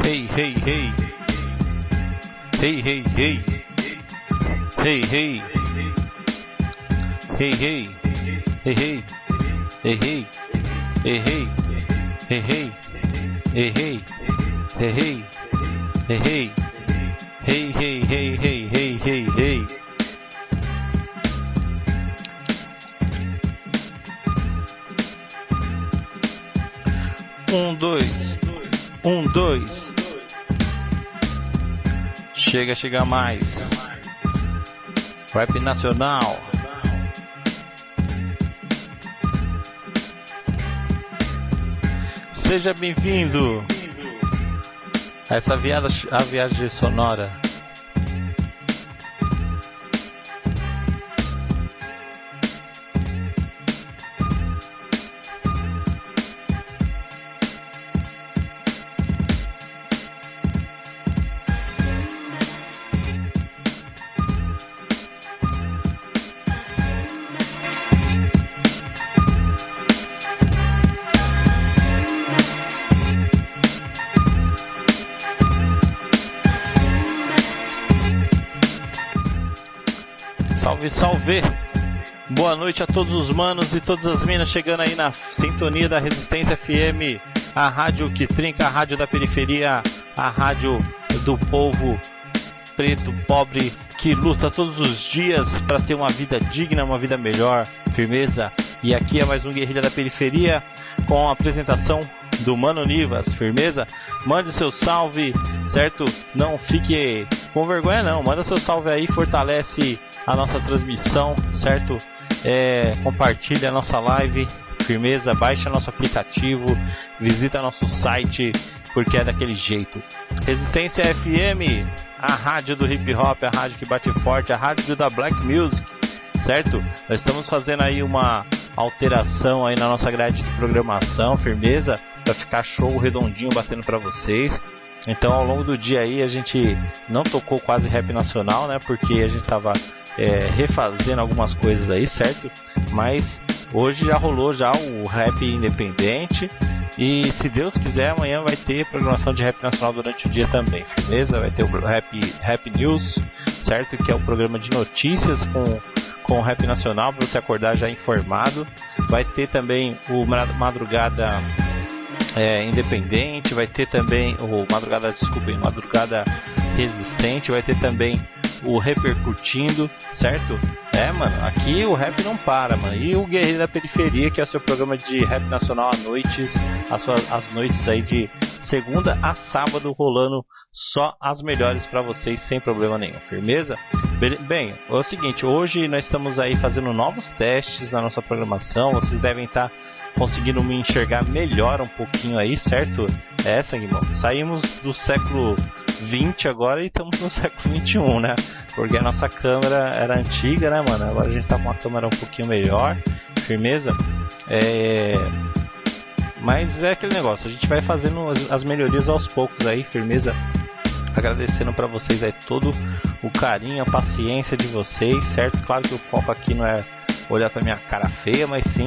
Hey, hey, hey. Hey, hey, hey. Hey, hey. Hey, hey. Hey, hey. Hey, hey. Hey, hey. Hey, hey. Hey, hey. Hey, hey. Hey, hey. Hey, hey, hey, hey, hey, hey, hey. Um, dois. Um, dois. Chega mais. Rap nacional. Seja bem-vindo a essa viagem sonora. Salve, salve! Boa noite a todos os manos e todas as minas chegando aí na sintonia da Resistência FM, a rádio que trinca, a rádio da periferia, a rádio do povo preto, pobre, que luta todos os dias para ter uma vida digna, uma vida melhor, firmeza. E aqui é mais um Guerrilha da Periferia com a apresentação do Mano Nivas, firmeza? Mande seu salve, certo? Não fique com vergonha não, manda seu salve aí, fortalece a nossa transmissão, certo? Compartilha a nossa live, firmeza? Baixa nosso aplicativo, visita nosso site, porque é daquele jeito. Resistência FM, a rádio do hip hop, a rádio que bate forte, a rádio da Black Music, certo? Nós estamos fazendo aí uma alteração aí na nossa grade de programação, firmeza? Para ficar show redondinho batendo para vocês. Então ao longo do dia aí a gente não tocou quase rap nacional, né? Porque a gente tava refazendo algumas coisas aí, certo? Mas hoje já rolou já o rap independente. E se Deus quiser, amanhã vai ter programação de rap nacional durante o dia também, firmeza? Vai ter o Rap News, certo? Que é o programa de notícias com o rap nacional, para você acordar já informado. Vai ter também o Madrugada Independente, vai ter também o Madrugada Resistente, vai ter também o Repercutindo, certo? Mano, aqui o rap não para, mano. E o Guerreiro da Periferia, que é o seu programa de rap nacional à noite, as noites aí de segunda a sábado, rolando só as melhores pra vocês, sem problema nenhum, firmeza? Bem, é o seguinte, hoje nós estamos aí fazendo novos testes na nossa programação, vocês devem estar conseguindo me enxergar melhor um pouquinho aí, certo? Sanguimão, saímos do século 20 agora e estamos no século 21, né? Porque a nossa câmera era antiga, né, mano? Agora a gente tá com uma câmera um pouquinho melhor, firmeza? Mas é aquele negócio, a gente vai fazendo as melhorias aos poucos aí, firmeza? Agradecendo pra vocês aí todo o carinho, a paciência de vocês, certo? Claro que o foco aqui não é olhar pra minha cara feia, mas sim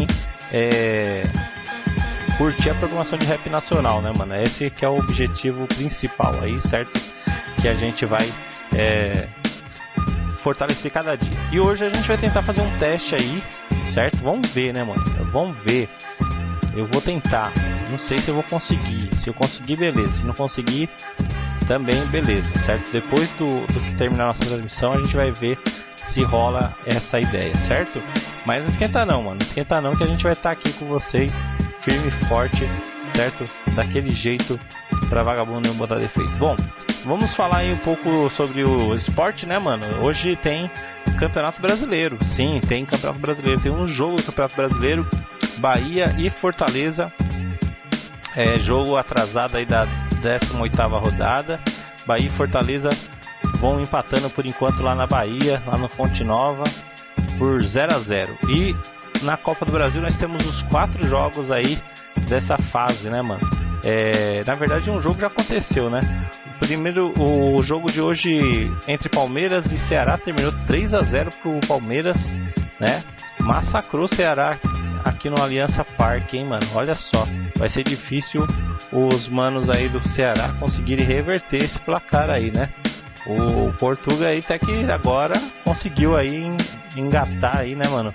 curtir a programação de rap nacional, né, mano? Esse que é o objetivo principal aí, certo? Que a gente vai fortalecer cada dia. E hoje a gente vai tentar fazer um teste aí, certo? Vamos ver, né, mano? Vamos ver. Eu vou tentar. Não sei se eu vou conseguir. Se eu conseguir, beleza. Se não conseguir, também beleza, certo? Depois do que terminar a nossa transmissão, a gente vai ver se rola essa ideia, certo? Mas não esquenta não, mano. Não esquenta não, que a gente vai estar aqui com vocês, firme e forte, certo? Daquele jeito, pra vagabundo não botar defeito. Bom, vamos falar aí um pouco sobre o esporte, né, mano? Hoje tem Campeonato Brasileiro. Sim, tem Campeonato Brasileiro. Tem um jogo do Campeonato Brasileiro, Bahia e Fortaleza. Jogo atrasado aí da 18ª rodada. Bahia e Fortaleza vão empatando por enquanto lá na Bahia, lá no Fonte Nova, por 0-0. E na Copa do Brasil nós temos os 4 jogos aí dessa fase, né, mano? Na verdade um jogo já aconteceu, né? O jogo de hoje entre Palmeiras e Ceará terminou 3-0 pro Palmeiras, né? Massacrou o Ceará aqui no Aliança Parque, hein, mano? Olha só, vai ser difícil os manos aí do Ceará conseguirem reverter esse placar aí, né? O Portuga aí até que agora conseguiu aí engatar aí, né, mano?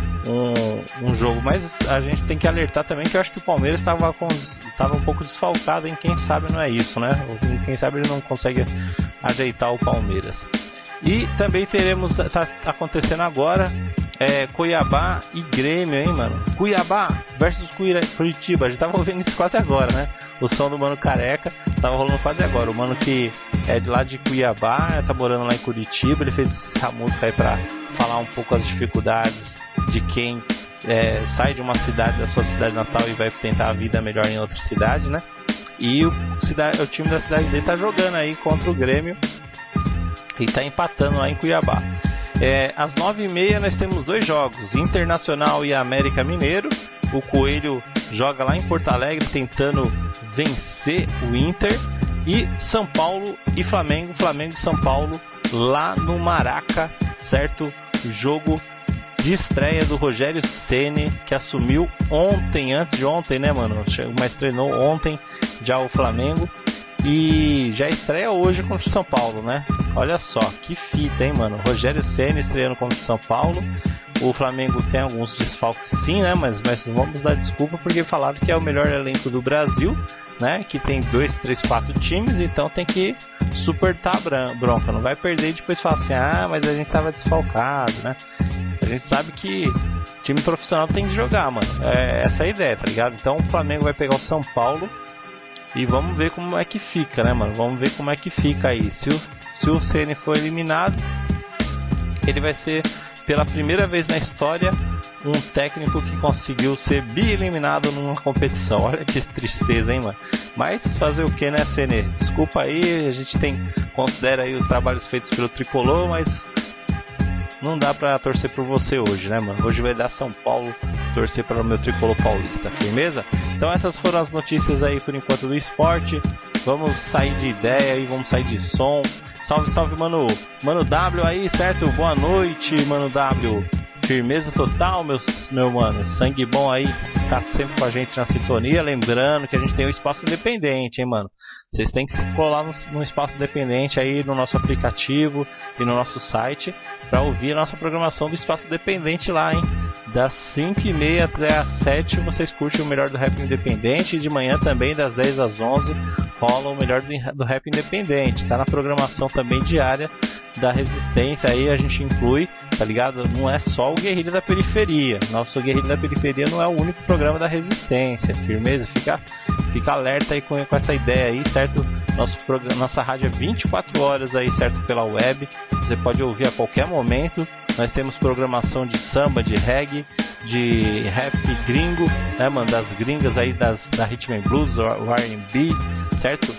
Um jogo, mas a gente tem que alertar também que eu acho que o Palmeiras estava um pouco desfalcado, em quem sabe não é isso, né? Quem sabe ele não consegue ajeitar o Palmeiras. E também teremos, tá acontecendo agora, Cuiabá e Grêmio, hein, mano? Cuiabá versus Curitiba, a gente tava ouvindo isso quase agora, né? O som do Mano Careca tava rolando quase agora. O mano que é de lá de Cuiabá, tá morando lá em Curitiba, ele fez essa música aí pra falar um pouco as dificuldades de quem sai de uma cidade, da sua cidade natal, e vai tentar a vida melhor em outra cidade, né? E o time da cidade dele tá jogando aí contra o Grêmio e tá empatando lá em Cuiabá. Às 9h30 nós temos 2 jogos, Internacional e América Mineiro. O Coelho joga lá em Porto Alegre tentando vencer o Inter. E São Paulo e Flamengo e São Paulo lá no Maraca, certo? Jogo de estreia do Rogério Ceni, que assumiu antes de ontem, né, mano? Mas treinou ontem já o Flamengo e já estreia hoje contra o São Paulo, né? Olha só, que fita, hein, mano? Rogério Ceni estreando contra o São Paulo. O Flamengo tem alguns desfalques sim, né? Mas não vamos dar desculpa, porque falaram que é o melhor elenco do Brasil, né? Que tem 2, 3, 4 times, então tem que suportar a bronca. Não vai perder e depois falar assim, mas a gente tava desfalcado, né? A gente sabe que time profissional tem que jogar, mano. Essa é a ideia, tá ligado? Então o Flamengo vai pegar o São Paulo e vamos ver como é que fica, né, mano? Vamos ver como é que fica aí. Se o Ceni for eliminado, ele vai ser, pela primeira vez na história, um técnico que conseguiu ser bi-eliminado numa competição. Olha que tristeza, hein, mano? Mas fazer o que, né, Ceni? Desculpa aí, a gente considera aí os trabalhos feitos pelo Tricolor, mas não dá pra torcer por você hoje, né, mano? Hoje vai dar São Paulo torcer para o meu Tricolor paulista, firmeza? Então essas foram as notícias aí por enquanto do esporte. Vamos sair de ideia e vamos sair de som. Salve, salve, Mano W aí, certo? Boa noite, Mano W. Firmeza total, meu mano. Sangue bom aí, tá sempre com a gente na sintonia. Lembrando que a gente tem um espaço independente, hein, mano? Vocês têm que se colar no espaço independente aí no nosso aplicativo e no nosso site para ouvir a nossa programação do espaço independente lá, hein? Das 5h30 até as 7 vocês curtem o melhor do rap independente, e de manhã também das 10 às 11 rola o melhor do rap independente. Tá na programação também diária da Resistência, aí a gente inclui, tá ligado? Não é só o Guerrilha da Periferia. Nosso Guerrilha da Periferia não é o único programa da Resistência, firmeza? Fica alerta aí com essa ideia aí, certo? Nossa rádio é 24 horas aí, certo? Pela web, você pode ouvir a qualquer momento. Nós temos programação de samba, de reggae, de rap gringo, né, mano? Das gringas aí, da Rhythm and Blues, o R&B, certo?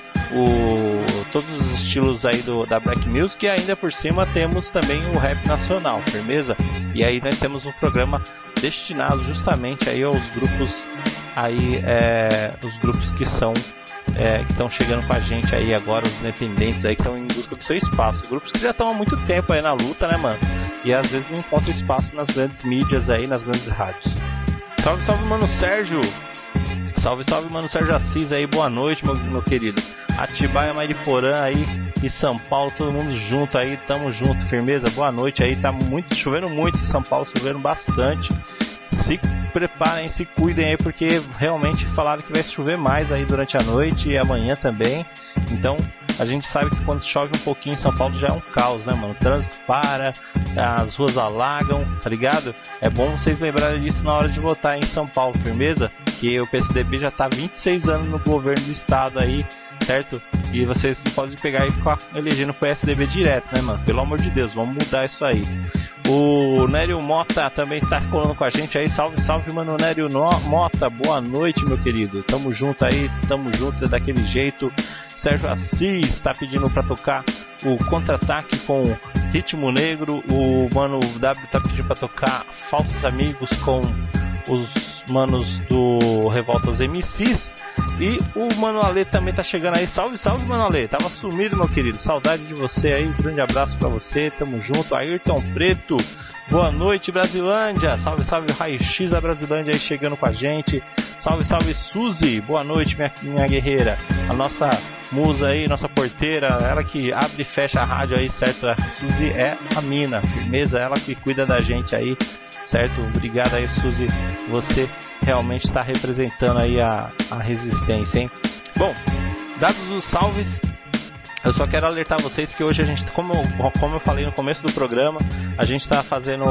Todos os estilos aí da Black Music, e ainda por cima temos também o rap nacional, firmeza? E aí nós temos um programa destinado justamente aí aos grupos aí, os grupos que estão chegando com a gente aí agora, os independentes aí que estão em busca do seu espaço, grupos que já estão há muito tempo aí na luta, né, mano? E às vezes não encontram espaço nas grandes mídias aí, nas grandes rádios. Salve, salve, Mano Sérgio! Salve, salve, Mano Sérgio Assis aí, boa noite, meu querido. Atibaia, Mariporã aí e São Paulo, todo mundo junto aí, tamo junto, firmeza, boa noite aí, tá chovendo muito em São Paulo, chovendo bastante. Se preparem, se cuidem aí, porque realmente falaram que vai chover mais aí durante a noite e amanhã também. Então a gente sabe que quando chove um pouquinho em São Paulo já é um caos, né, mano? O trânsito para, as ruas alagam, tá ligado? É bom vocês lembrarem disso na hora de votar em São Paulo, firmeza? Que o PSDB já tá 26 anos no governo do estado aí, certo? E vocês não podem pegar e ficar elegendo o PSDB direto, né, mano? Pelo amor de Deus, vamos mudar isso aí. O Nério Mota também tá colando com a gente aí. Salve, salve, mano, Nério Mota. Boa noite, meu querido. Tamo junto aí, tamo junto daquele jeito. Sérgio Assis tá pedindo pra tocar o Contra-Ataque com Ritmo Negro. O Mano W tá pedindo pra tocar Falsos Amigos com os manos do Revoltas MCs. E o Mano Ale também tá chegando aí. Salve, salve, Mano Ale. Tava sumido, meu querido. Saudade de você aí. Grande abraço pra você. Tamo junto. Ayrton Preto. Boa noite, Brasilândia. Salve, salve, Raio-X da Brasilândia aí chegando com a gente. Salve, salve, Suzy. Boa noite, minha guerreira. A nossa musa aí, nossa porteira. Ela que abre e fecha a rádio aí, certo? A Suzy é a mina. Firmeza, ela que cuida da gente aí. Certo? Obrigado aí, Suzy. Você realmente está representando aí a resistência, hein? Bom, dados os salves, eu só quero alertar vocês que hoje a gente, como eu falei no começo do programa, a gente está fazendo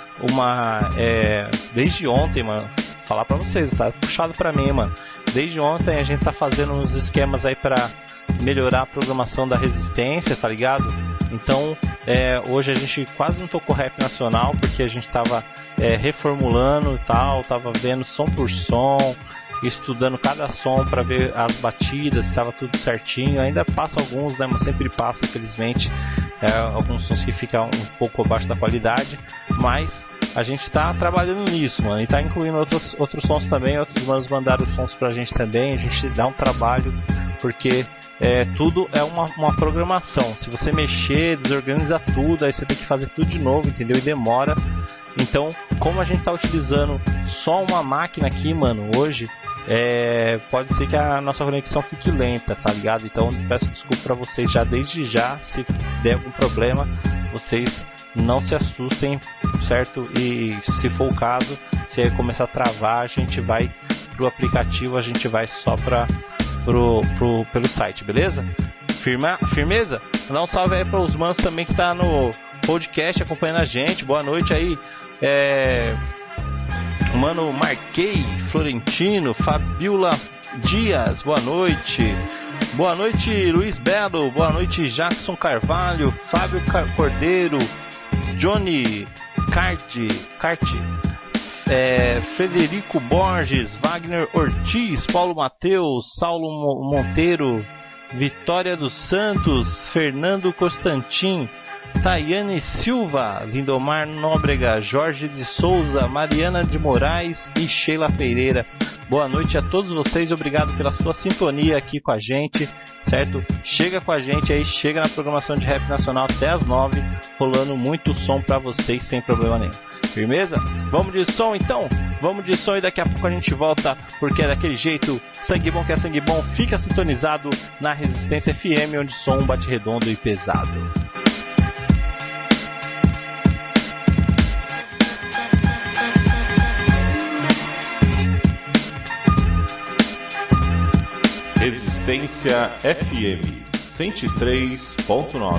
desde ontem, mano, falar pra vocês, tá puxado pra mim, mano. Desde ontem a gente tá fazendo uns esquemas aí pra melhorar a programação da resistência, tá ligado? Então, hoje a gente quase não tocou rap nacional, porque a gente tava reformulando e tal, tava vendo som por som, estudando cada som para ver as batidas, estava tudo certinho. Ainda passa alguns, né, mas sempre passa, infelizmente, alguns sons que ficam um pouco abaixo da qualidade, mas a gente tá trabalhando nisso, mano, e tá incluindo outros sons também. Outros manos mandaram sons pra gente também. A gente dá um trabalho, porque tudo é uma programação. Se você mexer, desorganiza tudo, aí você tem que fazer tudo de novo, entendeu? E demora. Então, como a gente tá utilizando só uma máquina aqui, mano, hoje, pode ser que a nossa conexão fique lenta, tá ligado? Então, peço desculpa pra vocês já, desde já. Se der algum problema, vocês não se assustem, certo? E se for o caso, se começar a travar, a gente vai pro aplicativo, a gente vai só pelo site, beleza? Firmeza? Dá um salve aí para os manos também que tá no podcast acompanhando a gente. Boa noite aí, o mano Marquei Florentino, Fabiola Dias, boa noite. Boa noite, Luiz Belo. Boa noite, Jackson Carvalho, Fábio Cordeiro, Johnny Carte, Frederico Borges, Wagner Ortiz, Paulo Mateus, Saulo Monteiro, Vitória dos Santos, Fernando Constantin, Tayane Silva, Lindomar Nóbrega, Jorge de Souza, Mariana de Moraes e Sheila Pereira. Boa noite a todos vocês, obrigado pela sua sintonia aqui com a gente, certo? Chega com a gente aí, chega na programação de rap nacional até as 9, rolando muito som pra vocês sem problema nenhum. Firmeza? Vamos de som então? Vamos de som e daqui a pouco a gente volta, porque é daquele jeito, sangue bom que é sangue bom, fica sintonizado na Resistência FM, onde som bate redondo e pesado. Resistência FM 103.9.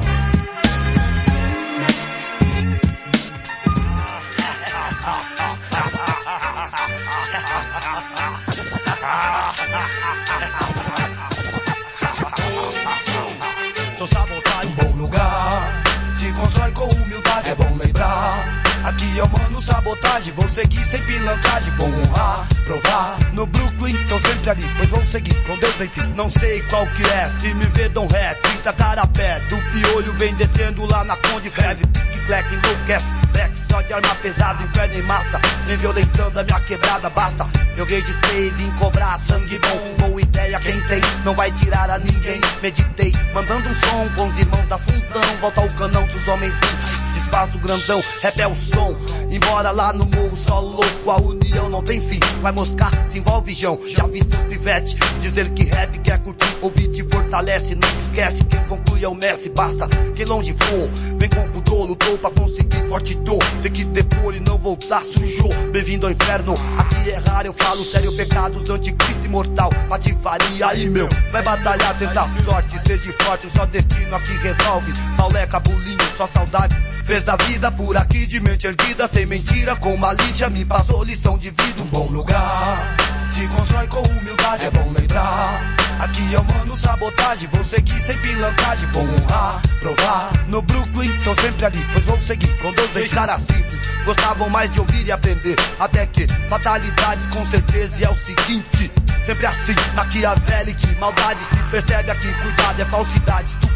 Sou sabotagem, bom lugar. Se constrói com humildade, é bom lembrar. Aqui eu mando sabotagem, vou seguir sem pilantragem, vou honrar, provar. No Brooklyn, tô sempre ali, pois vou seguir com Deus enfim. Não sei qual que é, se me vê dão ré, 30 cara a pé, do piolho vem descendo lá na Conde Feve. Pique-cleque, enlouquece, black, só de arma pesada, inferno em massa. Vem violentando a minha quebrada, basta. Eu registrei, vim cobrar sangue bom. Boa ideia, quem tem, não vai tirar a ninguém. Meditei, mandando um som com os irmãos da fundão. Volta ao canão dos homens vivos, desfaço grandão, rap é o som. Embora lá no morro só louco, a união não tem fim. Vai moscar, se envolve Jão. Já vi seus pivete dizer que rap quer curtir. Ouvir te fortalece, não esquece. Quem conclui é o mestre, basta quem longe for. Vem com controle, lutou pra conseguir forte dor. Tem que depor e não voltar, sujou. Bem-vindo ao inferno, aqui é raro. Eu falo sério, pecados do anticristo imortal. Patifaria aí meu, vai batalhar, tentar sorte. Seja forte, só destino aqui resolve. Pauleca, bulinho, só saudade. Fez da vida por aqui de mente erguida, sem mentira, com malícia, me passou lição de vida. Um bom lugar, se constrói com humildade, é bom lembrar. Aqui eu mando sabotagem, vou seguir sem pilantragem, vou honrar, provar. No Brooklyn, tô sempre ali, pois vou seguir com Deus. Dois caras simples, gostavam mais de ouvir e aprender. Até que, fatalidades com certeza, e é o seguinte, sempre assim, Maquiavélico, maldade se percebe aqui, cuidado, é falsidade,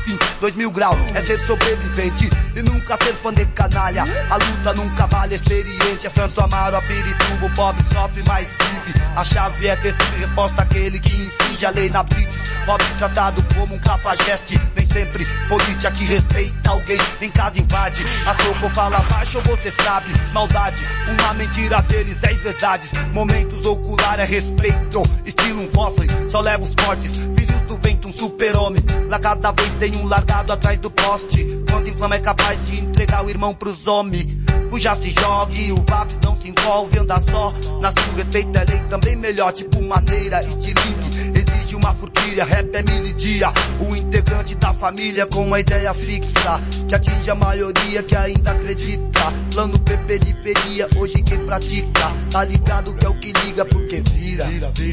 enfim, 2000 graus é ser sobrevivente e nunca ser fã de canalha. A luta nunca vale experiência. Santo Amaro, a Pirituba, o pobre sofre, mas vive. A chave é ter sempre resposta àquele que infringe a lei na blitz. Pobre tratado como um cafajeste. Nem sempre polícia que respeita alguém em casa invade. A soco fala baixo ou você sabe. Maldade, uma mentira deles, 10 verdades. Momentos ocular é respeito. Estilo um cofre, só leva os fortes. Filhos do vento, um super-homem. Lá cada vez tem um largado atrás do poste. Quando inflama é capaz de entregar o irmão pros homens. Fuja, se jogue, o Vaps não se envolve, anda só. Na sua respeito é lei também melhor, tipo maneira, estilingue. Exige uma forquilha, rap é mil e dia. O integrante da família com uma ideia fixa, que atinge a maioria que ainda acredita. Plano P periferia, hoje quem pratica. Tá ligado que é o que liga, porque vira.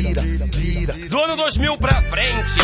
Do ano 2000 pra frente,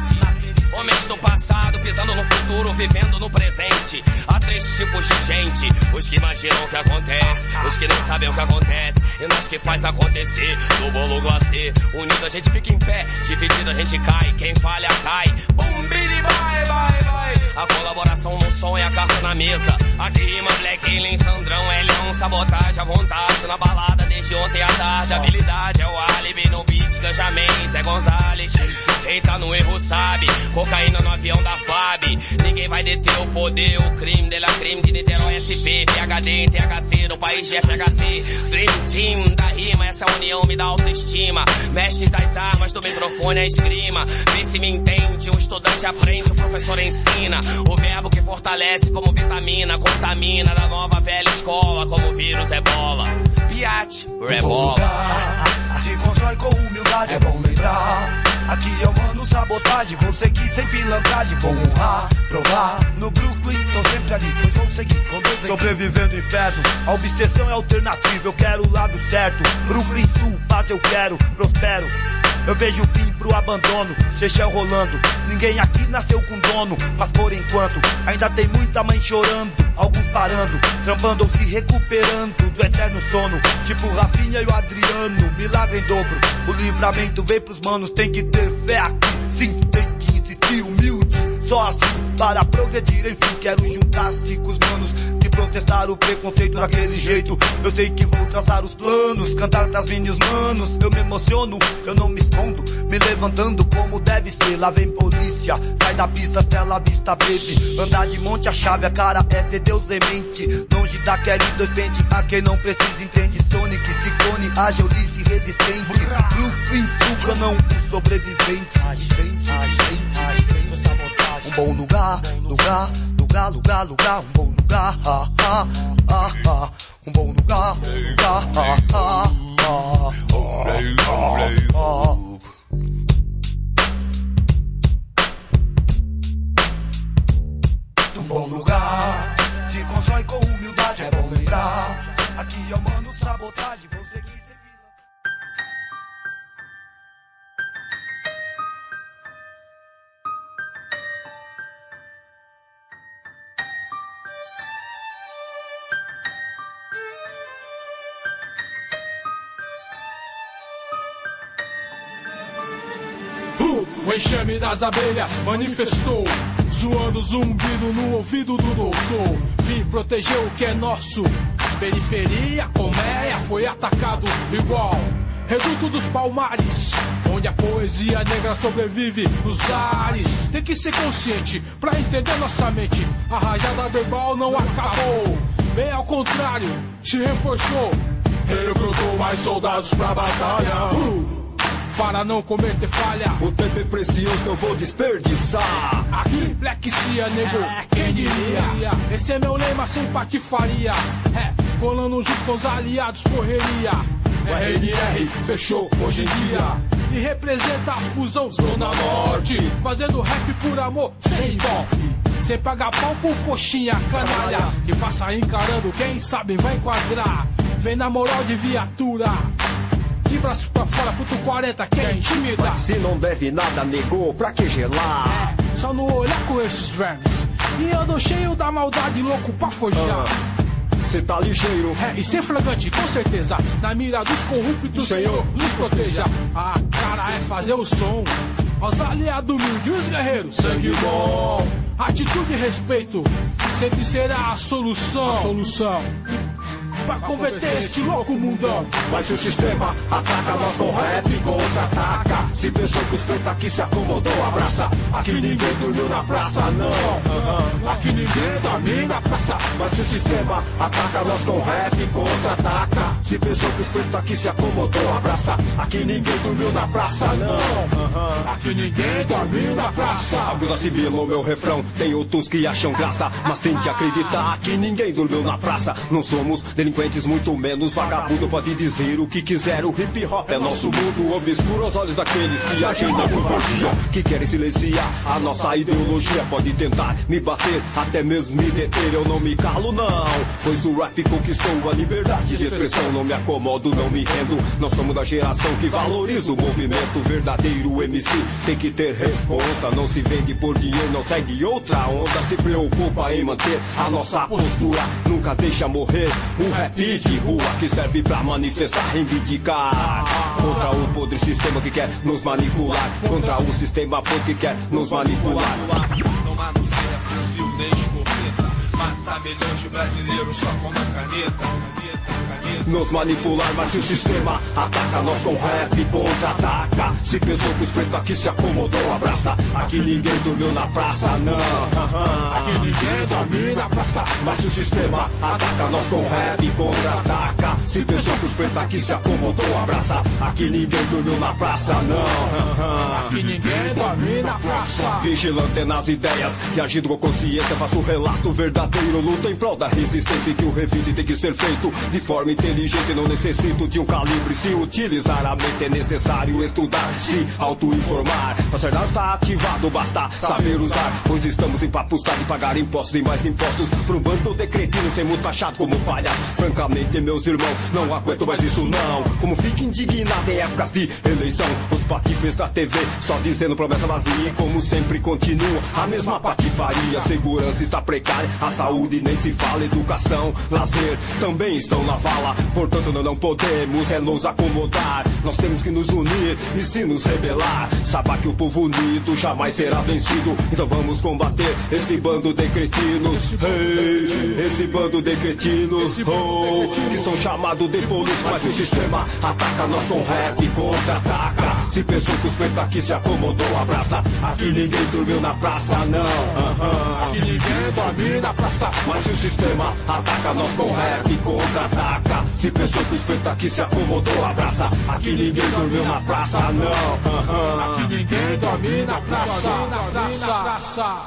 homens do passado pisando no futuro, vivendo no presente. Há 3 tipos de gente: os que imaginam o que acontece, os que não sabem o que acontece, e nós que faz acontecer. Do bolo glacê, unido a gente fica em pé, dividido a gente cai. Quem falha cai, bum, biri, vai, vai, vai. A colaboração no som e a carta na mesa. Aqui rima Black Alien, Sandrão, L1, sabotagem à vontade. Na balada desde ontem à tarde, habilidade é o álibi. No beat, Ganjamin, Zé Gonzalez. Quem tá no erro sabe, cocaína no avião da FAB. Ninguém vai deter o poder, o crime dela crime de Niterói SP, PHD, THC, no país de FHC. Dream Team da rima, essa união me dá autoestima. Mestre das armas, do microfone a esgrima. Vê se me entende, o estudante aprende, o professor ensina. O verbo que fortalece como vitamina, contamina da nova velha escola, como vírus ebola. Piate, rebola. Se constrói com humildade, é bom lembrar. Aqui é o mano sabotagem, vou seguir sem pilantragem. Vou honrar, provar, no Brooklyn tô sempre ali, pois vou seguir com Deus. Sobrevivendo inferno, a obsessão é alternativa, eu quero o lado certo. Brooklyn Sul, paz eu quero, prospero. Eu vejo o fim pro abandono, Chechel rolando. Ninguém aqui nasceu com dono, mas por enquanto ainda tem muita mãe chorando, alguns parando, trampando ou se recuperando do eterno sono. Tipo o Rafinha e o Adriano, milagre em dobro. O livramento vem pros manos, tem que ter fé aqui. Sim, tem que insistir humilde, só assim para progredir. Enfim, quero juntar-se com os manos que protestaram o preconceito daquele jeito. Eu sei que vou traçar os planos, cantar pras minhas manos. Eu me emociono, eu não me escondo, me levantando como deve ser. Lá vem polícia, sai da pista, Stella Vista, baby. Andar de monte, a chave, a cara é ter Deus em mente. Longe da Kelly, 2 pente, a quem não precisa entende. Sonic, Ciclone, ágil, lice, resistente. Brooklyn, Suca, não um sobrevivente. Um bom lugar, um bom lugar, um bom lugar, um bom lugar, se constrói com humildade, é bom lembrar. Aqui é o mano sabotagem, vou seguir. O enxame das abelhas manifestou, zoando zumbido no ouvido do doutor. Vim proteger o que é nosso. Periferia, colmeia, foi atacado igual Reduto dos Palmares, onde a poesia negra sobrevive nos ares. Tem que ser consciente pra entender nossa mente. A rajada verbal não acabou, bem ao contrário, se reforçou. Recrutou mais soldados pra batalha, para não cometer falha. O tempo é precioso, não vou desperdiçar. Aqui, Black Cia, nego, quem diria? Esse é meu lema, sem patifaria. Colando junto com os aliados, correria. O RNR fechou hoje em dia e representa a fusão Zona Norte, fazendo rap por amor, sem golpe, sem pagar pau por coxinha, canalha, que passa encarando, quem sabe vai enquadrar. Vem na moral de viatura, de braço pra fora, puto 40, quer intimidar. Mas se não deve nada, negou, pra que gelar? Só no olhar com esses vermes, e ando cheio da maldade, louco pra forjar. Cê tá ligeiro, e sem flagrante, com certeza. Na mira dos corruptos, Senhor, nos proteja. A cara é fazer o som aos aliados humildes, os guerreiros, sangue bom. atitude e respeito sempre será a solução pra converter este louco mundão. Mas se o sistema ataca, nós com rap contra-ataca. Se pensou que os pretos aqui se acomodou, abraça. Aqui ninguém dormiu na praça, não. Aqui ninguém dormiu na praça. Mas se o sistema ataca, nós com rap contra-ataca. Se pensou que os pretos aqui se acomodou, abraça. Aqui ninguém dormiu na praça, não. Aqui ninguém dormiu na praça. Alguns assimilam meu refrão, tem outros que acham graça. Mas tente acreditar que ninguém dormiu na praça. Não somos delinquentes, muito menos vagabundo. Pode dizer o que quiser, o hip hop é nosso mundo. Obscura os olhos daqueles que agem na covardia, que querem silenciar a nossa ideologia. Pode tentar me bater, até mesmo me deter, eu não me calo não, pois o rap conquistou a liberdade de expressão. Não me acomodo, não me rendo, não somos da geração que valoriza o movimento. O verdadeiro MC tem que ter responsa, não se vende por dinheiro, não segue outra onda. Se preocupa em manter a nossa postura, nunca deixa morrer o rap de rua, que serve pra manifestar, reivindicar contra o podre sistema que quer nos manipular, contra o sistema podre que quer nos manipular. Não manuseia fuzil nem escopeta, mata milhões de brasileiros só com uma caneta. Nos manipular, mas se o sistema ataca, nós com rap contra-ataca. Se pensou que os pretos aqui se acomodou, abraça. Aqui ninguém dormiu na praça, não. Aqui ninguém dormiu na praça. Mas se o sistema ataca, nós com rap contra-ataca. Se pensou que os pretos aqui se acomodou, abraça. Aqui ninguém dormiu na praça, não. Aqui ninguém dormiu na praça. Vigilante nas ideias, que agindo com consciência, faço o relato verdadeiro. Luta em prol da resistência, que o revide tem que ser feito de forma inteligente. Não necessito de um calibre, se utilizar a mente é necessário estudar, se auto-informar. Nosso arsenal está ativado, basta saber usar, pois estamos empapuçados de pagar impostos e mais impostos pra um bando de cretinos sem muito achado como palha. Francamente, meus irmãos, não aguento mais isso não. Como fico indignado em épocas de eleição, os patifes da TV só dizendo promessa vazia, e como sempre continua a mesma patifaria. Segurança está precária, a saúde nem se fala, educação, lazer também estão na vala. Portanto não podemos nos acomodar, nós temos que nos unir e se nos rebelar. Saiba que o povo unido jamais será vencido, então vamos combater esse bando de cretinos. Hey, esse bando de cretinos, oh, que são chamados de políticos. Mas o sistema ataca, nós com rap contra-ataca. Se pensou que os pretos aqui se acomodou, abraça. Aqui ninguém dormiu na praça, não. Aqui ninguém dormiu na praça. Mas o sistema ataca, nós com rap contra-ataca. Se pensou que os pretos aqui se acomodou, abraça. Aqui ninguém dormiu na praça, não. Aqui ninguém dormiu na praça.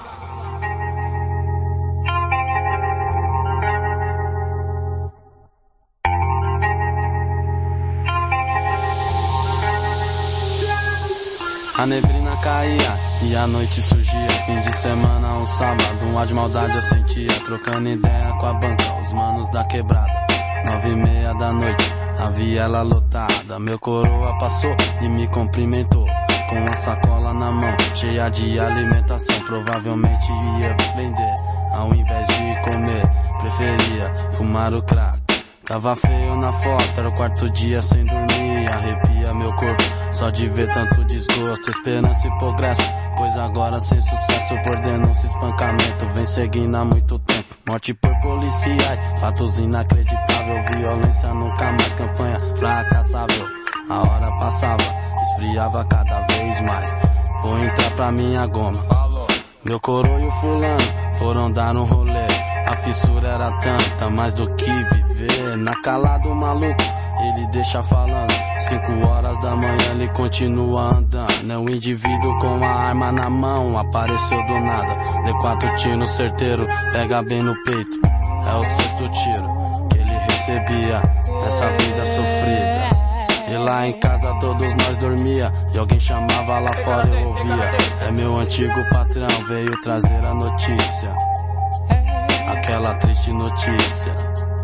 A neblina caía e a noite surgia. Fim de semana, um sábado, um ar de maldade eu sentia. Trocando ideia com a banca, os manos da quebrada. 9:30 da noite, a viela lotada. Meu coroa passou e me cumprimentou, com a sacola na mão, cheia de alimentação. Provavelmente ia vender, ao invés de comer, preferia fumar o crack. Tava feio na foto, era o quarto dia sem dormir. Arrepia meu corpo, só de ver tanto desgosto. Esperança e progresso, pois agora sem sucesso, por denúncia e espancamento vem seguindo há muito tempo. Morte por policiais, fatos inacreditáveis. Violência nunca mais, campanha fracassável. A hora passava, esfriava cada vez mais. Vou entrar pra minha goma. Meu coroa e o fulano foram dar um rolê. A fissura era tanta, mais do que viver. Na calada o maluco, ele deixa falando. 5 horas da manhã ele continua andando. É um indivíduo com a arma na mão, apareceu do nada. Dê 4 tiros certeiro, pega bem no peito. É o 6º tiro que ele recebia nessa vida sofrida. E lá em casa todos nós dormia, e alguém chamava lá fora eu ouvia. É meu antigo patrão, veio trazer a notícia, aquela triste notícia.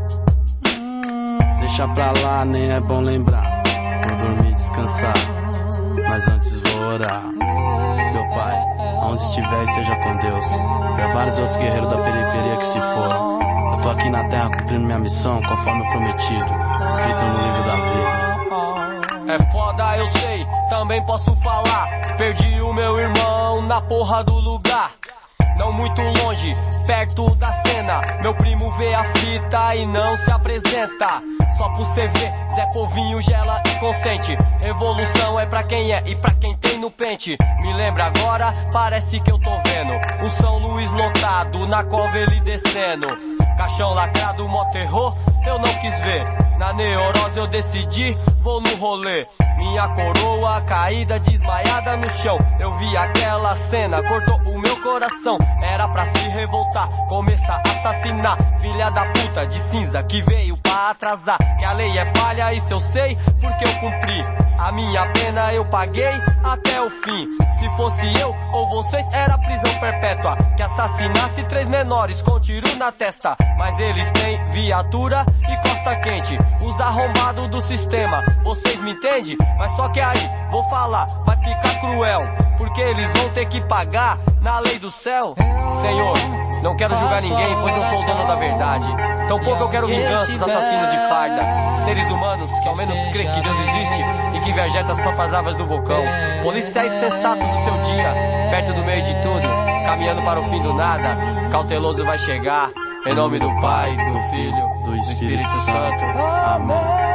Deixa pra lá, nem é bom lembrar. Vou dormir e descansar, mas antes vou orar. Meu pai, aonde estiver esteja com Deus. E há vários outros guerreiros da periferia que se foram. Eu tô aqui na terra cumprindo minha missão, conforme prometido, escrito no livro da vida. É foda, eu sei, também posso falar. Perdi o meu irmão na porra do lugar. Não estão muito longe, perto da cena. Meu primo vê a fita e não se apresenta. Só pro CV, Zé Povinho gela inconsciente. Evolução é pra quem é e pra quem tem no pente. Me lembra agora, parece que eu tô vendo o São Luís lotado, na cova ele descendo. Caixão lacrado, mó terror, eu não quis ver. Na neurose eu decidi, vou no rolê. Minha coroa caída, desmaiada no chão. Eu vi aquela cena, cortou o meu coração. Era pra se revoltar, começar a assassinar. Filha da puta de cinza que veio pra atrasar. Que a lei é falha, isso eu sei, porque eu cumpri. A minha pena eu paguei até o fim. Se fosse eu ou vocês, era prisão perpétua. Que assassinasse 3 menores com tiro na testa. Mas eles têm viatura e costa quente. Os arrombados do sistema, vocês me entendem? Mas só que aí, vou falar, vai ficar cruel. Porque eles vão ter que pagar na lei do céu. Senhor, não quero julgar ninguém, pois não sou o dono da verdade. Tampouco eu quero vingança dos assassinos de farda. Seres humanos que ao menos creem que Deus existe e que vegeta as papas do vulcão. Policiais sensatos do seu dia, perto do meio de tudo, caminhando para o fim do nada. Cauteloso vai chegar, em nome do Pai, do Filho, do Espírito Santo. Amém.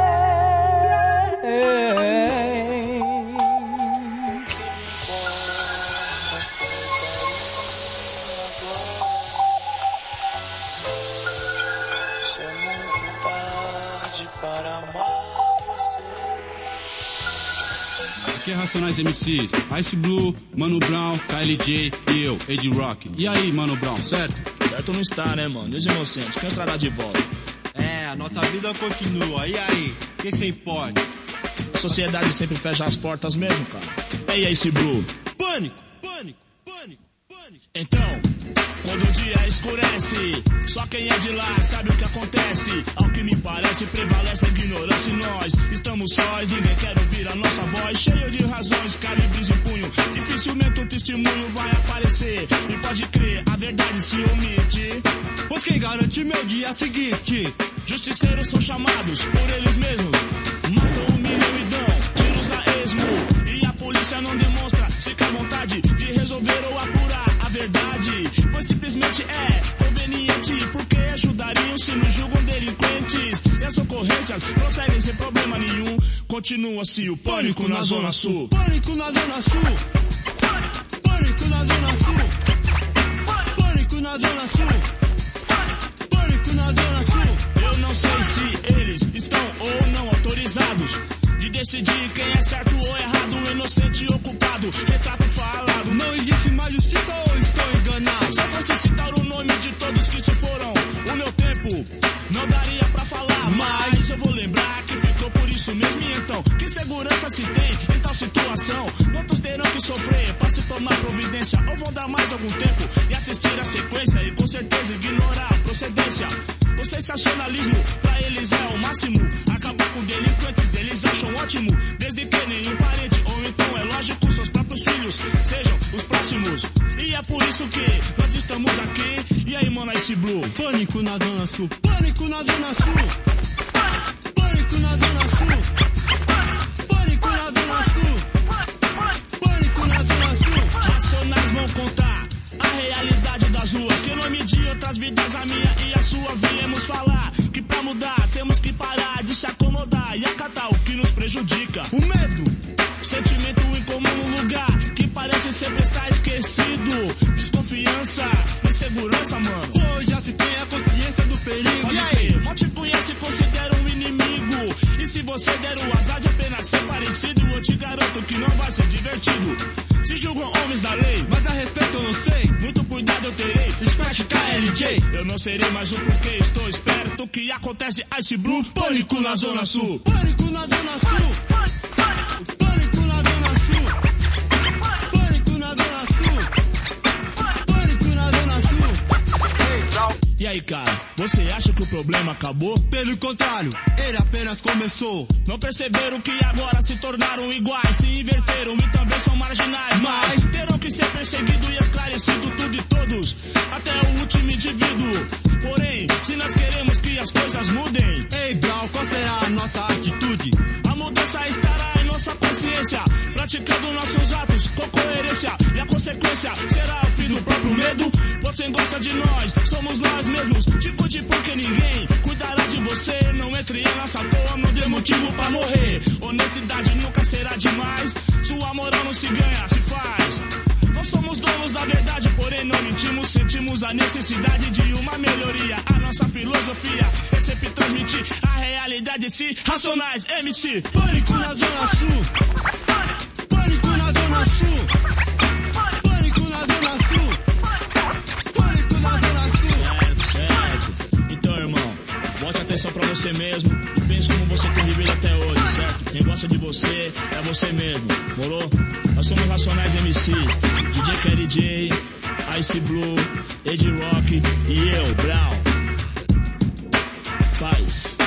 Aqui é Racionais MCs, Ice Blue, Mano Brown, KLJ e eu, Ed Rock. E aí, Mano Brown, certo? Certo não está, né, mano? Deus inocente, quem entrará de volta? É, a nossa vida continua. E aí, o que você importa? A sociedade sempre fecha as portas mesmo, cara. E aí, Ice Blue? Pânico, pânico, pânico, pânico. Então, quando o dia escurece, só quem é de lá sabe o que acontece. Ao que me parece, prevalece a ignorância e nós estamos sós, ninguém quer ouvir a nossa voz. Cheio de razões, calibres em punho, dificilmente um testemunho vai aparecer. E pode crer, a verdade se omite. Pois quem garante meu dia seguinte? Justiceiros são chamados por eles mesmos, matam, humilham e dão tiros a esmo. E a polícia não demonstra sequer vontade de resolver ou apurar a verdade, pois simplesmente é conveniente, porque ajudariam se nos julgam delinquentes. E as ocorrências prosseguem sem problema nenhum. Continua-se o pânico na Zona Sul. Pânico na Zona Sul. Pânico na Zona Sul. Pânico na Zona Sul. Pânico na Zona Sul. Eu não sei se eles estão ou não autorizados de decidir quem é certo ou errado, inocente ou culpado, retrato falado. Não existe mais justiça ou estou enganado? Se eu fosse citar o nome de todos que se foram, o meu tempo não daria pra falar. Mas eu vou lembrar que ficou por isso mesmo. E então, que segurança se tem em tal situação? Quantos terão que sofrer pra se tomar providência? Ou vão dar mais algum tempo e assistir a sequência e com certeza ignorar a procedência? O sensacionalismo pra eles é o máximo. Acabar com delinquentes eles acham ótimo, desde que nenhum parente ou então é lógico seus próprios filhos sejam os próximos. E é por isso que nós estamos aqui. E aí, mano, Ice Blue? Pânico na Zona Sul. Pânico na Zona Sul. Pânico na Zona Sul. Pânico na Zona Sul. Pânico na Zona Sul. Racionais vão contar a realidade das ruas, que nome de outras vidas, a minha e a sua. Viemos falar que pra mudar temos que parar de se acomodar e acatar o que nos prejudica. O medo, sentimento incomum num lugar que parece sempre estar esquecido. Desconfiança, insegurança, mano. Hoje já se tem a consciência do perigo. E aí? Mal te conhece e considera um inimigo. E se você der o azar de apenas ser parecido, eu te garanto que não vai ser divertido. Se julgam homens da lei, mas a respeito eu não sei. Muito cuidado eu terei. Scratch KLJ. Eu não serei mais o porquê, estou esperto. O que acontece, Ice Blue? Pânico na Zona Sul. Pânico na Zona Sul. Pânico na Zona Sul. Pânico na Zona Sul. Pânico na Zona Sul. E aí, cara, você acha que o problema acabou? Pelo contrário, ele apenas começou. Não perceberam que agora se tornaram iguais, se inverteram e também são marginais. Mas terão que ser perseguido e esclarecido tudo e todos, até o último indivíduo. Porém, se nós queremos que as coisas mudem, ei, Brown, qual será a nossa atitude? A mudança estará em nossa nossa consciência, praticando nossos atos com coerência. E a consequência será o fim do próprio medo. Pois quem gosta de nós, somos nós mesmos. Tipo de porque ninguém cuidará de você. Não entre em nossa toa, não dê motivo pra morrer. Honestidade nunca será demais. Sua moral não se ganha, se faz. Nós somos donos da verdade, porém não mentimos. Sentimos a necessidade de uma melhoria. A nossa filosofia é sempre transmitir a realidade em si. Racionais, MC. Pânico na Zona Sul. Pânico na Zona Sul. Pânico na Zona Sul. Pânico na Zona Sul. Certo. Então, irmão, bote atenção pra você mesmo e pense como você tem vivido até hoje, certo? Quem gosta de você é você mesmo, morou? Nós somos Racionais MCs, DJ Kelly J, Ice Blue, Ed Rock e eu, Brown. Paz.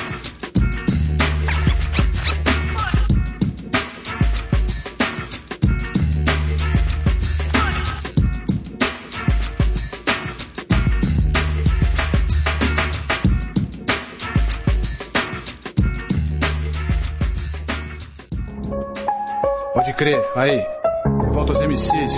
Pode crer, aí, volta os MCs,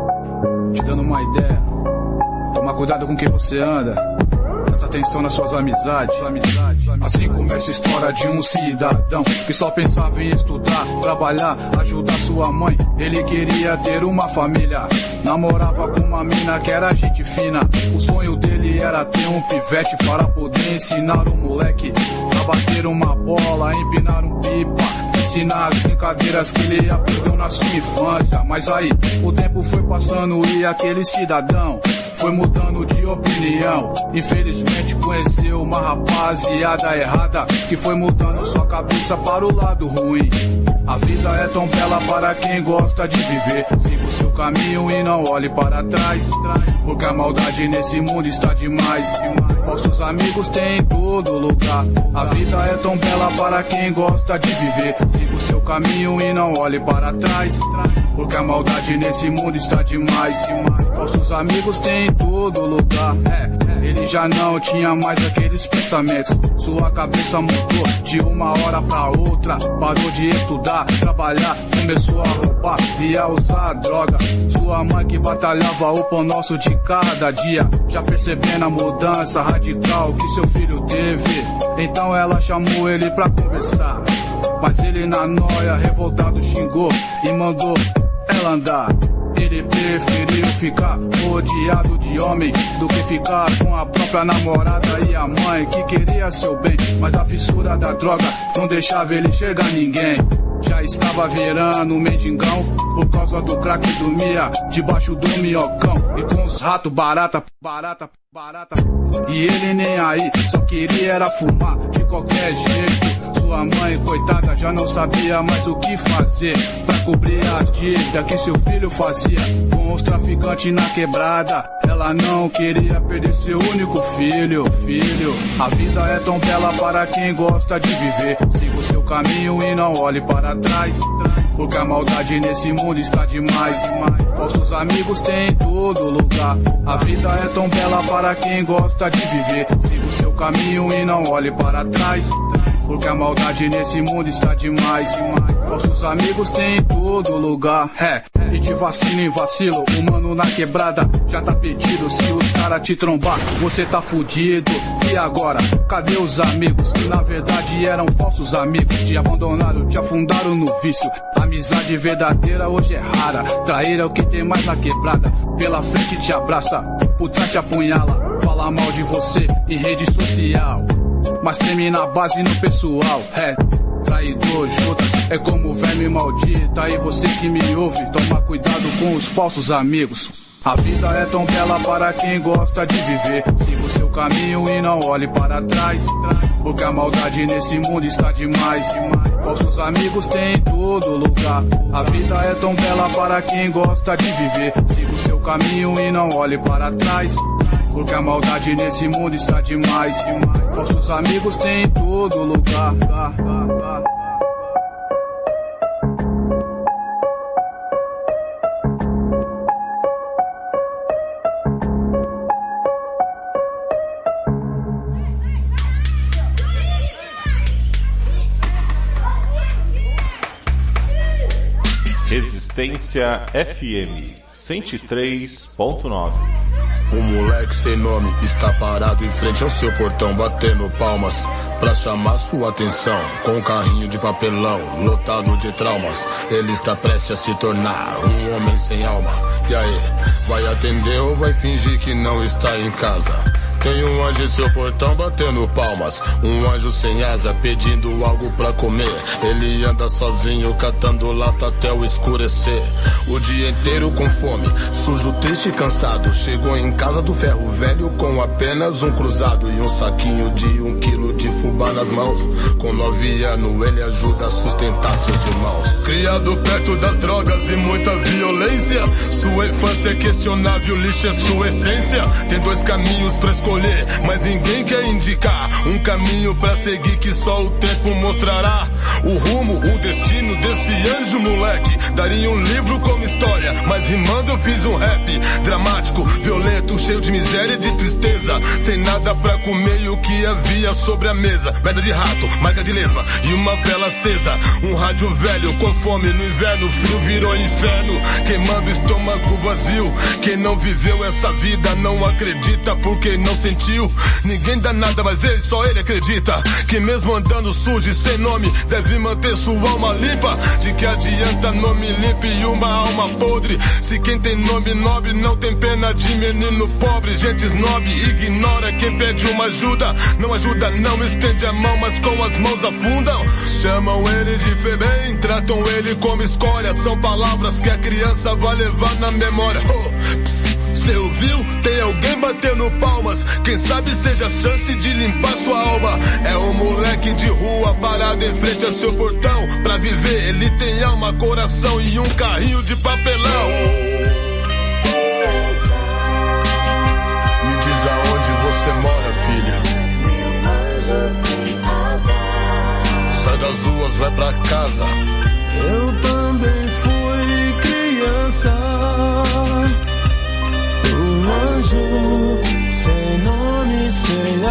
te dando uma ideia. Toma cuidado com quem você anda, presta atenção nas suas amizades. Assim começa a história de um cidadão que só pensava em estudar, trabalhar, ajudar sua mãe. Ele queria ter uma família, namorava com uma mina que era gente fina. O sonho dele era ter um pivete para poder ensinar o moleque a bater uma bola, empinar um pipa, ensinar as brincadeiras que ele aprendeu na sua infância. Mas aí, o tempo foi passando e aquele cidadão foi mudando de opinião. Infelizmente conheceu uma rapaziada errada que foi mudando sua cabeça para o lado ruim. A vida é tão bela para quem gosta de viver. Siga o seu caminho e não olhe para trás, porque a maldade nesse mundo está demais. Nossos amigos têm em todo lugar. A vida é tão bela para quem gosta de viver. Siga o seu caminho e não olhe para trás, porque a maldade nesse mundo está demais. Nossos amigos têm em todo lugar. Ele já não tinha mais aqueles pensamentos. Sua cabeça mudou de uma hora pra outra. Parou de estudar, trabalhar, começou a roubar e a usar droga. Sua mãe que batalhava o pão nosso de cada dia, já percebendo a mudança radical que seu filho teve. Então ela chamou ele pra conversar, mas ele na noia revoltado xingou e mandou ela andar. Ele preferiu ficar rodeado de homem do que ficar com a própria namorada e a mãe que queria seu bem. Mas a fissura da droga não deixava ele enxergar ninguém. Já estava virando um mendigão por causa do crack, dormia debaixo do minhocão e com os ratos barata. E ele nem aí, só queria era fumar de qualquer jeito. Sua mãe, coitada, já não sabia mais o que fazer pra cobrir as dívidas que seu filho fazia com os traficantes na quebrada. Ela não queria perder seu único filho. A vida é tão bela para quem gosta de viver. Siga o seu caminho e não olhe para trás, porque a maldade nesse mundo está demais. Nossos amigos têm em todo lugar. A vida é tão bela para quem gosta de viver. Siga o seu caminho e não olhe para trás, porque a maldade nesse mundo está demais. Nossos amigos têm em todo lugar. E de vacilo em vacilo, o mano na quebrada já tá pedido. Se os cara te trombar, você tá fudido. E agora, cadê os amigos que na verdade eram falsos amigos? Te abandonaram, te afundaram no vício. Amizade verdadeira hoje é rara. Trair é o que tem mais na quebrada. Pela frente te abraça, por trás te apunhala. Fala mal de você em rede social, mas treme na base e no pessoal. Traidor, Judas, é como verme maldita. E você que me ouve, toma cuidado com os falsos amigos. A vida é tão bela para quem gosta de viver. Siga o seu caminho e não olhe para trás, porque a maldade nesse mundo está demais. Falsos amigos têm em todo lugar. A vida é tão bela para quem gosta de viver. Siga o seu caminho e não olhe para trás, porque a maldade nesse mundo está demais. Falsos amigos têm em todo lugar. Resistência FM 103.9. Um moleque sem nome está parado em frente ao seu portão, batendo palmas pra chamar sua atenção. Com um carrinho de papelão lotado de traumas, ele está prestes a se tornar um homem sem alma. E aí, vai atender ou vai fingir que não está em casa? Tem um anjo em seu portão batendo palmas, um anjo sem asa pedindo algo pra comer. Ele anda sozinho catando lata até o escurecer, o dia inteiro com fome, sujo, triste e cansado. Chegou em casa do ferro velho com apenas um cruzado e um saquinho de 1 quilo de fubá nas mãos. Com 9 anos ele ajuda a sustentar seus irmãos. Criado perto das drogas e muita violência, sua infância é questionável, lixo é sua essência. Tem 2 caminhos pra escolher, mas ninguém quer indicar um caminho pra seguir que só o tempo mostrará. O rumo, o destino desse anjo moleque. Daria um livro como história, mas rimando eu fiz um rap dramático, violento, cheio de miséria e de tristeza. Sem nada pra comer e o que havia sobre a mesa: merda de rato, marca de lesma e uma vela acesa. Um rádio velho com fome no inverno, frio virou inferno, queimando o estômago vazio. Quem não viveu essa vida não acredita, porque não sentiu. Ninguém dá nada, mas ele, só ele acredita que mesmo andando sujo e sem nome, deve manter sua alma limpa. De que adianta nome limpo e uma alma podre, se quem tem nome nobre não tem pena de menino pobre. Gente snob ignora quem pede uma ajuda, não ajuda, não estende a mão, mas com as mãos afundam. Chamam ele de febem, tratam ele como escória. São palavras que a criança vai levar na memória. Cê ouviu? Tem alguém batendo palmas, quem sabe seja a chance de limpar sua alma. É um moleque de rua parado em frente ao seu portão. Pra viver ele tem alma, coração e um carrinho de papelão. Me diz aonde você mora, filha. Sai das ruas, vai pra casa. Eu também fui criança, um anjo sem nome, sem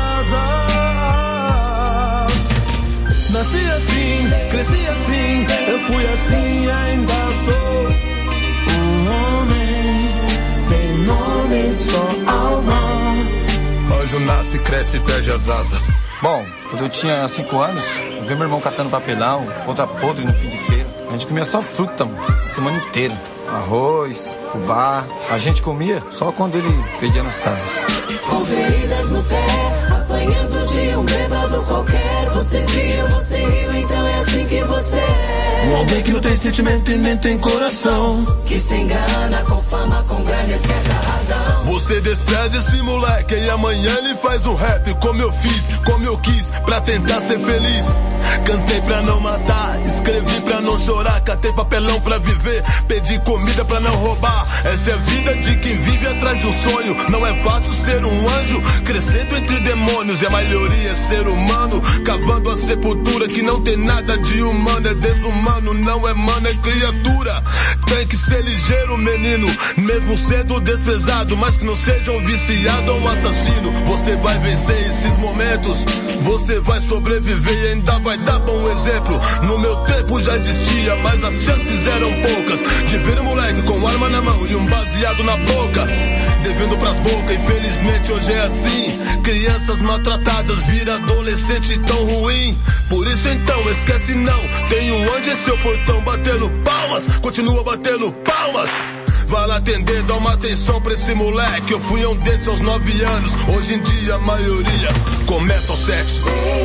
asas. Nasci assim, cresci assim, eu fui assim, ainda sou um homem sem nome, só alma. Anjo nasce, cresce e perde as asas. Bom, quando eu tinha 5 anos, eu vi meu irmão catando papelão, outra podre no fim de feira. A gente comia só fruta, mano, a semana inteira. Arroz, fubá. A gente comia só quando ele pedia nas casas. Com feridas no pé, apanhando de um bêbado qualquer. Você viu, você riu, então é assim que você é. Alguém que não tem sentimento e nem tem coração, que se engana com fama, com grana, esquece a razão. Você despreza esse moleque e amanhã ele faz um rap como eu fiz, como eu quis, pra tentar ser feliz. Cantei pra não matar, escrevi pra não chorar, catei papelão pra viver, pedi comida pra não roubar. Essa é a vida de quem vive atrás de um sonho. Não é fácil ser um anjo, crescendo entre demônios, e a maioria é ser humano, cavando a sepultura que não tem nada de humano. É desumano, não é mano, é criatura. Tem que ser ligeiro, menino, mesmo sendo desprezado, mas que não seja um viciado ou um assassino. Você vai vencer esses momentos, você vai sobreviver e ainda vai dar bom exemplo. No meu tempo já existia, mas as chances eram poucas de ver um moleque com arma na mão e um baseado na boca, devendo pras bocas. Infelizmente hoje é assim, crianças maltratadas vira adolescente tão ruim. Por isso então esquece não, tem um anjo em seu portão batendo palmas, continua batendo palmas. Vai lá atender, dá uma atenção pra esse moleque. Eu fui um desses aos 9 anos, hoje em dia a maioria começa aos 7.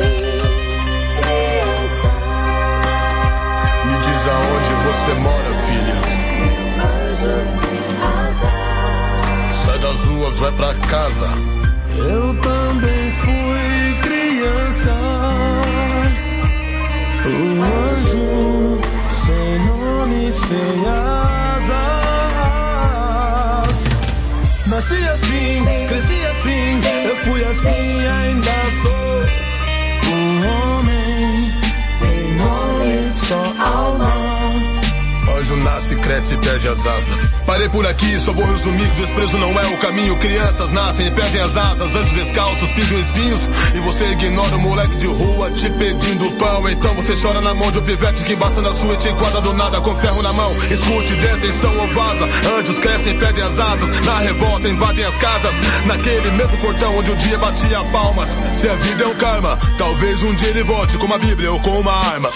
Me diz aonde você mora, filha. Sai das ruas, vai pra casa. Eu também fui criança, um anjo sem nome, sem asas. Nasci assim, cresci assim, eu fui assim, ainda sou um homem sem nome, só alma. Anjo nasce, cresce e perde as asas. Parei por aqui, só vou resumir que desprezo não é o caminho. Crianças nascem e perdem as asas, anjos descalços pisam espinhos, e você ignora o moleque de rua te pedindo pão. Então você chora na mão de um pivete que basta na sua e te enquadra do nada com ferro na mão. Escute, dê atenção ou vaza. Anjos crescem e perdem as asas, na revolta invadem as casas, naquele mesmo portão onde um dia batia palmas. Se a vida é um karma, talvez um dia ele volte com uma bíblia ou com uma arma.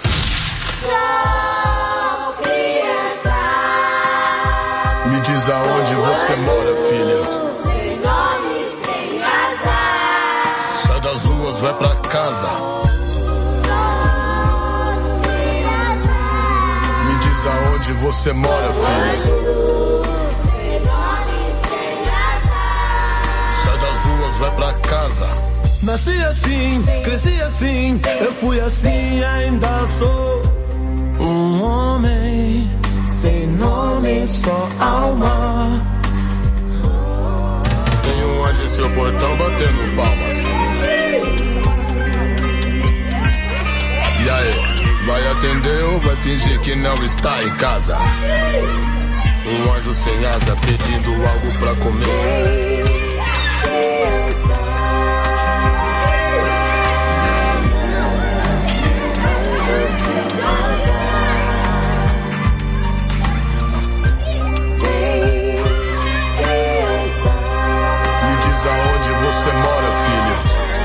Sou criança. Me diz aonde você mora, filha. Sem nome, sem azar. Sai das ruas, vai pra casa. Sou criança. Me diz aonde você mora, filha. Sem nome, sem azar. Sai das ruas, vai pra casa. Nasci assim, cresci assim, eu fui assim, ainda sou um homem sem nome, só alma. Tem um anjo em seu portão batendo palmas. E aí, vai atender ou vai fingir que não está em casa? Um anjo sem asa pedindo algo pra comer. Você mora, filha.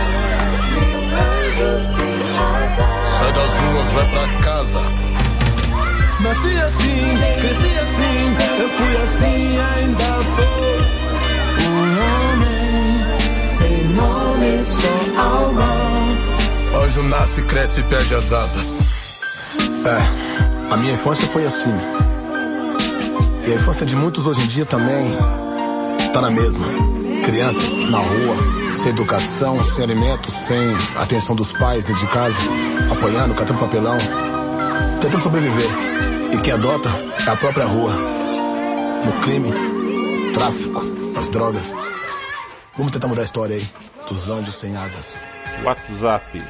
Sai das ruas, vai pra casa. Nasci assim, cresci assim, eu fui assim, ainda sou um homem sem nome, só alma. Anjo nasce, cresce e perde as asas. A minha infância foi assim. E a infância de muitos hoje em dia também tá na mesma. Crianças na rua, sem educação, sem alimento, sem atenção dos pais dentro de casa, apanhando, catando papelão, tentando sobreviver. E quem adota é a própria rua. No crime, tráfico, nas drogas. Vamos tentar mudar a história aí dos anjos sem asas. WhatsApp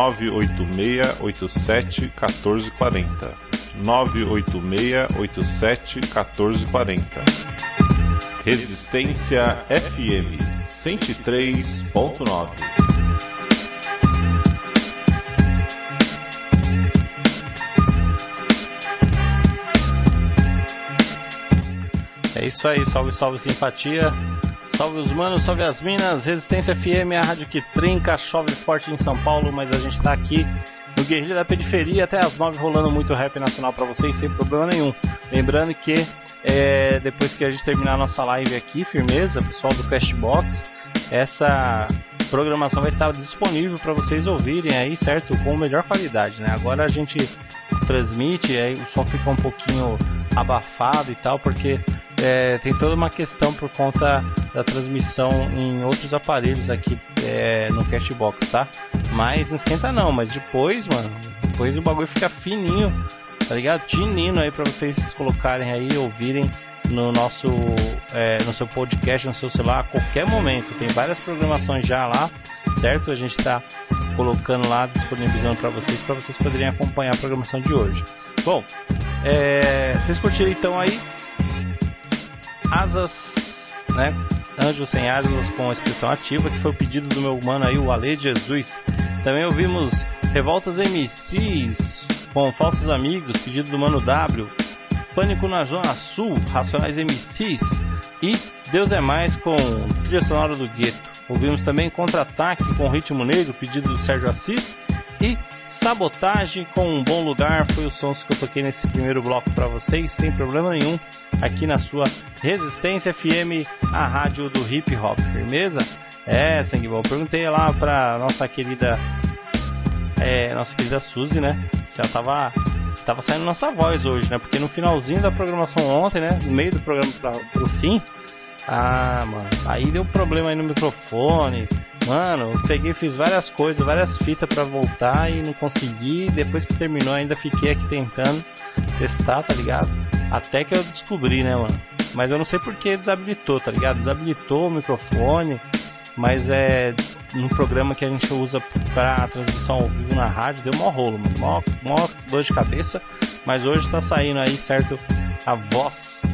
986871440. 986871440. Resistência FM 103.9. É isso aí, salve, salve, simpatia. Salve os manos, salve as minas. Resistência FM, a rádio que trinca, chove forte em São Paulo, mas a gente tá aqui no Guerrilha da Periferia até as 9, rolando muito rap nacional pra vocês, sem problema nenhum. Lembrando que depois que a gente terminar a nossa live aqui, firmeza, pessoal do Castbox, essa programação vai estar disponível para vocês ouvirem aí, certo? Com melhor qualidade, né? Agora a gente transmite, aí o som fica um pouquinho abafado e tal, porque tem toda uma questão por conta da transmissão em outros aparelhos aqui no Castbox, tá? Mas não esquenta não, mas depois, mano, depois o bagulho fica fininho, tá ligado? Tinino aí pra vocês colocarem aí e ouvirem no nosso no seu podcast, no seu celular a qualquer momento. Tem várias programações já lá, certo? A gente tá colocando lá, disponibilizando pra vocês poderem acompanhar a programação de hoje. Bom, vocês curtiram então aí Asas, né? Anjos sem asas com a expressão ativa, que foi o pedido do meu mano aí, o Ale Jesus. Também ouvimos Revoltas MCs com Falsos Amigos, pedido do Mano W. Pânico na Zona Sul, Racionais MCs. E Deus é Mais com trilha sonora do Gueto. Ouvimos também Contra-Ataque com Ritmo Negro, pedido do Sérgio Assis. E Sabotagem com Um Bom Lugar foi os sons que eu toquei nesse primeiro bloco para vocês, sem problema nenhum, aqui na sua Resistência FM, a rádio do hip hop, firmeza? Sangue bom. Perguntei lá pra nossa querida Suzy, né, se ela tava saindo nossa voz hoje, né, porque no finalzinho da programação ontem, né, no meio do programa pro fim, mano, aí deu problema aí no microfone. Mano, eu peguei, fiz várias coisas, várias fitas pra voltar e não consegui. Depois que terminou ainda fiquei aqui tentando testar, tá ligado? Até que eu descobri, né, mano? Mas eu não sei porque desabilitou, tá ligado? Desabilitou o microfone, mas no programa que a gente usa pra transmissão ao vivo na rádio, deu mó rolo, mano. Mó dor de cabeça. Mas hoje tá saindo aí, certo? a voz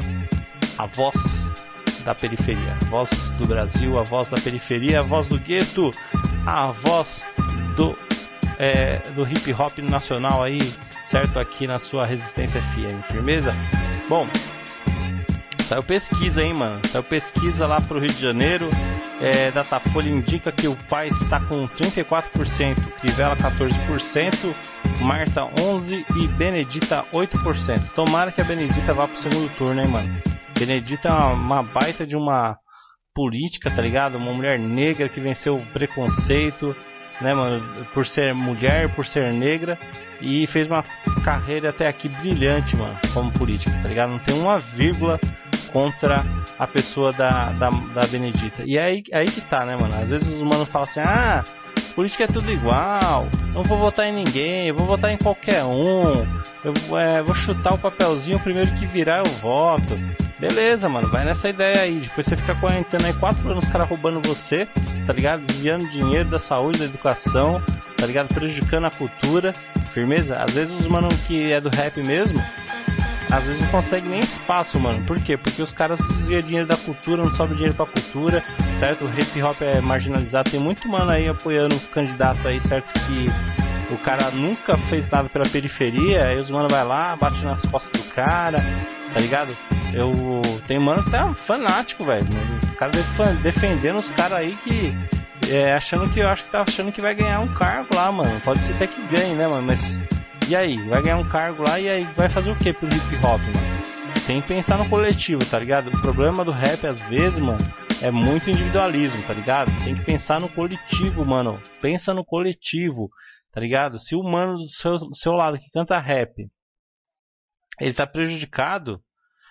da periferia, a voz do Brasil, a voz da periferia, a voz do gueto, a voz do hip hop nacional aí, certo? Aqui na sua Resistência FM, firmeza? Bom, saiu pesquisa, hein, mano? Saiu pesquisa lá pro Rio de Janeiro. Datafolha indica que o Paz está com 34%, Crivella 14%, Marta 11% e Benedita 8%. Tomara que a Benedita vá pro segundo turno, hein, mano? Benedita é uma baita de uma política, tá ligado? Uma mulher negra que venceu o preconceito, né, mano? Por ser mulher, por ser negra, e fez uma carreira até aqui brilhante, mano, como política, tá ligado? Não tem uma vírgula contra a pessoa da Benedita. E aí que tá, né, mano? Às vezes os manos falam assim, política é tudo igual, não vou votar em ninguém, eu vou votar em qualquer um, eu vou chutar o papelzinho, o primeiro que virar eu voto. Beleza, mano, vai nessa ideia aí. Depois você fica aguentando aí 4 anos os caras roubando você, tá ligado? Desviando dinheiro da saúde, da educação, tá ligado? Prejudicando a cultura, firmeza? Às vezes os mano que é do rap mesmo, às vezes não consegue nem espaço, mano. Por quê? Porque os caras desviam dinheiro da cultura, não sobra dinheiro pra cultura, certo? O hip hop é marginalizado. Tem muito mano aí apoiando o candidato aí, certo? Que o cara nunca fez nada pela periferia, aí os mano vai lá, bate nas costas do cara, tá ligado? Tem mano que tá fanático, velho. O cara defendendo os caras aí que tá achando que vai ganhar um cargo lá, mano. Pode ser até que ganhe, né, mano? Mas e aí? Vai ganhar um cargo lá e aí vai fazer o que pro hip hop, mano? Tem que pensar no coletivo, tá ligado? O problema do rap, às vezes, mano, é muito individualismo, tá ligado? Tem que pensar no coletivo, mano. Pensa no coletivo, tá ligado? Se o mano do seu lado que canta rap, ele tá prejudicado,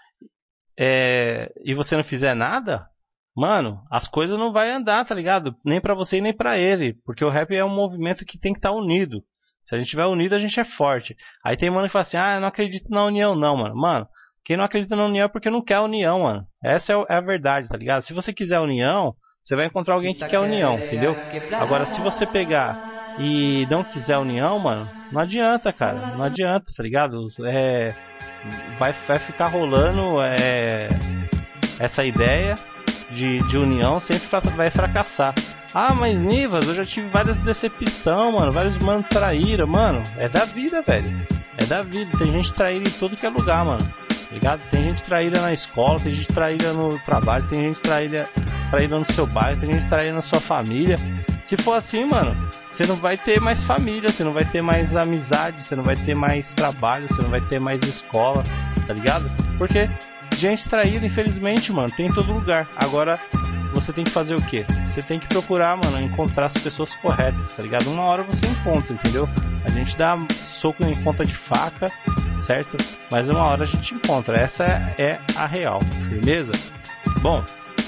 e você não fizer nada, mano, as coisas não vai andar, tá ligado? Nem pra você e nem pra ele. Porque o rap é um movimento que tem que estar unido. Se a gente estiver unido, a gente é forte. Aí tem mano que fala assim, eu não acredito na união não, mano. Mano, quem não acredita na união é porque não quer a união, mano. Essa é a verdade, tá ligado? Se você quiser a união, você vai encontrar alguém que quer a união, entendeu? Agora, se você pegar e não quiser a união, mano, não adianta, cara. Não adianta, tá ligado? Vai ficar rolando essa ideia de união, sempre vai fracassar. Mas Nivas, eu já tive várias decepções, mano. Vários manos traíram, mano. É da vida, velho. É da vida. Tem gente traíra em todo que é lugar, mano. Tá ligado? Tem gente traíra na escola, tem gente traíra no trabalho, tem gente traíra no seu bairro, tem gente traíra na sua família. Se for assim, mano, você não vai ter mais família, você não vai ter mais amizade, você não vai ter mais trabalho, você não vai ter mais escola, tá ligado? Porque gente traída, infelizmente, mano, tem em todo lugar. Agora, você tem que fazer o quê? Você tem que procurar, mano, encontrar as pessoas corretas, tá ligado? Uma hora você encontra, entendeu? A gente dá soco em ponta de faca, certo? Mas uma hora a gente encontra. Essa é a real, firmeza? Bom,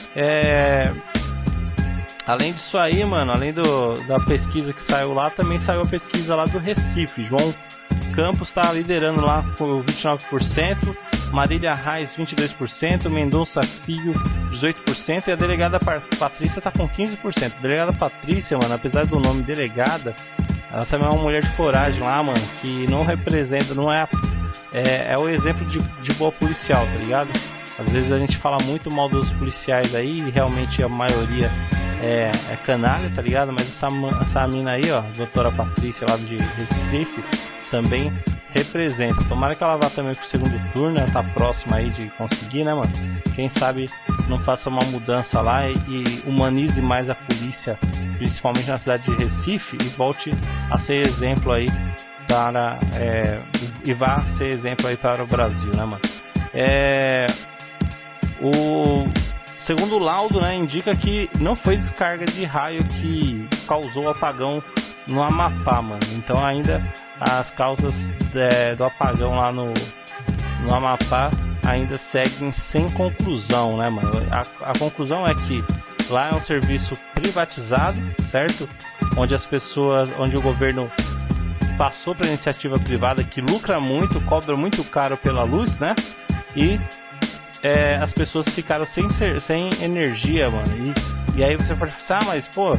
além disso aí, mano, além da pesquisa que saiu lá, também saiu a pesquisa lá do Recife. João Campos tá liderando lá com 29%, Marília Reis 22%, Mendonça Filho 18% e a delegada Patrícia tá com 15%. A delegada Patrícia, mano, apesar do nome delegada, ela também é uma mulher de coragem lá, mano, que não representa, não é o exemplo de boa policial, tá ligado? Às vezes a gente fala muito mal dos policiais aí, e realmente a maioria é canalha, tá ligado? Mas essa mina aí, ó, a doutora Patrícia lá de Recife, também representa. Tomara que ela vá também pro segundo turno, ela tá próxima aí de conseguir, né, mano? Quem sabe não faça uma mudança lá e humanize mais a polícia, principalmente na cidade de Recife, e volte a ser exemplo aí para e vá ser exemplo aí para o Brasil, né, mano? O segundo laudo, né, indica que não foi descarga de raio que causou o apagão no Amapá, mano. Então ainda as causas do apagão lá no Amapá ainda seguem sem conclusão, né, mano? A conclusão é que lá é um serviço privatizado, certo? Onde o governo passou para iniciativa privada que lucra muito, cobra muito caro pela luz, né? E as pessoas ficaram sem energia, mano. E aí você pode pensar, mas pô,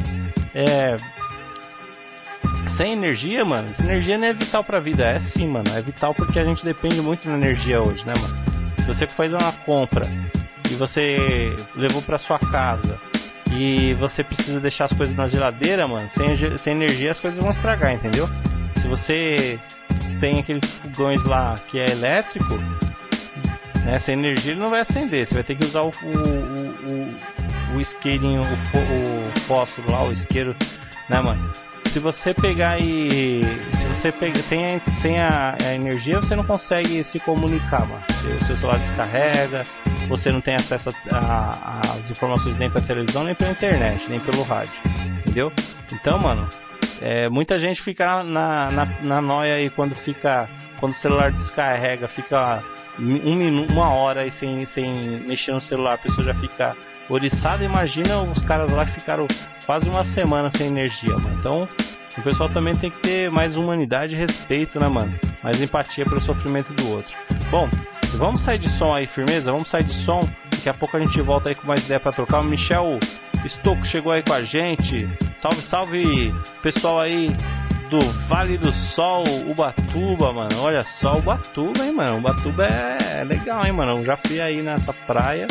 sem energia, mano, essa energia não é vital pra vida. É sim, mano, é vital porque a gente depende muito da energia hoje, né, mano? Se você faz uma compra e você levou pra sua casa e você precisa deixar as coisas na geladeira, mano, sem energia as coisas vão estragar, entendeu? Se você tem aqueles fogões lá que é elétrico, né, sem energia ele não vai acender, você vai ter que usar o isqueirinho, o fósforo lá, o isqueiro, né, mano? Se você pegar e... Se você tem a energia, você não consegue se comunicar, mano. O seu celular descarrega, você não tem acesso às informações nem pela televisão, nem pela internet, nem pelo rádio, entendeu? Então, mano, muita gente fica na noia aí quando o celular descarrega, fica uma hora aí sem mexer no celular, a pessoa já fica oriçada. Imagina os caras lá que ficaram quase uma semana sem energia, mano. Então o pessoal também tem que ter mais humanidade e respeito, né, mano? Mais empatia pelo sofrimento do outro. Bom, vamos sair de som aí, firmeza? Vamos sair de som. Daqui a pouco a gente volta aí com mais ideia pra trocar. O Michel Stocco chegou aí com a gente. Salve, salve, pessoal aí do Vale do Sol, Ubatuba, mano. Olha só, Ubatuba, hein, mano. Ubatuba é legal, hein, mano. Eu já fui aí nessa praia.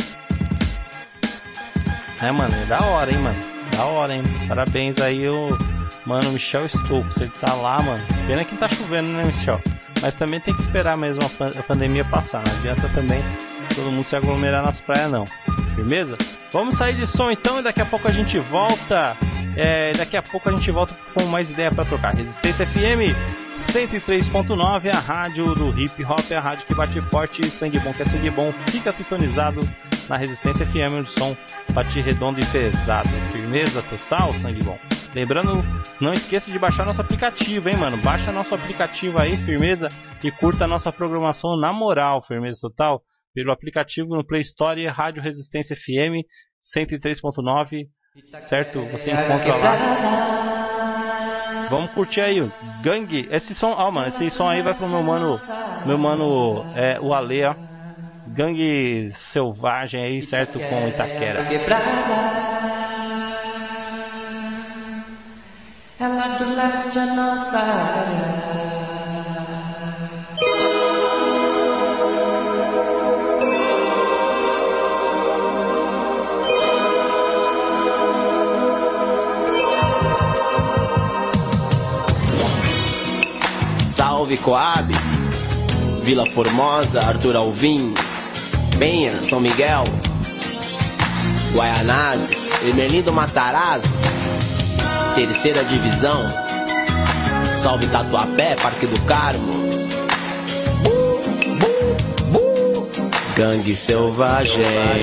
Mano, é da hora, hein, mano. Da hora, hein. Parabéns aí, mano, Michel Stocco. Você tá lá, mano. Pena que tá chovendo, né, Michel? Mas também tem que esperar mesmo a pandemia passar. Não adianta também todo mundo se aglomerar nas praias, não. Firmeza? Vamos sair de som então e daqui a pouco a gente volta. Daqui a pouco a gente volta com mais ideia pra trocar. Resistência FM 103.9, a rádio do hip hop, a rádio que bate forte, sangue bom que é sangue bom. Fica sintonizado na Resistência FM, onde o som bate redondo e pesado. Firmeza total, sangue bom. Lembrando, não esqueça de baixar nosso aplicativo, hein, mano. Baixa nosso aplicativo aí, firmeza, e curta a nossa programação na moral, firmeza total, pelo aplicativo no Play Store, Rádio Resistência FM 103.9, certo? Você encontra lá. Vamos curtir aí o Gangue. Esse som, mano, esse som aí vai pro meu mano, o Ale, ó. Gangue Selvagem aí, certo? Com Itaquera. Ela do leste é nossa área. Salve Coab, Vila Formosa, Arthur Alvim, Penha, São Miguel, Guaianazes, Ermelindo Matarazzo, Terceira Divisão, Salve Tatuapé, Parque do Carmo, Gangue Selvagem.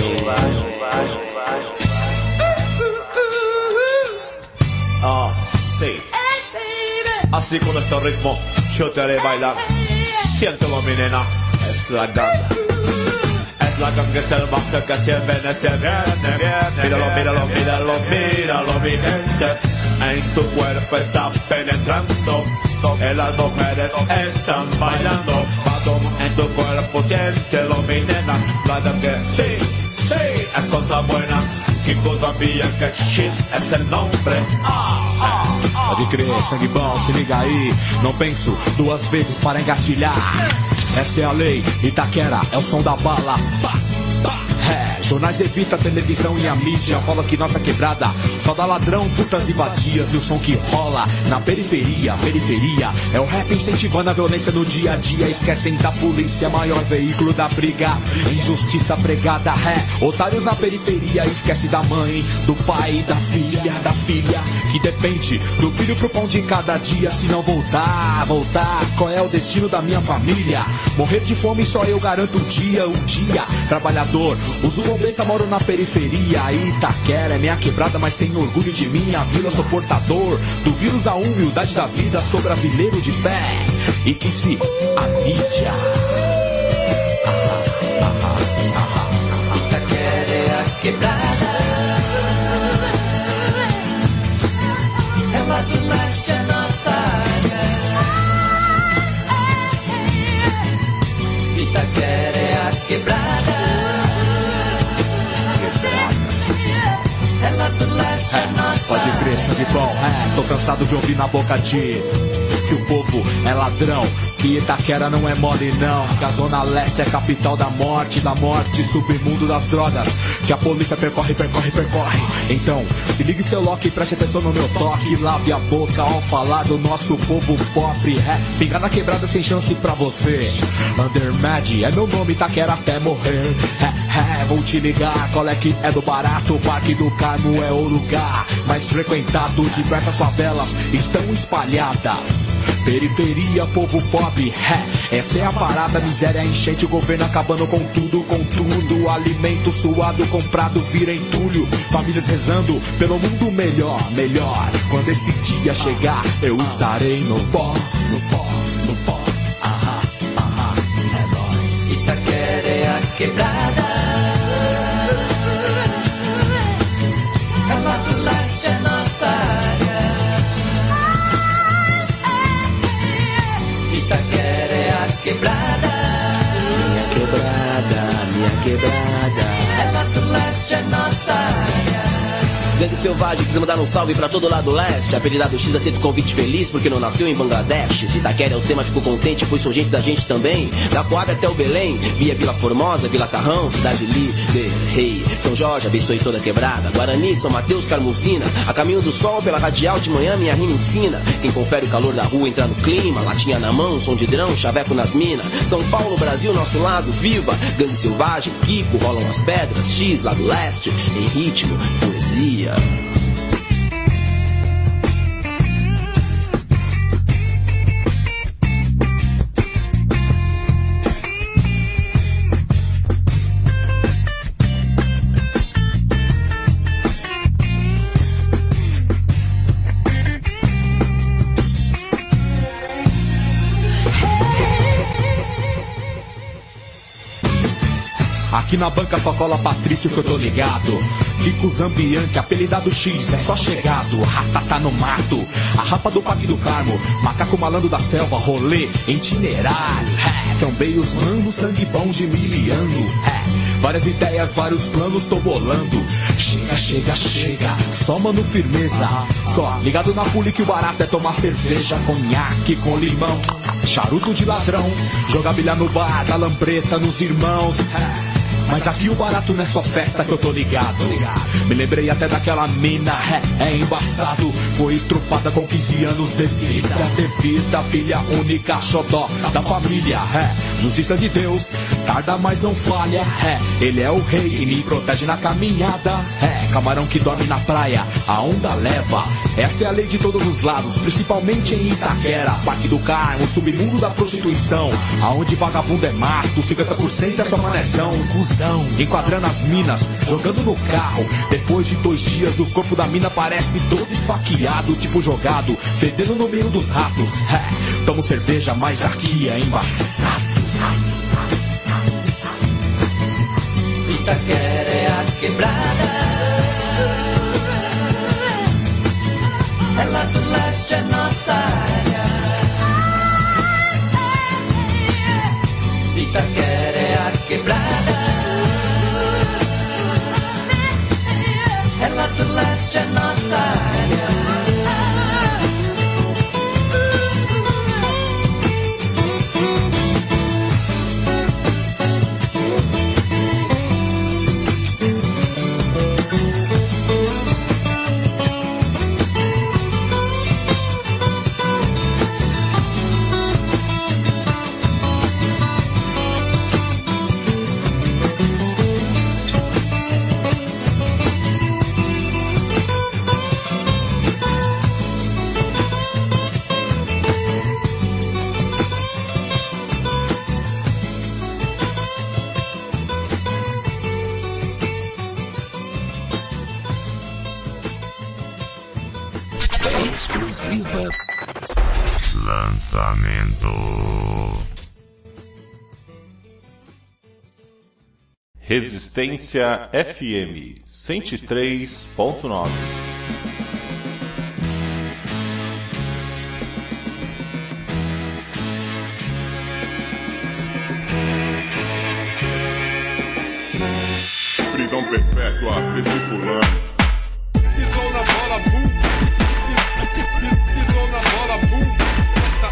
Sí. Así con este ritmo yo te haré bailar. Siéntelo, mi nena, es la ganga. Es la ganga salvaje que siempre se viene. Míralo, míralo, míralo, míralo, mi gente. En tu cuerpo está penetrando. Las mujeres están bailando. En tu cuerpo siéntelo, mi nena. La ganga, sí, sí, es cosa buena. Kiko sabia que X é seu nome. Pode crer, sangue bom, se liga aí. Não penso duas vezes para engatilhar. Essa é a lei, Itaquera é o som da bala. Jornais, revista, televisão e a mídia fala que nossa quebrada só dá ladrão, putas e vadias. E o som que rola na periferia é o rap incentivando a violência no dia a dia. Esquecem da polícia, maior veículo da briga. Injustiça pregada, otários na periferia. Esquece da mãe, do pai, da filha que depende do filho pro pão de cada dia. Se não voltar, qual é o destino da minha família? Morrer de fome só eu garanto um dia. Trabalhador, uso bombeta, moro na periferia. Itaquera é minha quebrada, mas tenho orgulho de minha vila. Sou portador do vírus da humildade da vida. Sou brasileiro de fé e que se a mídia. Itaquera é a quebrada. Ela do leste é nossa área. Itaquera é a quebrada. Pode crer, sangue bom, tô cansado de ouvir na boca de que o povo é ladrão, que Itaquera não é mole não, que a Zona Leste é capital da morte, submundo das drogas, que a polícia percorre. Então, se ligue seu lock e preste atenção no meu toque, lave a boca ao falar do nosso povo pobre, pingar na quebrada sem chance pra você. Undermad é meu nome, Itaquera até morrer. Vou te ligar, qual é que é do barato? O Parque do Carmo é o lugar mais frequentado, diversas favelas estão espalhadas. Periferia, povo pobre, essa é a parada, miséria, enchente, o governo acabando com tudo, alimento suado, comprado, vira entulho, famílias rezando pelo mundo melhor, quando esse dia chegar, eu estarei no pó, é nóis, Itaquera é a quebrada, ela do leste é nossa área. Itaquera é a quebrada, minha quebrada. Ela do leste é nossa área. Gangue selvagem, quis mandar um salve pra todo lado leste. Apelidado X, aceita o convite feliz porque não nasceu em Bangladesh. Se Itaquera é o tema, ficou contente, pois sou gente da gente também. Da Coab até o Belém, via Vila Formosa, Vila Carrão, Cidade Líder, Rei, São Jorge, abençoe toda quebrada. Guarani, São Mateus, Carmuzina, a caminho do sol, pela radial de manhã, minha rima ensina. Quem confere o calor da rua, entra no clima, latinha na mão, som de drão, chaveco nas minas. São Paulo, Brasil, nosso lado, viva. Gangue selvagem, Kiko, rolam as pedras, X, lado leste, em ritmo, poesia. Aqui na banca só cola Patrício que eu tô ligado. Kiko Zambianchi, apelidado X, é só chegado. Ratata no mato, a rapa do Parque do Carmo, macaco malandro da selva, rolê itinerário. Também os manos, sangue bom de miliano. Várias ideias, vários planos, tô bolando. Chega, só mano firmeza. Só ligado na puli que o barato é tomar cerveja, conhaque com limão, charuto de ladrão, jogar bilhar no bar, da lambreta nos irmãos. Mas aqui o barato não é só festa que eu tô ligado. Me lembrei até daquela mina, é embaçado. Foi estrupada com 15 anos de vida, filha única, xodó da família. Justiça de Deus, tarda mas não falha. Ele é o rei e me protege na caminhada. Camarão que dorme na praia, a onda leva. Esta é a lei de todos os lados, principalmente em Itaquera, Parque do Carmo, submundo da prostituição, aonde vagabundo é mato, 50% é só manezão, cuzão, enquadrando as minas, jogando no carro. Depois de 2 dias o corpo da mina parece todo esfaqueado, tipo jogado, fedendo no meio dos ratos. Tomo cerveja, mas aqui é embaçado. Itaquera é a quebrada, ela do leste é nossa área. Itaquera é a quebrada, ela do leste é nossa área. Resistência FM 103.9. Prisão perpétua, preso fulano. Pisou na bola, bum. Pisou na bola, bum.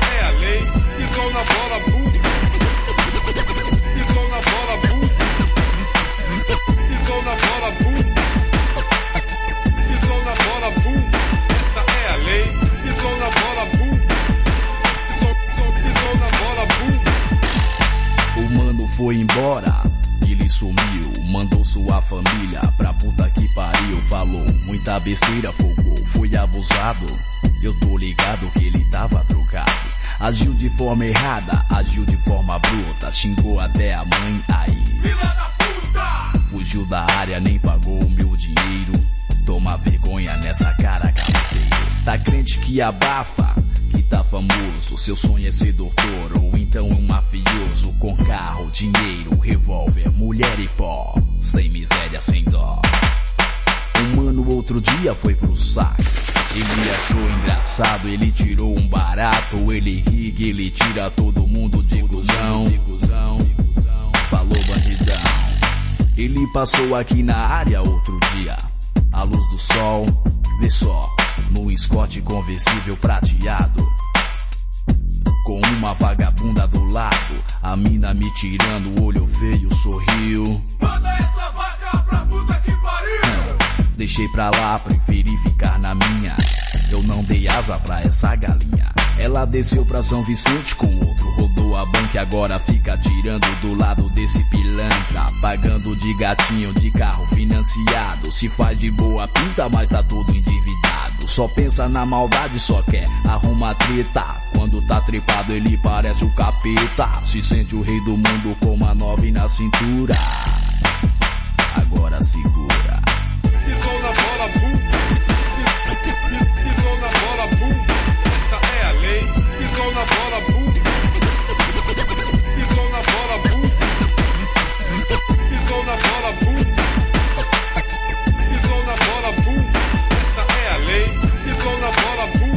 foi embora. Ele sumiu, mandou sua família pra puta que pariu. Falou muita besteira, folgou, foi abusado. Eu tô ligado que ele tava trocado. Agiu de forma errada, agiu de forma bruta. Xingou até a mãe, aí filha da puta! Fugiu da área, nem pagou o meu dinheiro. Toma vergonha nessa cara, cafeteiro. Tá crente que abafa, que tá famoso. Seu sonho é ser doutor ou então um mafioso. Com carro, dinheiro, revólver, mulher e pó. Sem miséria, sem dó. Um mano outro dia foi pro saco. Ele achou engraçado, ele tirou um barato. Ele ri, ele tira todo mundo de cuzão. Falou bandidão. Ele passou aqui na área outro dia. A luz do sol, vê só, no Escort conversível prateado. Com uma vagabunda do lado, a mina me tirando, o olho feio, sorriu. Manda essa vaca pra puta que pariu! Deixei pra lá, preferi ficar na minha. Eu não dei asa pra essa galinha. Ela desceu pra São Vicente com outro, rodou a banca e agora fica tirando do lado desse pilantra. Pagando de gatinho de carro financiado. Se faz de boa pinta, mas tá todo endividado. Só pensa na maldade, só quer arrumar treta. Quando tá trepado ele parece o capeta. Se sente o rei do mundo com uma 9 na cintura. Agora segura. Pisou na bola, bum. Pisou na bola, bum. Essa é a lei. Pisou na bola, bum. Pisou na bola, bum. Pisou na bola, bum. Pisou na bola, bum. Essa é a lei. Pisou na bola, bum.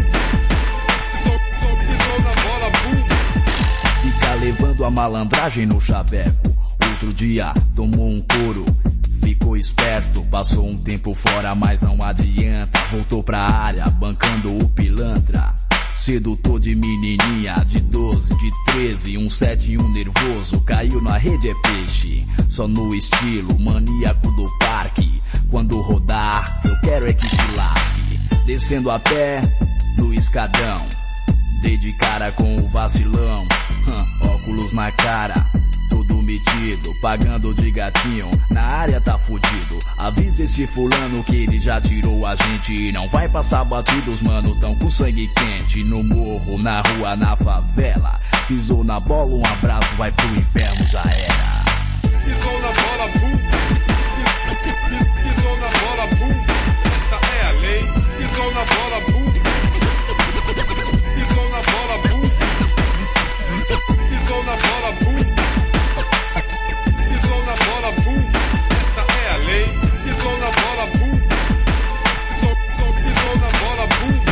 Pisou na bola, bum. Fica levando a malandragem no chaveco. Outro dia tomou um couro. Ficou esperto, passou um tempo fora, mas não adianta. Voltou pra área, bancando o pilantra. Sedutor de menininha, de 12, de 13, 171 nervoso. Caiu na rede é peixe, só no estilo maníaco do parque. Quando rodar, eu quero é que se lasque. Descendo a pé, no escadão. Dei de cara com o vacilão. Óculos na cara, todo metido, pagando de gatinho, na área tá fudido. Avisa esse fulano que ele já tirou a gente e não vai passar batido. Os mano tão com sangue quente, no morro, na rua, na favela. Pisou na bola, um abraço, vai pro inferno, já era. Pisou na bola, bum. Pisou na bola, bum. Essa é a lei. Pisou na bola, bum. Pisou na bola, bum. Pisou na bola, bum. Pisou na bola, bum. Essa é a lei. Pisou na bola, bum. Pisou na bola,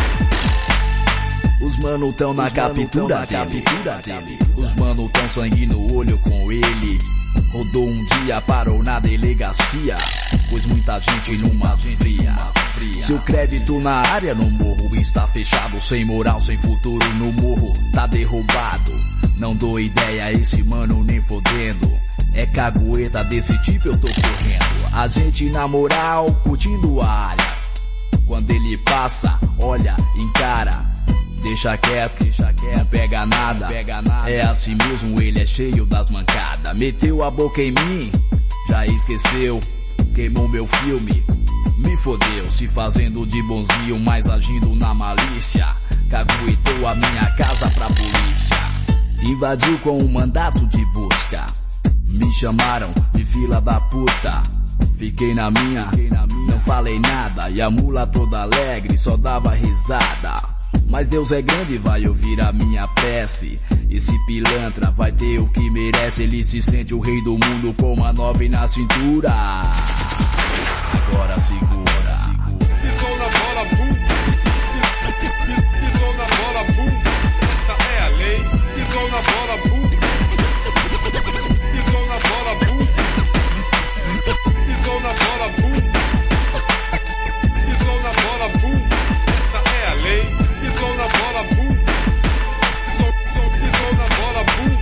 bum. Os mano tão na captura dele. Os mano tão sangue no olho com ele. Rodou um dia, parou na delegacia, pois muita gente numa fria. Seu crédito na área no morro está fechado. Sem moral, sem futuro no morro, tá derrubado. Não dou ideia, esse mano nem fodendo. É cagueta desse tipo eu tô correndo. A gente na moral, curtindo a área. Quando ele passa, olha, encara. Deixa quieto, não pega nada. É assim mesmo, ele é cheio das mancadas. Meteu a boca em mim, já esqueceu. Queimou meu filme, me fodeu. Se fazendo de bonzinho, mas agindo na malícia. Caguetou a minha casa pra polícia. Invadiu com um mandato de busca. Me chamaram de fila da puta. Fiquei na minha, não falei nada. E a mula toda alegre só dava risada. Mas Deus é grande, vai ouvir a minha prece. Esse pilantra vai ter o que merece. Ele se sente o rei do mundo com uma 9 na cintura. Agora segura. Pisou na bola, bum. Pisou na bola, bum. Essa é a lei. Pisou na bola, bum. Pisou na bola, bum. Pisou na bola, bum. Pisou na bola, bum. Essa é a lei. Pisou na bola, bum. Pisou na bola, bum.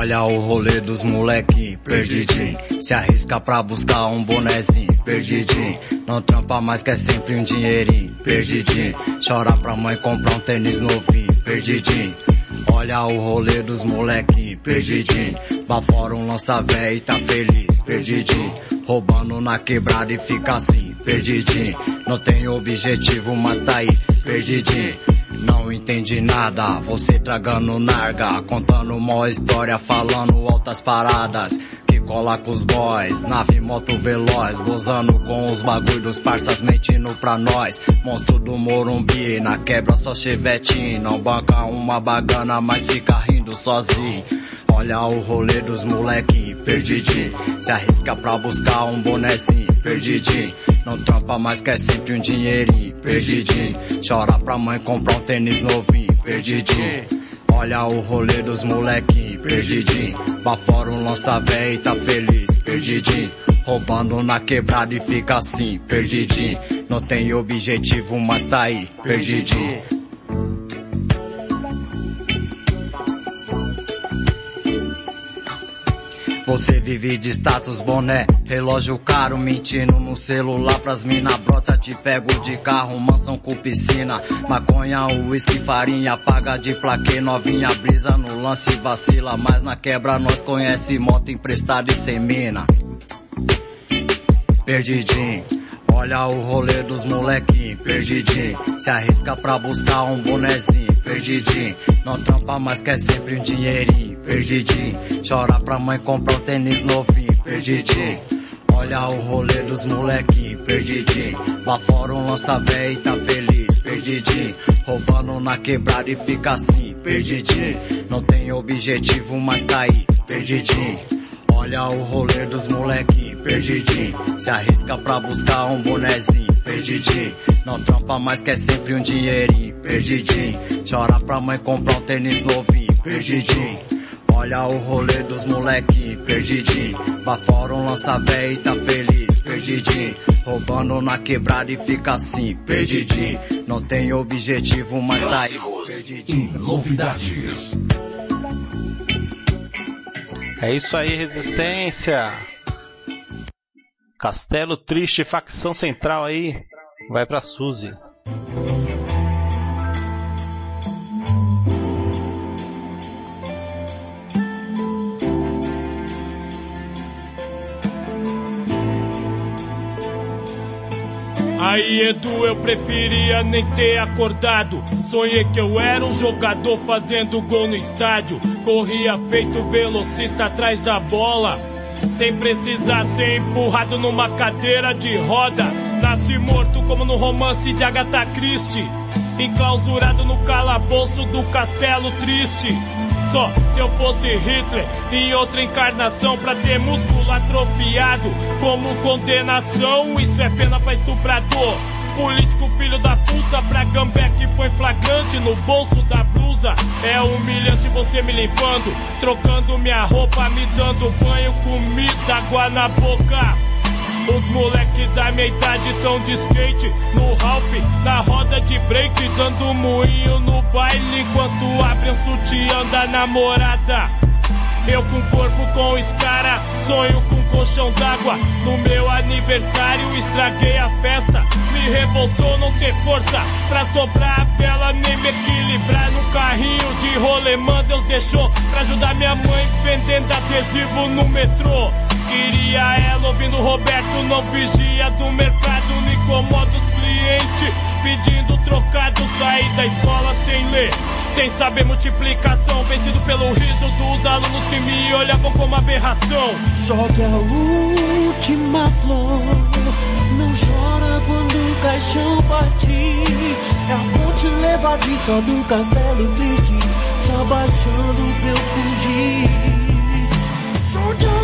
Olha o rolê dos molequinhos, perdidinho. Se arrisca pra buscar um bonezinho, perdidinho. Não trampa mais, quer sempre um dinheirinho, perdidinho. Chora pra mãe comprar um tênis novinho, perdidinho. Olha o rolê dos molequinhos, perdidinho. Lá fora um lança véia e tá feliz, perdidinho. Roubando na quebrada e fica assim, perdidinho. Não tem objetivo, mas tá aí, perdidinho. Não entende nada, você tragando narga, contando uma história, falando altas paradas. Que cola com os boys, nave moto veloz, gozando com os bagulho dos parças, mentindo pra nós. Monstro do Morumbi, na quebra só chevetinho. Não banca uma bagana, mas fica rindo sozinho. Olha o rolê dos molequinhos, perdidinho. Se arrisca pra buscar um bonezinho, perdidinho. Não trampa mais, quer sempre um dinheirinho, perdidinho. Chora pra mãe comprar um tênis novinho, perdidinho. Olha o rolê dos molequinhos, perdidinho. Lá fora um lança véia e tá feliz, perdidinho. Roubando na quebrada e fica assim, perdidinho. Não tem objetivo, mas tá aí, perdidinho. Você vive de status, boné, relógio caro, mentindo no celular pras mina brota, te pego de carro, mansão com piscina, maconha, uísque, farinha, paga de plaquê, novinha, brisa no lance, vacila, mas na quebra nós conhece moto emprestada e sem mina. Perdidinho. Olha o rolê dos molequinhos, perdidinho. Se arrisca pra buscar um bonezinho, perdidinho. Não trampa mais, quer sempre um dinheirinho, perdidinho. Chora pra mãe comprar um tênis novinho, perdidinho. Olha o rolê dos molequinhos, perdidinho. Lá fora um lança véia e tá feliz, perdidinho. Roubando na quebrada e fica assim, perdidinho. Não tem objetivo, mas tá aí, perdidinho. Olha o rolê dos molequinhos, perdidinho. Se arrisca pra buscar um bonezinho, perdidinho. Não trampa mais, quer sempre um dinheirinho, perdidinho. Chora pra mãe comprar um tênis novinho, perdidinho. Olha o rolê dos molequinhos, perdidinho. Lá fora um lança véia e tá feliz, perdidinho. Roubando na quebrada e fica assim, perdidinho. Não tem objetivo, mas tá aí, perdidinho. Novidades. É isso aí, Resistência. Castelo Triste, facção central aí. Vai pra Suzy. Aí, Edu, eu preferia nem ter acordado. Sonhei que eu era um jogador fazendo gol no estádio. Corria feito velocista atrás da bola, sem precisar ser empurrado numa cadeira de roda. Nasci morto como no romance de Agatha Christie, enclausurado no calabouço do Castelo Triste. Só se eu fosse Hitler em outra encarnação, pra ter músculo atrofiado como condenação. Isso é pena pra estuprador, político filho da puta, pra gambé que põe flagrante no bolso da blusa. É humilhante você me limpando, trocando minha roupa, me dando banho, comida, água na boca. Os moleque da minha idade tão de skate no Ralph, na roda de break, dando moinho no baile enquanto abre um sutiã da namorada. Eu com corpo com escara, sonho com colchão d'água. No meu aniversário estraguei a festa, me revoltou não ter força pra soprar a vela, nem me equilibrar no carrinho de rolemã. Deus deixou pra ajudar minha mãe vendendo adesivo no metrô. Queria ela ouvindo Roberto, não vigia do mercado, não incomoda os clientes pedindo trocado. Saí da escola sem ler, sem saber multiplicação, vencido pelo riso dos alunos que me olhavam como aberração. Jogue a última flor, não chora quando o caixão partir. É a ponte levadiça do Castelo Triste, se abaixando pra eu fugir. Jogue a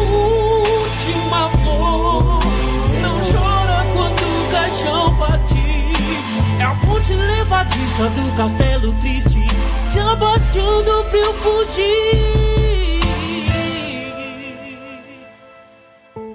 última flor, não chora quando o caixão partir. É a ponte levadiça do Castelo Triste, se abaixando pra eu fugir.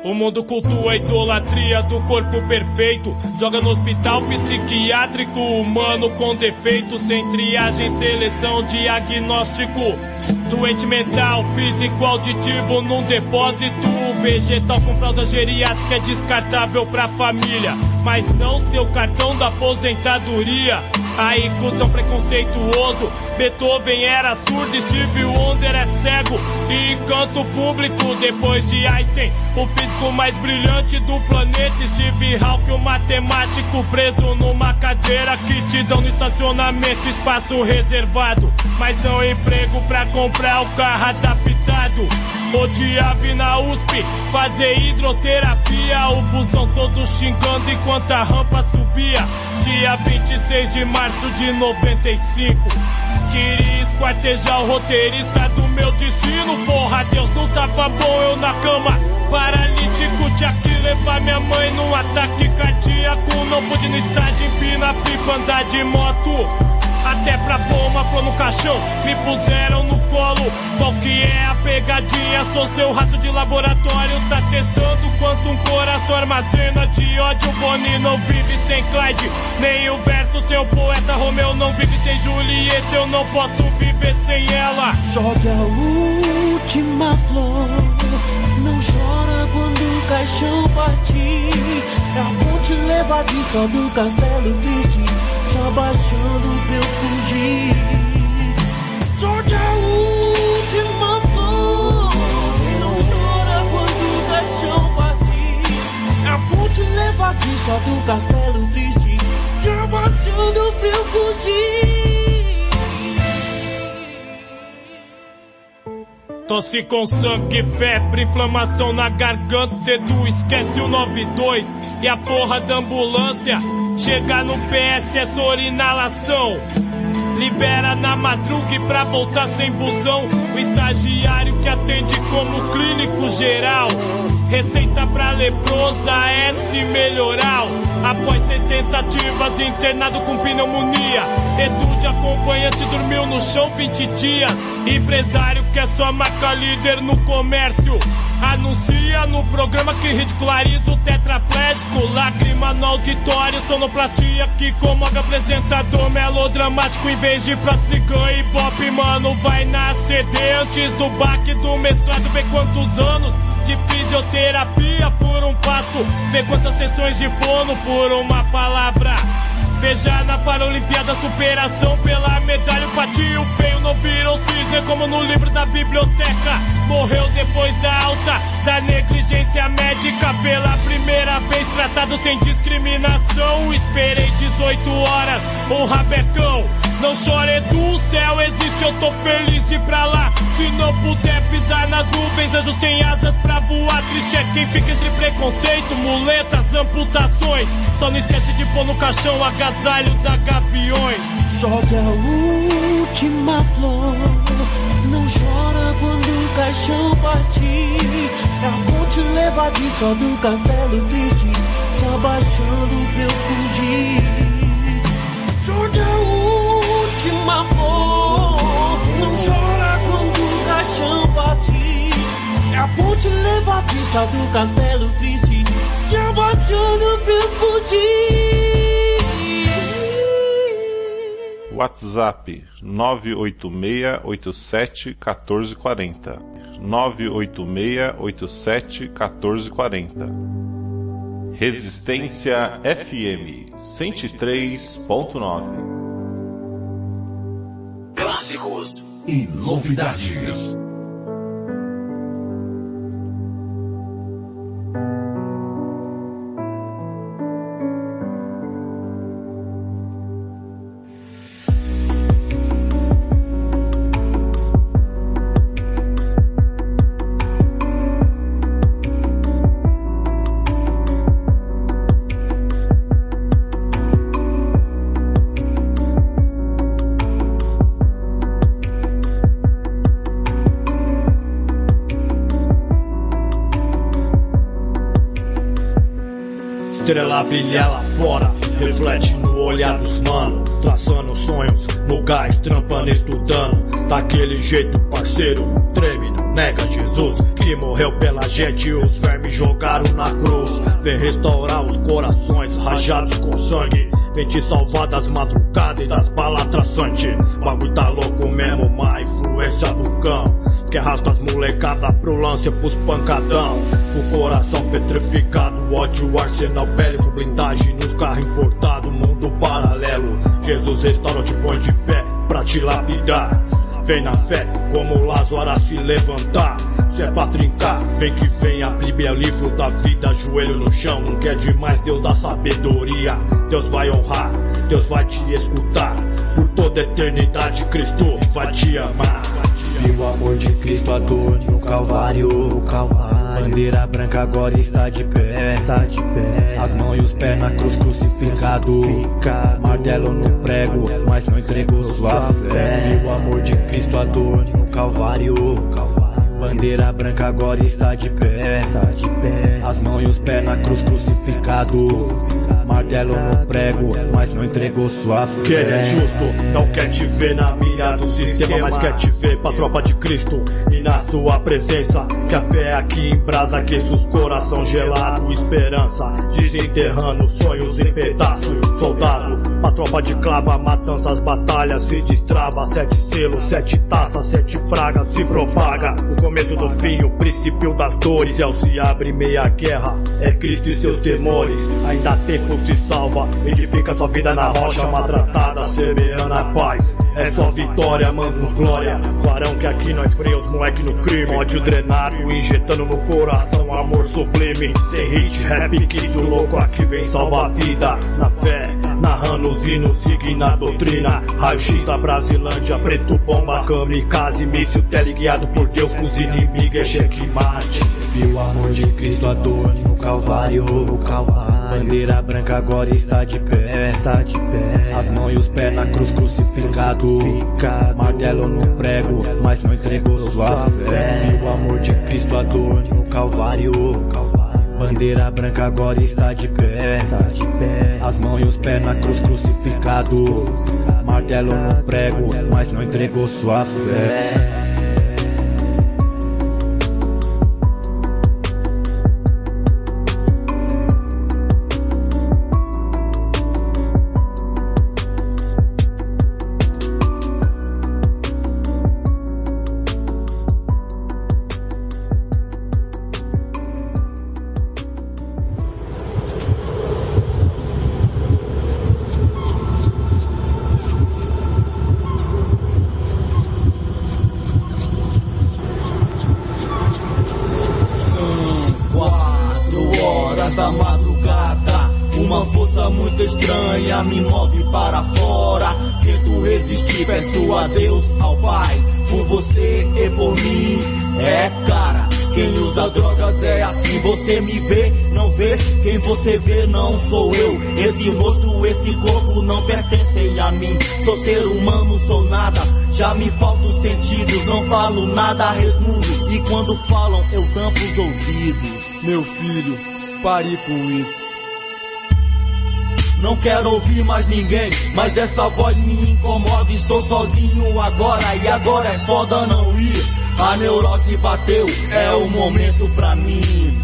O mundo cultua a idolatria do corpo perfeito. Joga no hospital psiquiátrico humano com defeitos, sem triagem, seleção, diagnóstico. Doente mental, físico, auditivo num depósito vegetal com fralda geriátrica é descartável pra família, mas não seu cartão da aposentadoria. Aí, cuzão preconceituoso, Beethoven era surdo, Stevie Wonder é cego e encanto público. Depois de Einstein, o físico mais brilhante do planeta, Steve Hawking, o matemático preso numa cadeira que te dão no estacionamento, espaço reservado, mas não emprego pra comprar o carro adaptado. Odiava ir na USP fazer hidroterapia, o busão todo xingando enquanto a rampa subia. Dia 26 de março de 95, queria esquartejar o roteirista do meu destino. Porra, Deus não tava bom, eu na cama paralítico, tinha que levar minha mãe num ataque cardíaco. Não pude no estádio, empina pipa, andar de moto, até pra pôr uma flor no caixão me puseram no colo. Qual que é a pegadinha? Sou seu rato de laboratório, tá testando quanto um coração armazena de ódio. Bonnie não vive sem Clyde, nem o verso seu poeta Romeu não vive sem Julieta. Eu não posso viver sem ela. Jogue a última flor, não chora quando o caixão partir. É a ponte levadiça do castelo triste, só baixando pra eu fugir. Jogue a última flor, não chora quando o caixão partir. É a ponte levadiça do castelo triste, só baixando pra eu fugir. Tosse com sangue, febre, inflamação na garganta. Edu esquece o 92 e a porra da ambulância. Chegar no PS é só inalação. Libera na madruga e pra voltar sem busão. O estagiário que atende como clínico geral. Receita pra leprosa é se melhorar. Após 6 tentativas, internado com pneumonia. Edu de acompanhante dormiu no chão 20 dias. Empresário que é só marca líder no comércio. Anuncia no programa que ridiculariza o tetraplégico. Lágrima no auditório, sonoplastia que comove apresentador melodramático. Em vez de prótese, ganha ibope, mano, vai na CD. Antes do baque do mesclado, vê quantos anos de fisioterapia por um passo, vê quantas sessões de fono por uma palavra. Veja na Paralimpíada superação pela medalha. O patinho feio não virou cisne como no livro da biblioteca. Morreu depois da alta da negligência médica. Pela primeira vez tratado sem discriminação. Esperei 18 horas, o rabecão. Não chore, Edu, o céu existe, eu tô feliz de ir pra lá. Se não puder pisar nas nuvens, anjos têm asas pra voar. Triste é quem fica entre preconceito, muletas, amputações. Só não esquece de pôr no caixão o agasalho da Gaviões. Jogue a última flor, não chora quando o caixão partir. É a ponte levadiça do castelo triste, se abaixando pra eu fugir. Jogue a última flor, não chora quando o caixão partir. É a ponte levadiça do castelo triste, se abaixando pra eu fugir. WhatsApp 986871440 986871440. Resistência FM 103.9. Clássicos e novidades. Estrela brilha lá fora, reflete no olhar dos mano. Traçando sonhos no gás, trampando, estudando. Daquele jeito, parceiro, treme, nega Jesus, que morreu pela gente, os vermes jogaram na cruz. Vem restaurar os corações rajados com sangue, vem te salvar das madrugadas e das balas traçantes. Bagulho tá louco mesmo, má influência do cão, que arrasta as molecada pro lance, pros pancadão. O coração petrificado, ódio, arsenal bélico, blindagem nos carros importados, mundo paralelo. Jesus restaura, te põe de pé pra te lapidar. Vem na fé, como Lázaro a se levantar. Se é pra trincar, vem que vem, a Bíblia é o livro da vida, joelho no chão. Não quer demais, Deus dá sabedoria. Deus vai honrar, Deus vai te escutar. Por toda a eternidade, Cristo vai te amar. Vi o amor de Cristo, a dor no Calvário, bandeira branca agora está de pé, as mãos e os pés na cruz, crucificado, martelo no prego, mas não entregou sua fé. Vi o amor de Cristo, a dor no Calvário, bandeira branca agora está de pé, as mãos e os pés na cruz, crucificado, martelo no prego, mas não entregou sua fé. Que ele é justo, não quer te ver na mira do sistema, mas quer te ver pra tropa de Cristo e na sua presença. Que a fé aqui em brasa, que os coração gelado, esperança desenterrando sonhos em pedaços. Soldado, pra tropa de clava, matança, as batalhas se destrava. 7 selos, 7 taças, 7 pragas se propaga. O começo do fim, o princípio das dores, céu se abre meia guerra, é Cristo e seus temores. Ainda há tempo, se salva, edifica sua vida na rocha maltratada, semeando a paz. É só vitória, manos, glória. Varão que aqui nós freia os moleque no crime. Ódio drenado, injetando no coração amor sublime. Sem hit, rap, kids, o louco aqui vem salvar a vida. Na fé, narrando os hinos, seguindo a doutrina. Raio-X, a Brasilândia, preto, bomba, kamikaze, míssil, teleguiado por Deus, os inimigos é checkmate. Vi o amor de Cristo, a dor no Calvário, bandeira branca agora está de pé, as mãos e os pés na cruz, crucificado, martelo no prego, mas não entregou sua fé. Vi o amor de Cristo, a dor no Calvário, bandeira branca agora está de pé, as mãos e os pés na cruz, crucificado, martelo no prego, mas não entregou sua fé. Da madrugada, uma força muito estranha me move para fora. Tento resistir, peço a Deus, ao Pai, por você e por mim. É cara, quem usa drogas é assim, você me vê, não vê, quem você vê não sou eu. Esse rosto, esse corpo não pertencem a mim. Sou ser humano, sou nada, já me faltam os sentidos. Não falo nada, resmundo, e quando falam eu tampo os ouvidos. Meu filho, pare com isso. Não quero ouvir mais ninguém, mas essa voz me incomoda. Estou sozinho agora e agora é foda não ir. A neurose bateu, é o momento pra mim.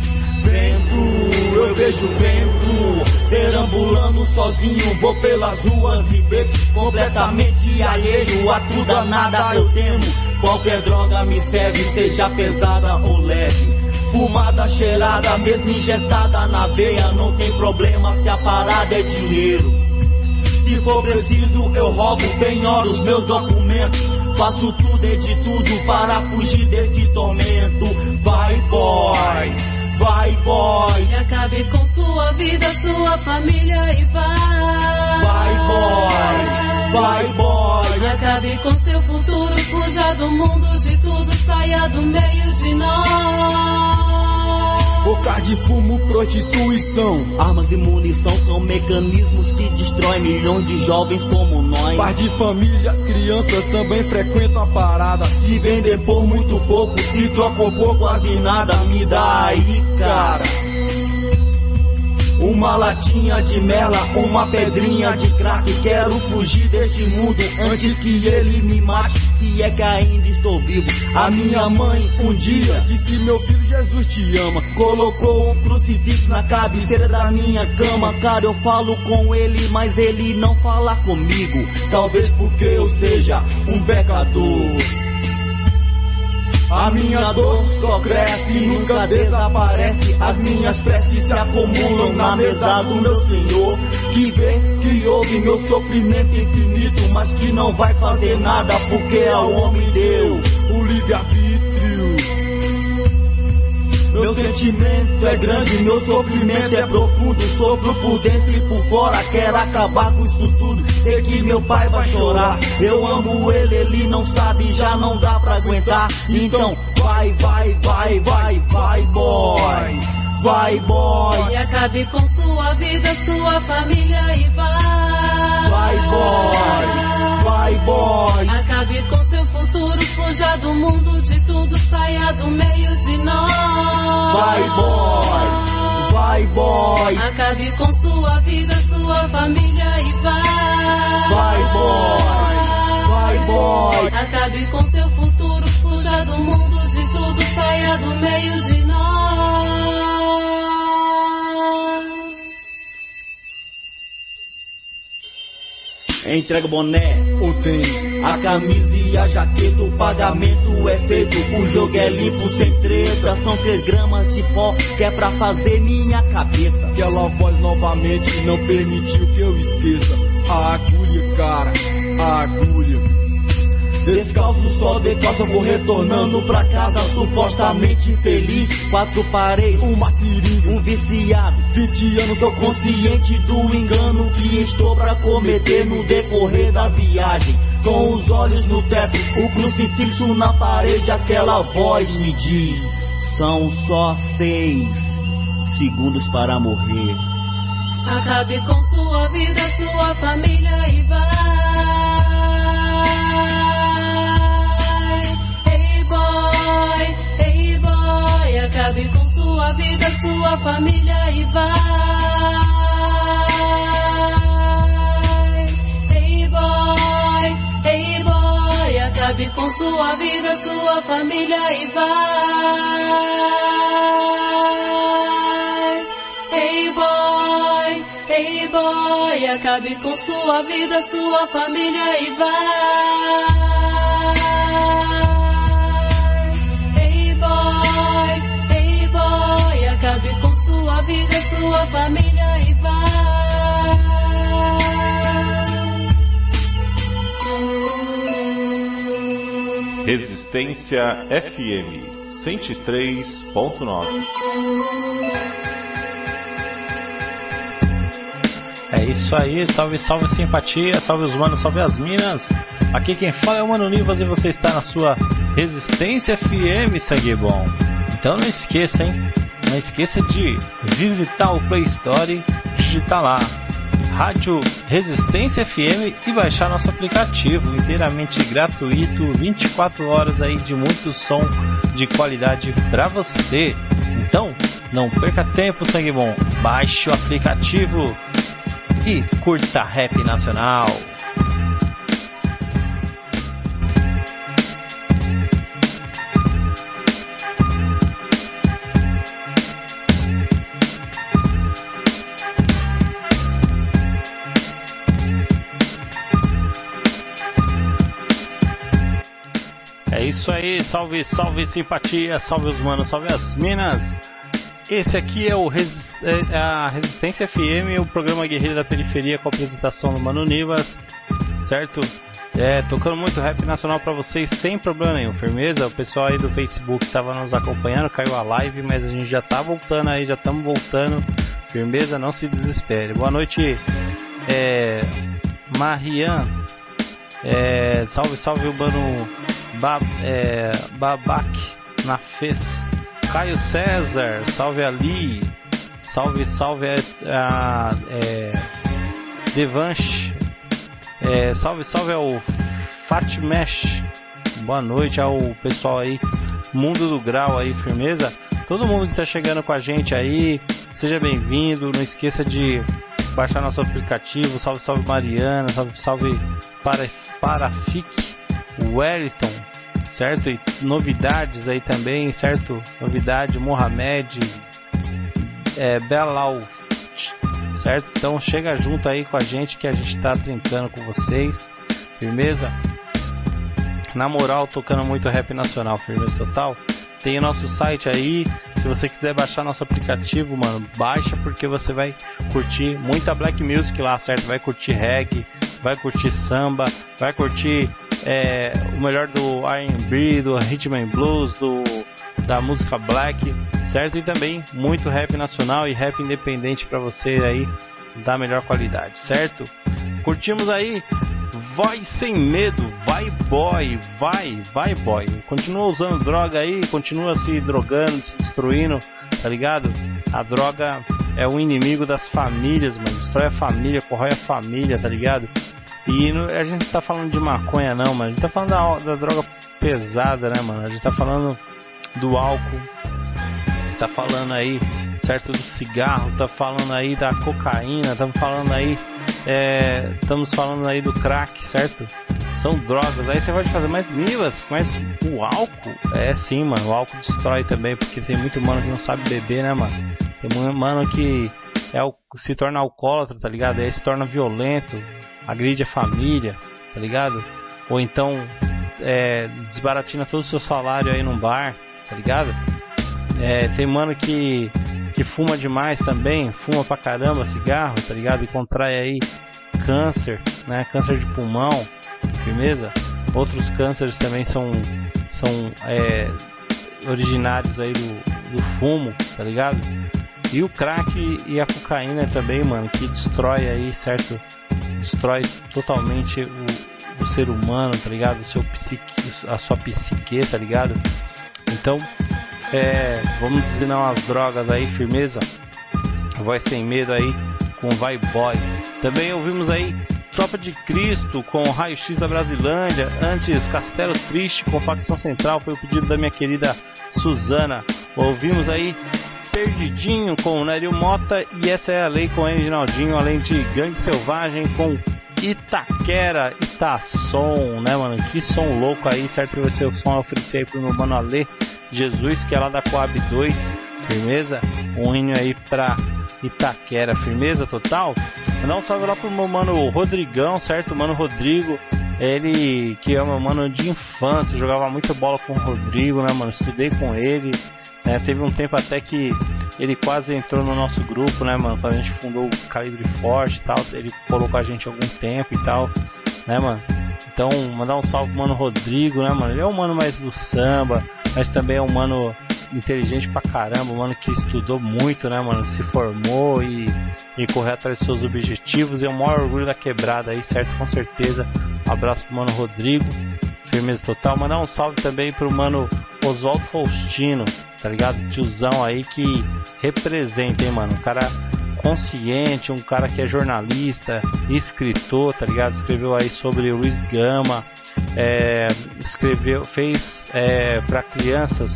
Vento, eu vejo vento, perambulando sozinho, vou pelas ruas e becos, completamente alheio a tudo, a nada eu temo. Qualquer droga me serve, seja pesada ou leve. Fumada, cheirada, mesmo injetada na veia, não tem problema se a parada é dinheiro. Se for preciso eu roubo, penhoro os meus documentos, faço tudo e de tudo para fugir deste tormento. Vai boy, vai boy, e acabe com sua vida, sua família e vai. Vai boy, vai boy, acabe com seu futuro, fuja do mundo de tudo, saia do meio de nós. Bocas de fumo, prostituição, armas e munição são mecanismos que destroem milhões de jovens como nós. Pais de famílias, crianças também frequentam a parada. Se vender por muito pouco, se trocam por quase nada. Me dá aí, cara, uma latinha de mela, uma pedrinha de crack. Quero fugir deste mundo antes que ele me mate. se é que ainda estou vivo. A minha mãe um dia disse: meu filho, Jesus te ama. Colocou um crucifixo na cabeceira da minha cama. Cara, eu falo com ele, mas ele não fala comigo. Talvez porque eu seja um pecador. A minha dor só cresce e nunca desaparece. As minhas preces se acumulam na mesa do meu Senhor, que vê, que ouve meu sofrimento infinito, mas que não vai fazer nada porque ao homem deu o livre-arbítrio. Meu sentimento é grande, meu sofrimento é profundo. Sofro por dentro e por fora, quero acabar com isso tudo. Sei que meu pai vai chorar, eu amo ele, ele não sabe, já não dá pra aguentar. Então vai, vai, vai, vai, vai, boy. Vai, boy. E acabe com sua vida, sua família e vai. Vai, boy. Vai, boy. Acabe com seu futuro, fuja do mundo de tudo, saia do meio de nós. Vai, boy. Vai, boy. Acabe com sua vida, sua família e vai. Vai, boy. Vai, boy. Acabe com seu futuro, fuja do mundo de tudo, saia do meio de nós. Entrega o boné, o tênis, a camisa e a jaqueta. O pagamento é feito, o jogo é limpo, sem treta. São 3 gramas de pó que é pra fazer minha cabeça. Aquela voz novamente não permitiu que eu esqueça. A agulha, cara, a agulha. Descalço, só de costa, vou retornando pra casa supostamente feliz. 4 paredes, uma seringa, um viciado. 20 anos, tô consciente do engano que estou pra cometer no decorrer da viagem. Com os olhos no teto, o crucifixo na parede, aquela voz me diz: são só 6 segundos para morrer. Acabe com sua vida, sua família e vai. Hey boy, acabe com sua vida, sua família e vai. Hey boy, acabe com sua vida, sua família e vai. Hey boy, acabe com sua vida, sua família e vai. Acabe com sua vida, sua família e vai. Resistência FM 103.9. É isso aí, salve, salve simpatia, salve os manos, salve as minas. Aqui quem fala é o Mano Nivas e você está na sua Resistência FM, sangue bom. Então não esqueça, hein? Não esqueça de visitar o Play Store, digitar lá Rádio Resistência FM e baixar nosso aplicativo inteiramente gratuito, 24 horas aí de muito som de qualidade para você. Então, não perca tempo, sangue bom. Baixe o aplicativo e curta rap nacional. É isso aí, salve, salve simpatia, salve os manos, salve as minas. Esse aqui é a Resistência FM, o programa Guerreiro da Periferia com a apresentação do Mano Nivas, certo? Tocando muito rap nacional pra vocês sem problema nenhum, firmeza? O pessoal aí do Facebook tava nos acompanhando, caiu a live, mas a gente já tá voltando aí, já estamos voltando, firmeza? Não se desespere. Boa noite, Marian, salve, salve o Mano Babac na Fez. Caio César, salve Ali, salve, salve a Devanche, salve, salve ao Fatmesh, boa noite ao pessoal aí, Mundo do Grau aí, firmeza? Todo mundo que tá chegando com a gente aí, seja bem-vindo, não esqueça de baixar nosso aplicativo, salve, salve Mariana, salve, salve Parafic, Wellington, certo? E novidades aí também, certo? Novidade, Mohamed, Belal, certo? Então chega junto aí com a gente que a gente tá trincando com vocês, firmeza? Na moral, tocando muito rap nacional, firmeza total. Tem o nosso site aí, se você quiser baixar nosso aplicativo, mano, baixa, porque você vai curtir muita black music lá, certo? Vai curtir reggae, vai curtir samba, vai curtir o melhor do R&B, do Rhythm and Blues, da música black, certo? E também muito rap nacional e rap independente pra você aí da melhor qualidade, certo? Curtimos aí Vai Sem Medo, vai boy, vai boy. Continua usando droga aí, continua se drogando, se destruindo, tá ligado? A droga é o inimigo das famílias, mano. Destrói a família, corrói a família, tá ligado? E a gente tá falando de maconha não, mano. A gente tá falando da droga pesada, né, mano? A gente tá falando do álcool, tá falando aí, certo, do cigarro, tá falando aí da cocaína, estamos falando aí do crack, certo? São drogas. Aí você pode fazer, mas Nivas, mas o álcool? É sim, mano, o álcool destrói também, porque tem muito mano que não sabe beber, né, mano? Tem muito mano que se torna alcoólatra, tá ligado? E aí se torna violento, agride a família, tá ligado? Ou então desbaratina todo o seu salário aí num bar, tá ligado? Tem mano que fuma demais também, fuma pra caramba cigarro, tá ligado? E contrai aí câncer, né? Câncer de pulmão, firmeza? Outros cânceres também são originários aí do fumo, tá ligado? E o crack e a cocaína também, mano, que destrói aí, certo? Destrói totalmente o ser humano, tá ligado? A sua psique, tá ligado? Então, vamos dizer não às drogas aí, firmeza? Vai Sem Medo aí com Vai Boy. Também ouvimos aí Tropa de Cristo com Raio X da Brasilândia. Antes Castelo Triste com Facção Central, foi o pedido da minha querida Suzana. Ouvimos aí Perdidinho com Nerio Mota e Essa é a Lei com Reginaldinho, além de Gangue Selvagem com Itaquera, Itassom, né, mano? Que som louco aí, certo? Vai ser o som a oferecer aí pro meu mano Ale Jesus, que é lá da Coab 2, firmeza? Um hino aí pra Itaquera, firmeza total? Mandar um salve lá pro meu mano Rodrigão, certo? Mano Rodrigo, ele que é meu mano de infância, jogava muita bola com o Rodrigo, né, mano? Estudei com ele, né? Teve um tempo até que ele quase entrou no nosso grupo, né, mano? Quando a gente fundou o Calibre Forte e tal, ele colocou a gente algum tempo e tal, né, mano? Então, mandar um salve pro mano Rodrigo, né, mano? Ele é um mano mais do samba, mas também é um mano inteligente pra caramba, um mano que estudou muito, né, mano? Se formou e correu atrás dos seus objetivos, e é o maior orgulho da quebrada aí, certo? Com certeza. Um abraço pro mano Rodrigo, firmeza total. Mandar um salve também pro mano Oswaldo Faustino, tá ligado? Tiozão aí que representa, hein, mano? Um cara consciente, um cara que é jornalista, escritor, tá ligado? Escreveu aí sobre o Luiz Gama, fez para crianças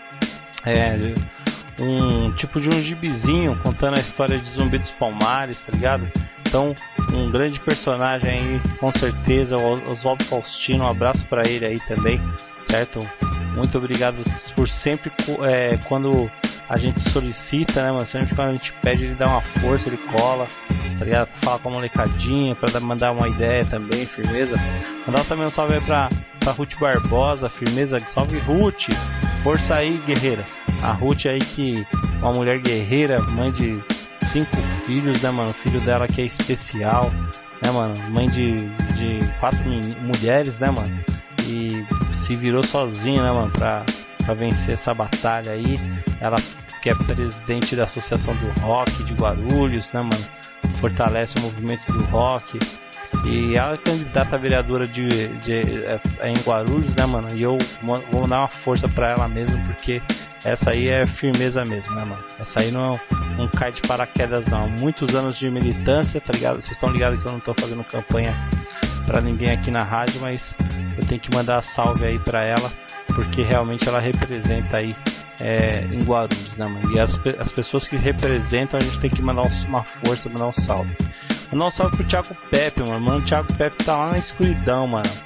um tipo de um gibizinho contando a história de Zumbi dos Palmares, tá ligado? Então, um grande personagem aí, com certeza, o Oswaldo Faustino, um abraço pra ele aí também, certo? Muito obrigado por sempre, quando a gente solicita, né, mano? Sempre quando a gente pede, ele dá uma força, ele cola, tá ligado? Fala com a molecadinha, pra mandar uma ideia também, firmeza. Mandar também um salve aí pra Ruth Barbosa, firmeza, salve Ruth, força aí, guerreira. A Ruth aí que uma mulher guerreira, mãe de 5 filhos, né, mano? O filho dela que é especial, né, mano? Mãe de 4 mulheres, né, mano? E se virou sozinha, né, mano? Pra vencer essa batalha aí. Ela que é presidente da Associação do Rock de Guarulhos, né, mano? Fortalece o movimento do rock. E ela é candidata a vereadora em Guarulhos, né, mano? E eu vou dar uma força pra ela mesmo, porque essa aí é firmeza mesmo, né, mano? Essa aí não cai de paraquedas, não. Muitos anos de militância, tá ligado? Vocês estão ligados que eu não tô fazendo campanha pra ninguém aqui na rádio, mas eu tenho que mandar salve aí pra ela, porque realmente ela representa aí em Guarulhos, né, mano? E as pessoas que representam, a gente tem que mandar uma força, mandar um salve. Mandar um salve pro Thiago Pepe, mano. Mano, o Thiago Pepe tá lá na escuridão, mano.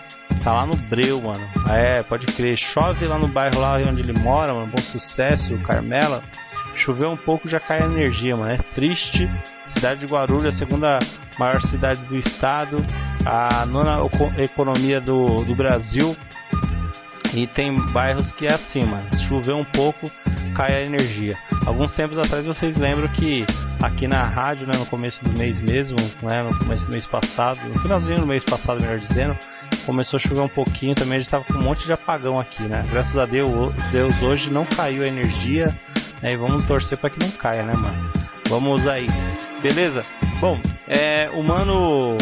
Tá lá no Breu, mano. Pode crer. Chove lá no bairro lá onde ele mora, mano. Bom Sucesso, Carmela. Choveu um pouco, já cai a energia, mano. É triste. Cidade de Guarulhos, a segunda maior cidade do estado. A nona economia do Brasil. E tem bairros que é assim, mano. Se chover um pouco, cai a energia. Alguns tempos atrás vocês lembram que aqui na rádio, né, no começo do mês mesmo, né, no começo do mês passado, no finalzinho do mês passado, melhor dizendo, começou a chover um pouquinho também. A gente tava com um monte de apagão aqui, né? Graças a Deus hoje não caiu a energia, né, e vamos torcer para que não caia, né, mano? Vamos aí, beleza? Bom, o mano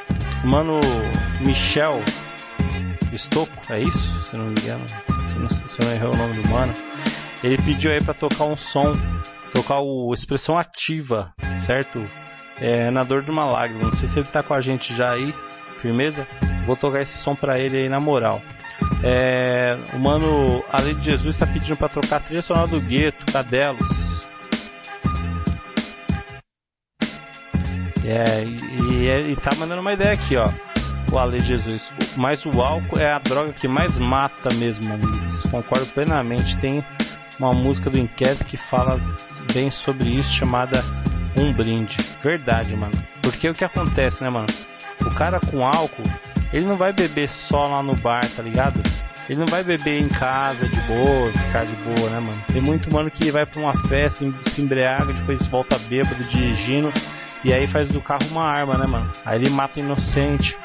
Michel Stocco, é isso? Se não me engano, se eu não errei o nome do mano, ele pediu aí pra tocar um som, tocar o Expressão Ativa, certo? Na Dor de uma Lágrima. Não sei se ele tá com a gente já aí, firmeza? Vou tocar esse som pra ele aí na moral. O mano Ale de Jesus tá pedindo pra trocar a trilha sonora do Gueto, Cadelos. E tá mandando uma ideia aqui, ó. O Ale Jesus. Mas o álcool é a droga que mais mata mesmo, amigos. Concordo plenamente. Tem uma música do Inquérito que fala bem sobre isso, chamada Um Brinde. Verdade, mano. Porque o que acontece, né, mano? O cara com álcool, ele não vai beber só lá no bar, tá ligado? Ele não vai beber em casa de boa, ficar de boa, né, mano? Tem muito mano que vai pra uma festa, se embriaga, depois volta bêbado, dirigindo, e aí faz do carro uma arma, né, mano? Aí ele mata inocente.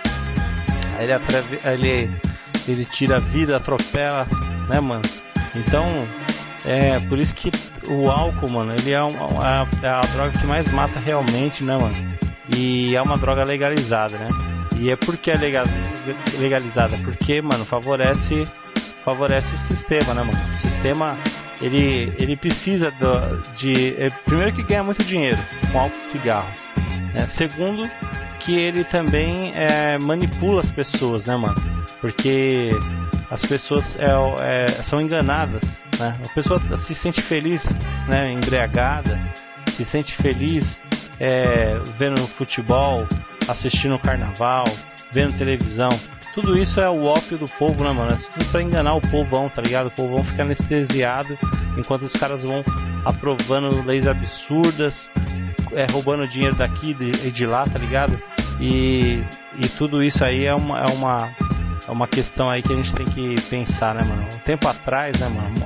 Aí ele tira a vida, atropela, né, mano? Então, por isso que o álcool, mano, ele é a droga que mais mata realmente, né, mano? E é uma droga legalizada, né? E é porque é legalizada, porque, mano, favorece o sistema, né, mano? O sistema, ele precisa primeiro que ganha muito dinheiro com álcool e cigarro, né? Segundo, que ele também manipula as pessoas, né, mano? Porque as pessoas são enganadas, né? A pessoa se sente feliz, né, embriagada, se sente feliz vendo futebol, assistindo carnaval, vendo televisão. Tudo isso é o ópio do povo, né, mano? É tudo pra enganar o povão, tá ligado? O povão fica anestesiado enquanto os caras vão aprovando leis absurdas, roubando dinheiro daqui e de lá, tá ligado? E tudo isso aí é uma questão aí que a gente tem que pensar, né, mano? Um tempo atrás, né, mano?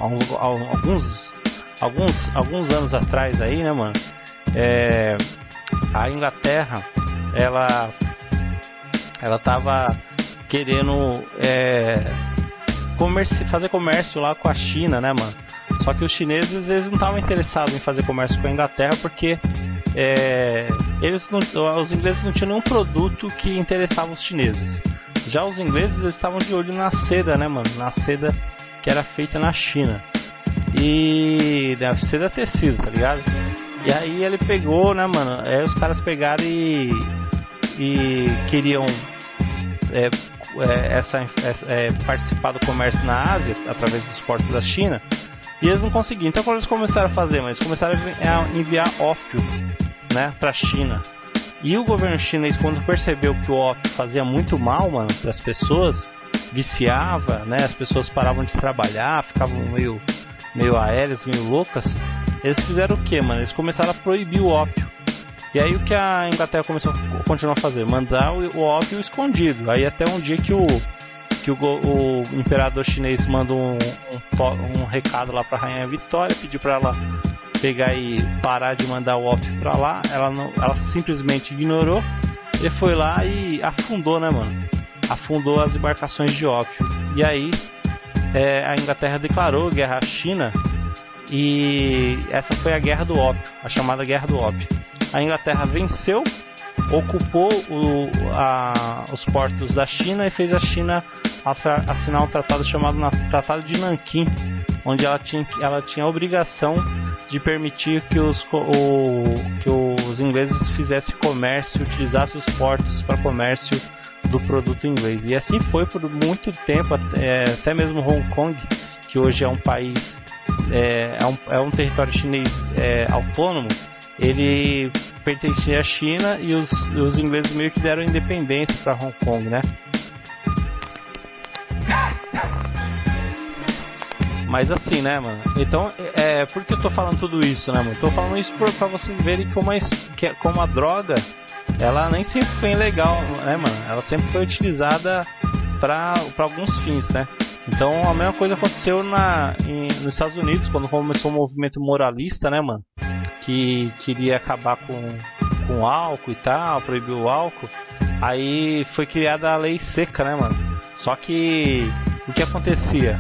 Alguns anos atrás aí, né, mano? A Inglaterra, ela tava querendo fazer comércio lá com a China, né, mano? Só que os chineses, eles não estavam interessados em fazer comércio com a Inglaterra porque os ingleses não tinham nenhum produto que interessava os chineses. Já os ingleses, eles estavam de olho na seda, né, mano? Na seda que era feita na China. E a seda tecido, tá ligado? E aí ele pegou, né, mano? Aí os caras pegaram e queriam participar do comércio na Ásia através dos portos da China. E eles não conseguiram. Então quando eles começaram a fazer, mas começaram a enviar ópio, né, pra China. E o governo chinês, quando percebeu que o ópio fazia muito mal, mano, para as pessoas, viciava, né, as pessoas paravam de trabalhar, ficavam meio aéreas, meio loucas, eles fizeram o que, mano? Eles começaram a proibir o ópio. E aí o que a Inglaterra continuou a fazer? Mandar o ópio escondido. Aí até um dia que o imperador chinês manda um recado lá pra Rainha Vitória, pediu pra ela pegar e parar de mandar o ópio pra lá. Ela simplesmente ignorou. Ele foi lá e afundou, né, mano? Afundou as embarcações de ópio. E aí a Inglaterra declarou guerra à China. E essa foi a guerra do ópio, a chamada guerra do ópio. A Inglaterra venceu, ocupou os portos da China e fez a China assinar um tratado chamado Tratado de Nanquim, onde ela tinha a obrigação de permitir que os ingleses fizessem comércio, utilizassem os portos para comércio do produto inglês. E assim foi por muito tempo, até mesmo Hong Kong, que hoje é um país, é um território chinês autônomo. Ele pertencia à China e os ingleses meio que deram independência para Hong Kong, né? Mas assim, né, mano? Então, por que eu tô falando tudo isso, né, mano? Tô falando isso pra vocês verem como a droga, ela nem sempre foi legal, né, mano? Ela sempre foi utilizada pra alguns fins, né? Então, a mesma coisa aconteceu nos Estados Unidos, quando começou o movimento moralista, né, mano? Que queria acabar com o álcool e tal, proibir o álcool. Aí foi criada a lei seca, né, mano? Só que o que acontecia?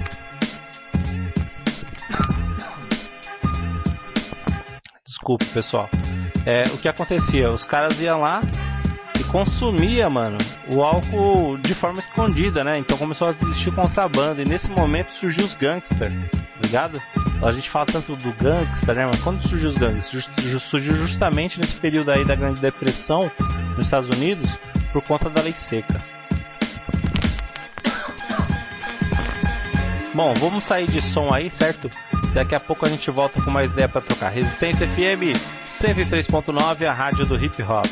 Desculpe, pessoal. O que acontecia? Os caras iam lá e consumia, mano, o álcool de forma escondida, né? Então começou a existir contrabando. E nesse momento surgiu os gangsters, ligado? A gente fala tanto do gangster, né? Mas quando surgiu os gangsters? Surgiu justamente nesse período aí da Grande Depressão nos Estados Unidos, por conta da lei seca. Bom, vamos sair de som aí, certo? Daqui a pouco a gente volta com mais ideia pra trocar. Resistência FM 103.9, a rádio do hip hop.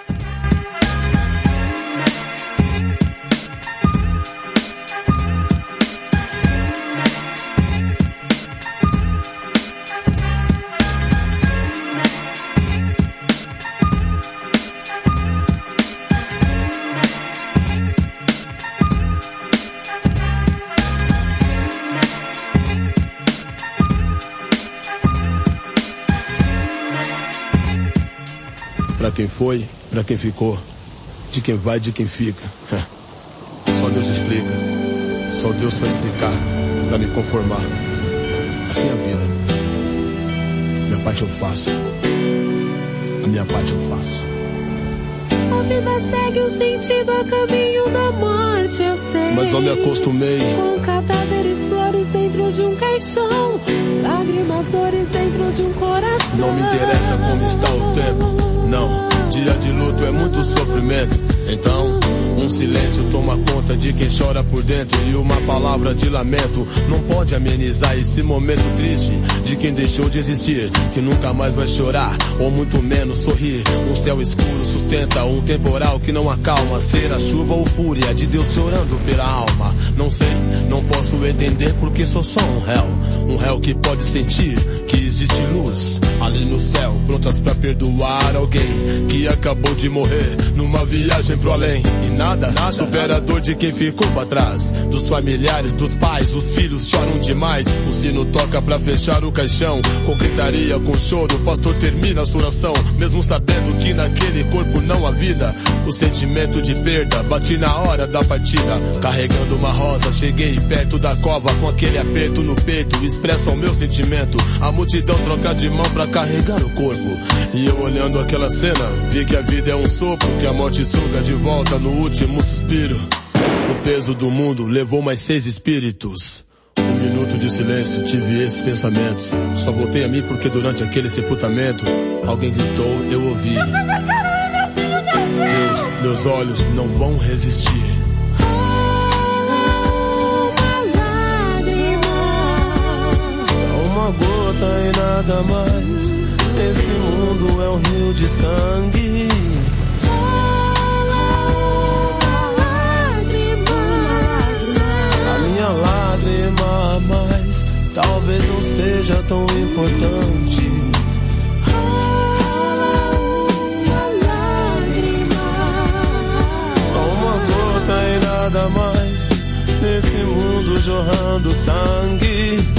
Pra quem foi, pra quem ficou, de quem vai, de quem fica. Só Deus explica, só Deus vai explicar, pra me conformar. Assim é a vida. Minha parte eu faço, a minha parte eu faço. A vida segue um sentido a caminho da morte, eu sei. Mas não me acostumei com cadáveres, flores dentro de um caixão, lágrimas, dores dentro de um coração. Não me interessa como está o tempo. Não, dia de luto é muito sofrimento. Então, um silêncio toma conta de quem chora por dentro. E uma palavra de lamento não pode amenizar esse momento triste de quem deixou de existir, que nunca mais vai chorar, ou muito menos sorrir. Um céu escuro sustenta um temporal que não acalma. Ser a chuva ou fúria de Deus chorando pela alma. Não sei, não posso entender porque sou só um réu. Um réu que pode sentir que existe luz ali no céu, prontas pra perdoar alguém que acabou de morrer numa viagem pro além. E nada supera a dor de quem ficou pra trás, dos familiares, dos pais, os filhos choram demais. O sino toca pra fechar o caixão, com gritaria, com choro, o pastor termina a sua oração, mesmo sabendo que naquele corpo não há vida. O sentimento de perda bate na hora da partida. Carregando uma rosa, cheguei perto da cova com aquele aperto no peito, expressa o meu sentimento. A multidão troca de mão pra carregar o corpo. E eu olhando aquela cena, vi que a vida é um sopro, que a morte suga de volta no último suspiro. O peso do mundo levou mais 6 espíritos. Um minuto de silêncio, tive esses pensamentos. Só voltei a mim porque durante aquele sepultamento alguém gritou, eu ouvi. Deus, meus olhos não vão resistir. Só uma gota e nada mais. Esse mundo é um rio de sangue. A minha lágrima a mais talvez não seja tão importante. Só uma gota e nada mais nesse mundo jorrando sangue.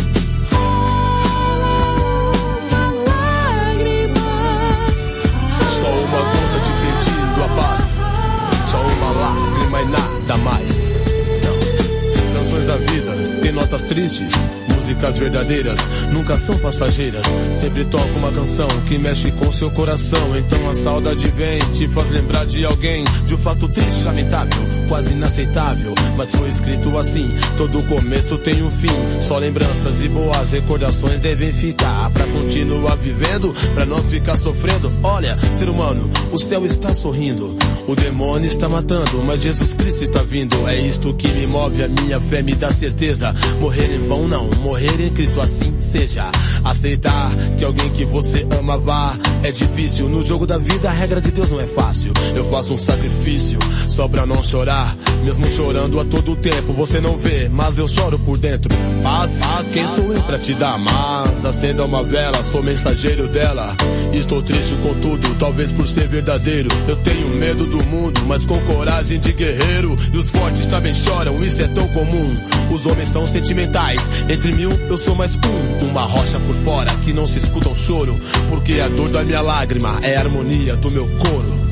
Só uma gota te pedindo a paz. Só uma lágrima e nada mais. Não. Canções da vida tem notas tristes, músicas verdadeiras nunca são passageiras. Sempre toca uma canção que mexe com seu coração. Então a saudade vem, te faz lembrar de alguém, de um fato triste, lamentável, quase inaceitável. Mas foi escrito assim, todo começo tem um fim. Só lembranças e boas recordações devem ficar, pra continuar vivendo, pra não ficar sofrendo. Olha, ser humano, o céu está sorrindo, o demônio está matando, mas Jesus Cristo está vindo. É isto que me move, a minha fé me dá certeza. Morrer em vão não, morrer em Cristo assim seja. Aceitar que alguém que você ama vá é difícil, no jogo da vida a regra de Deus não é fácil. Eu faço um sacrifício só pra não chorar, mesmo chorando a todo o tempo, você não vê, mas eu choro por dentro. Paz, quem sou eu pra te dar? Mas acenda uma vela, sou mensageiro dela. Estou triste com tudo, talvez por ser verdadeiro. Eu tenho medo do mundo, mas com coragem de guerreiro. E os fortes também choram, isso é tão comum. Os homens são sentimentais, entre mil eu sou mais um. Uma rocha por fora que não se escuta o choro, porque a dor da minha lágrima é a harmonia do meu coro.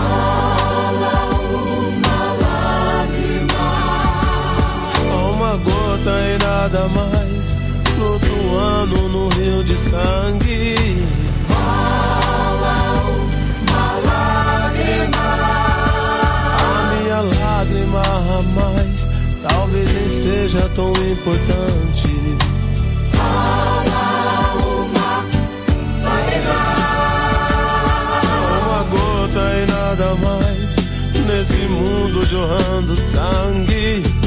Gota e nada mais, flutuando no rio de sangue. Uma lágrima. A minha lágrima a mais, talvez nem seja tão importante. Uma gota e nada mais, nesse mundo jorrando sangue.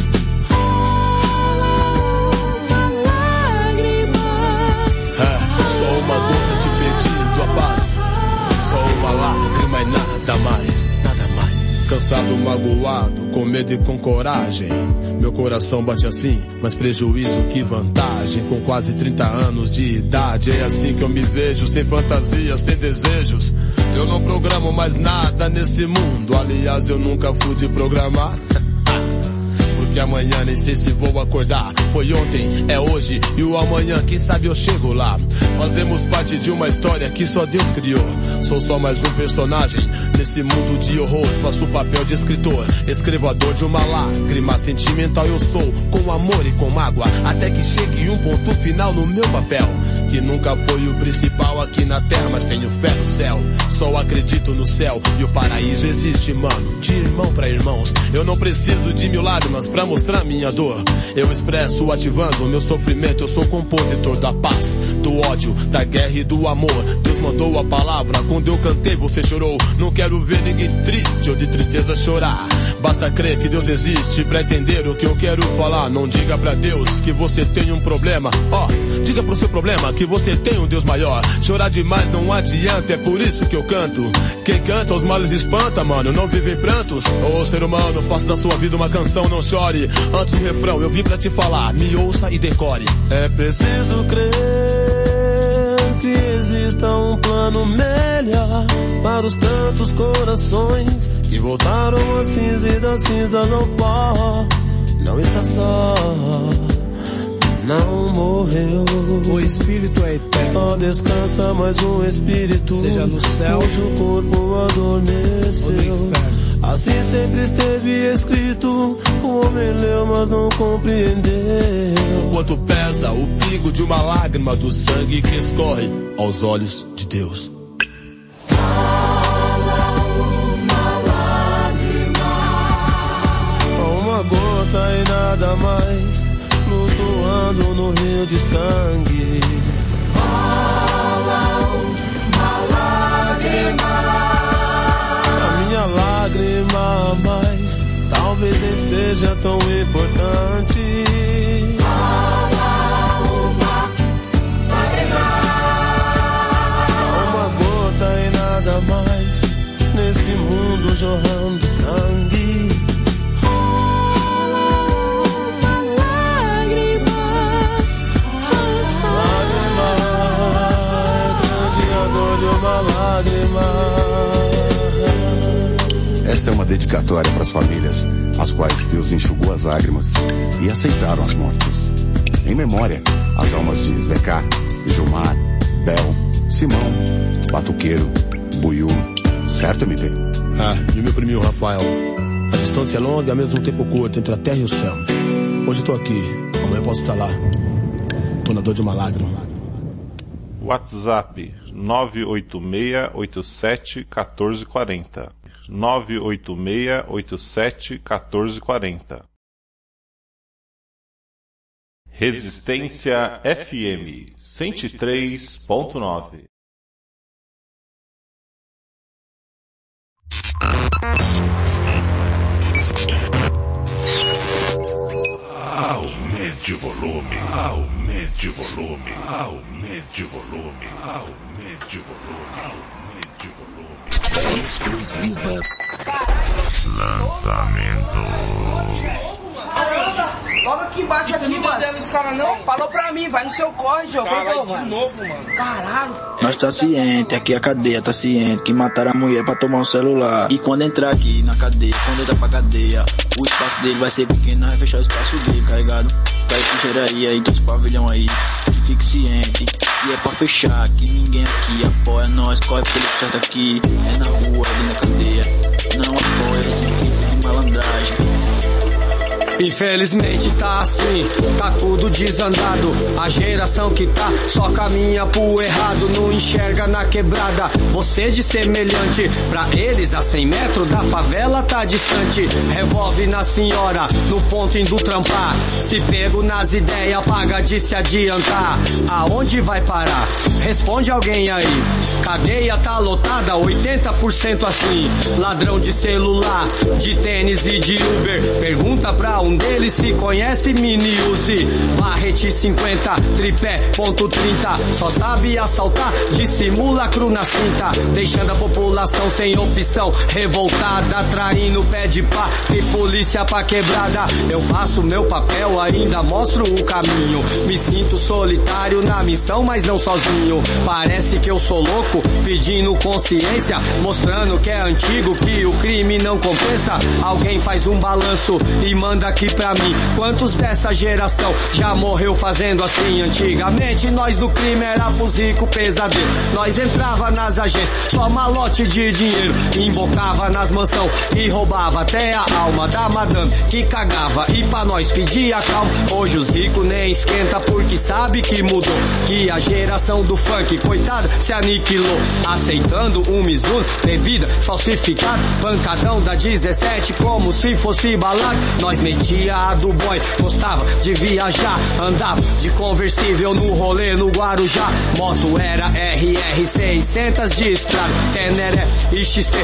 Só uma gota te pedindo a paz, só uma lágrima e nada mais, nada mais. Cansado, magoado, com medo e com coragem, meu coração bate assim, mas prejuízo que vantagem. Com quase 30 anos de idade, é assim que eu me vejo, sem fantasias, sem desejos. Eu não programo mais nada nesse mundo, aliás eu nunca fui de programar. Porque amanhã nem sei se vou acordar. Foi ontem, é hoje e o amanhã, quem sabe eu chego lá. Fazemos parte de uma história que só Deus criou. Sou só mais um personagem nesse mundo de horror. Faço o papel de escritor, escrevo a dor de uma lágrima. Sentimental eu sou, com amor e com mágoa, até que chegue um ponto final no meu papel, que nunca foi o principal aqui na terra, mas tenho fé no céu. Só acredito no céu e o paraíso existe, mano, de irmão pra irmãos. Eu não preciso de mil lágrimas pra mostrar minha dor. Eu expresso ativando meu sofrimento. Eu sou compositor da paz, do ódio, da guerra e do amor. Deus mandou a palavra, quando eu cantei você chorou. Não quero ver ninguém triste ou de tristeza chorar. Basta crer que Deus existe pra entender o que eu quero falar. Não diga pra Deus que você tem um problema, diga pro seu problema que você tem um Deus maior. Chorar demais não adianta, é por isso que eu canto. Quem canta os males espanta, mano, não vive em prantos. Ô ser humano, faça da sua vida uma canção, não chore. Antes do refrão eu vim pra te falar, me ouça e decore. É preciso crer que exista um plano melhor para os tantos corações que voltaram a cinza e da cinza no pó. Não está só, não morreu. O espírito é eterno. Só descansa mais um espírito, seja no céu, cujo corpo adormeceu. Assim sempre esteve escrito, o homem leu mas não compreendeu. O quanto pesa o pingo de uma lágrima do sangue que escorre aos olhos de Deus. Uma gota e nada mais, flutuando no rio de sangue. Uma lágrima. A minha lágrima a mais, talvez nem seja tão importante. Só uma gota e nada mais, nesse mundo jorrando sangue. Esta é uma dedicatória para as famílias, as quais Deus enxugou as lágrimas e aceitaram as mortes. Em memória, as almas de Zeca, Gilmar, Bel, Simão, Batuqueiro, Buiú, certo, MP? E o meu priminho Rafael. A distância é longa e ao mesmo tempo curta entre a terra e o céu. Hoje estou aqui, amanhã posso estar lá. Tô na dor de uma lágrima. WhatsApp 986871440 986871440. Resistência FM 103.9. Aumente o volume, aumente o volume, aumente o volume, aumente o volume, aumente o volume. Exclusiva. Lançamento. Logo aqui embaixo aqui, mano. Você não deu nos caras, não? Falou pra mim, vai no seu corre, João. Caralho, de novo, mano. Caralho. Nós tá ciente, aqui a cadeia tá ciente, que mataram a mulher pra tomar um celular. E quando entrar aqui na cadeia, quando entrar pra cadeia, o espaço dele vai ser pequeno, nós vai fechar o espaço dele, tá ligado? Tá esse aí, dos pavilhão aí, que fique ciente. E é pra fechar, que ninguém aqui apoia nós, corre pelo certo aqui, é na rua, ali na cadeia. Não apoia esse tipo de malandragem. Infelizmente tá assim, tá tudo desandado. A geração que tá só caminha pro errado, não enxerga na quebrada você de semelhante. Pra eles a 100 metros da favela tá distante. Revolve na senhora, no ponto indo trampar. Se pego nas ideias, paga de se adiantar. Aonde vai parar? Responde alguém aí. Cadeia tá lotada, 80% assim. Ladrão de celular, de tênis e de Uber. Pergunta pra um deles se conhece Mini Uzi. Barrete 50, tripé, ponto 30. Só sabe assaltar, de simulacro na cinta. Deixando a população sem opção, revoltada, traindo pé de pá e polícia pra quebrada. Eu faço meu papel, ainda mostro o caminho. Me sinto solitário na missão, mas não sozinho. Parece que eu sou louco, pedindo consciência, mostrando que é antigo, que o crime não compensa. Alguém faz um balanço e manda aqui pra mim. Quantos dessa geração já morreu fazendo assim? Antigamente nós do crime era pros ricos pesadelo. Nós entrava nas agências, só malote de dinheiro. Embocava nas mansão e roubava até a alma da madame que cagava e pra nós pedia calma. Hoje os ricos nem esquenta porque sabe que mudou, que a geração do funk, coitada, se aniquilou. Aceitando um Mizuno, bebida falsificada, pancadão da 17 como se fosse balada. Nós metia a do boy, gostava de viajar, andava de conversível no rolê no Guarujá. Moto era RR 600 de estrada, Teneré e XT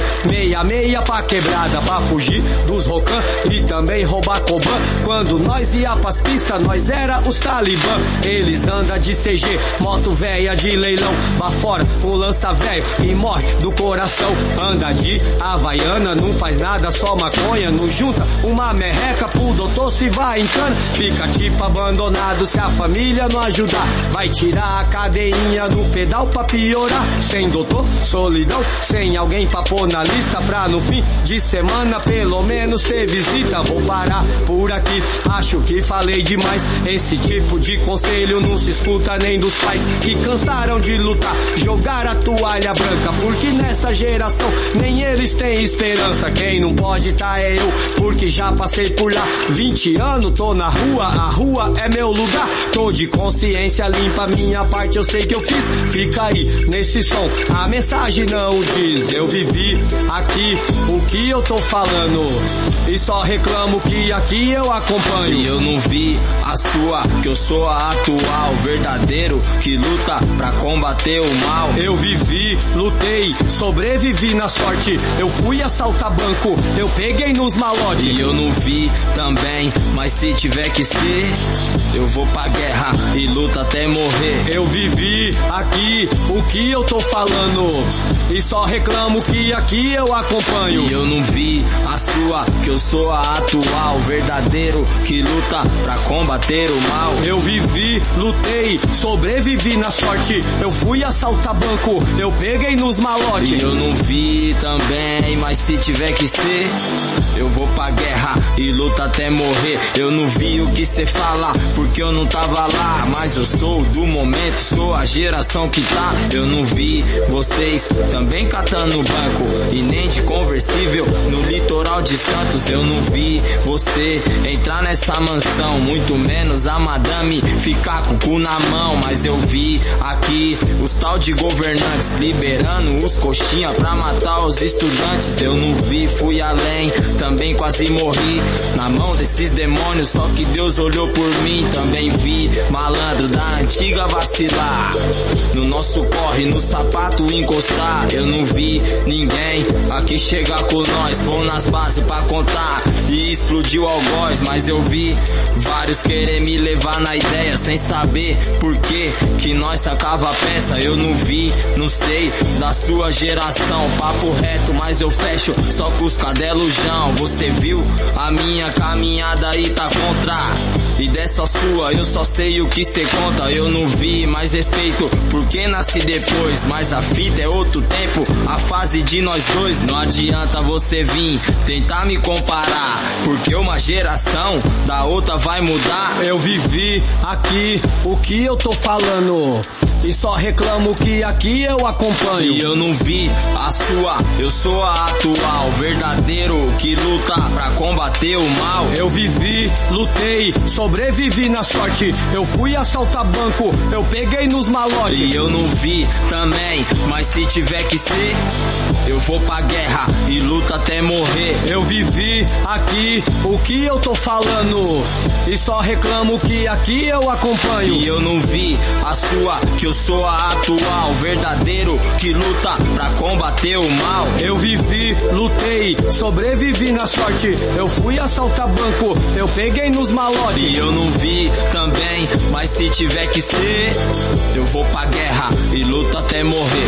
66 pra quebrada, pra fugir dos rocan e também roubar Coban. Quando nós ia pras pistas, nós era os talibã. Eles andam de CG, moto véia de leilão, bafora um lança velho e morre do coração. Anda de Havaiana, não faz nada, só maconha, não junta uma merreca pro doutor se vai em cana. Fica tipo abandonado se a família não ajudar. Vai tirar a cadeinha no pedal pra piorar. Sem doutor, solidão, sem alguém pra pôr na lista, pra no fim de semana pelo menos ter visita. Vou parar por aqui, acho que falei demais. Esse tipo de conselho não se escuta nem dos pais que cansaram de lutar, jogar a toalha branca, porque nessa geração nem eles têm esperança. Quem não pode tá é eu, porque já passei por lá. 20 anos tô na rua, a rua é meu lugar. Tô de consciência limpa, minha parte eu sei que eu fiz. Fica aí nesse som, a mensagem não diz. Eu vivi aqui o que eu tô falando e só reclamo que aqui eu acompanho. E eu não vi a sua, que eu sou a atual, verdadeiro que luta pra combater o mal. Eu vivi, lutei, sobrevivi na sorte. Eu fui assaltar banco, eu peguei nos malotes. E eu não vi também, mas se tiver que ser, eu vou pra guerra e luta até morrer. Eu vivi aqui o que eu tô falando e só reclamo que aqui eu acompanho. E eu não vi a sua, que eu sou a atual, verdadeiro que luta pra combater o mal. Eu vivi, lutei, sobrevivi na sorte. Eu fui assaltar banco, eu peguei nos malotes. E eu não vi também, mas se tiver que ser, eu vou pra guerra e luta até morrer. Eu não vi o que cê fala, porque eu não tava lá, mas eu sou do momento, sou a geração que tá. Eu não vi vocês também catando banco e nem de conversível no litoral de Santos. Eu não vi você entrar nessa mansão, muito menos a madame ficar com o cu na mão. Mas eu vi aqui os tal de governantes liberando os coxinha pra matar os estudantes. Eu não vi, fui além, também quase morri na mão desses demônios, só que Deus olhou por mim. Também vi malandro da antiga vacilar, no nosso corre, no sapato encostar. Eu não vi ninguém aqui chegar com nós, pôr nas bases pra contar e explodiu algoz. Mas eu vi vários querer me levar na ideia, sem saber por que nós sacava a peça. Eu não vi, não sei, da sua geração, papo reto, mas eu fecho só com os cadelujão. Você viu a minha caminhada e tá contra, E dessa sua eu só sei o que cê conta. Eu não vi mais respeito porque nasci depois, mas a fita é outro tempo, a fase de nós dois. Não adianta você vir tentar me comparar, porque uma geração da outra vai mudar. Eu vivi aqui o que eu tô falando e só reclamo que aqui eu acompanho. E eu não vi a sua, eu sou a atual, verdadeiro que luta pra combater o mal. Eu vivi, lutei, sobrevivi na sorte. Eu fui assaltar banco, eu peguei nos malotes. E eu não vi também, mas se tiver que ser, eu vou pra guerra e luta até morrer. Eu vivi aqui o que eu tô falando e só reclamo que aqui eu acompanho. E eu não vi a sua, que eu sou a atual, verdadeiro que luta pra combater o mal. Eu vivi, lutei, sobrevivi na sorte. Eu fui assaltar banco, eu peguei nos malotes. E eu não vi também, mas se tiver que ser, eu vou pra guerra e luto até morrer.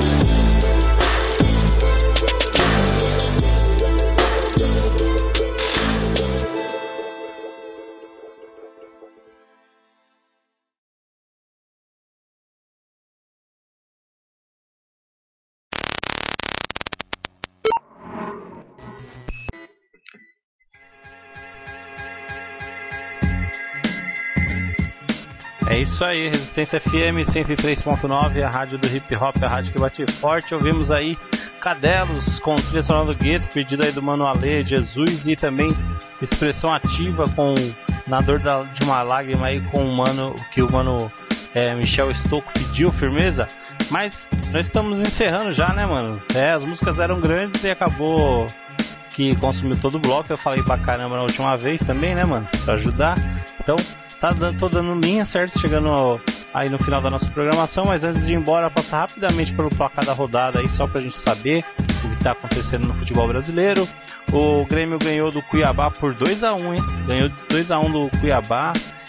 É isso aí, Resistência FM 103.9, a rádio do hip hop, a rádio que bate forte. Ouvimos aí Cadelos com trilha sonora do Gueto, pedido aí do Mano Ale, Jesus, e também Expressão Ativa com Na Dor de uma Lágrima aí com o mano, que o mano Michel Estocco pediu, firmeza. Mas nós estamos encerrando já, né, mano? As músicas eram grandes e acabou que consumiu todo o bloco. Eu falei pra caramba na última vez também, né, mano? Pra ajudar. Então, tô dando linha, certo? Chegando aí no final da nossa programação, mas antes de ir embora, passar rapidamente pelo placar da rodada aí, só pra gente saber o que tá acontecendo no futebol brasileiro. O Grêmio ganhou do Cuiabá por 2-1, hein? Ganhou 2-1 do Cuiabá.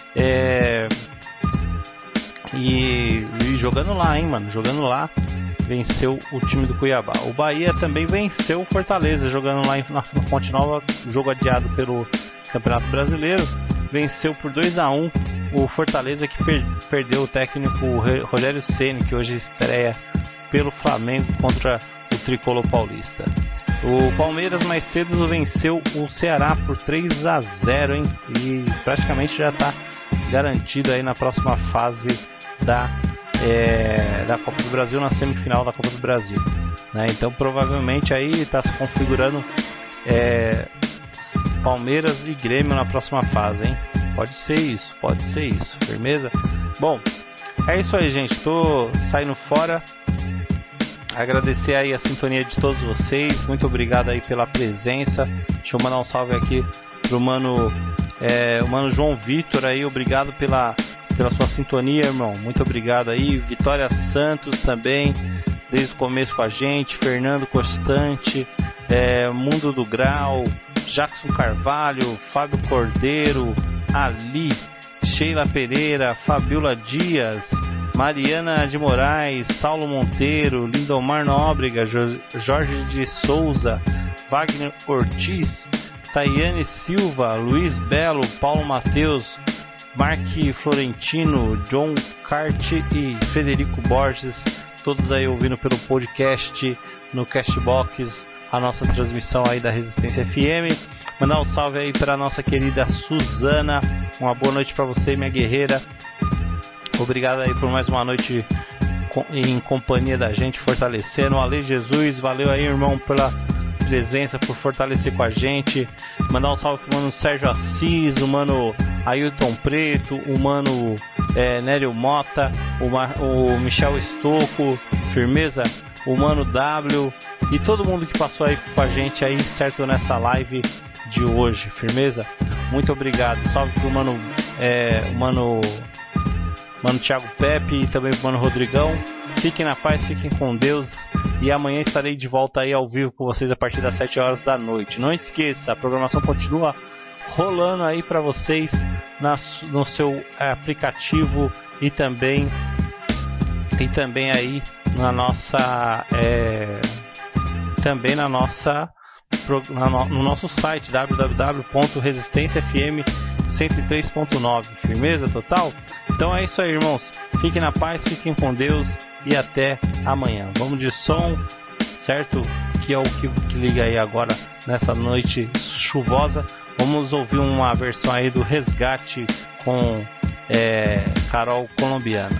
E jogando lá, hein, mano? Jogando lá, venceu o time do Cuiabá. O Bahia também venceu o Fortaleza, jogando lá na Fonte Nova, jogo adiado pelo Campeonato Brasileiro. Venceu por 2-1 o Fortaleza, que perdeu o técnico Rogério Ceni, que hoje estreia pelo Flamengo contra o Tricolor Paulista. O Palmeiras mais cedo venceu o Ceará por 3-0, hein? E praticamente já está garantido aí na próxima fase da Copa do Brasil, na semifinal da Copa do Brasil, né? Então provavelmente aí está se configurando Palmeiras e Grêmio na próxima fase, hein? Pode ser isso, firmeza? Bom, é isso aí, gente, tô saindo fora. Agradecer aí a sintonia de todos vocês, muito obrigado aí pela presença. Deixa eu mandar um salve aqui pro o mano João Vitor aí, obrigado pela sua sintonia, irmão, muito obrigado aí. Vitória Santos também, desde o começo com a gente, Fernando Constante, Mundo do Grau, Jackson Carvalho, Fábio Cordeiro, Ali, Sheila Pereira, Fabiola Dias, Mariana de Moraes, Saulo Monteiro, Lindomar Nóbrega, Jorge de Souza, Wagner Ortiz, Tayane Silva, Luiz Belo, Paulo Mateus, Mark Florentino, John Cart e Frederico Borges, todos aí ouvindo pelo podcast no Castbox a nossa transmissão aí da Resistência FM. Mandar um salve aí para nossa querida Suzana, uma boa noite para você, minha guerreira. Obrigado aí por mais uma noite em companhia da gente, fortalecendo. Ale Jesus, valeu aí, irmão, pela presença, por fortalecer com a gente. Mandar um salve pro mano Sérgio Assis, o mano Ailton Preto, o mano Nélio Mota, o Michel Estocco, firmeza, o mano W e todo mundo que passou aí com a gente aí, certo, nessa live de hoje, firmeza? Muito obrigado. Salve pro mano Thiago Pepe e também pro mano Rodrigão. Fiquem na paz, fiquem com Deus. E amanhã estarei de volta aí ao vivo com vocês a partir das 7 horas da noite. Não esqueça, a programação continua rolando aí para vocês no seu aplicativo e também aí na nossa no nosso site www.resistenciafm 103.9. Firmeza total? Então é isso aí, irmãos. Fiquem na paz, fiquem com Deus e até amanhã. Vamos de som, certo? Que é o que liga aí agora nessa noite chuvosa. Vamos ouvir uma versão aí do Resgate com Carol Colombiana.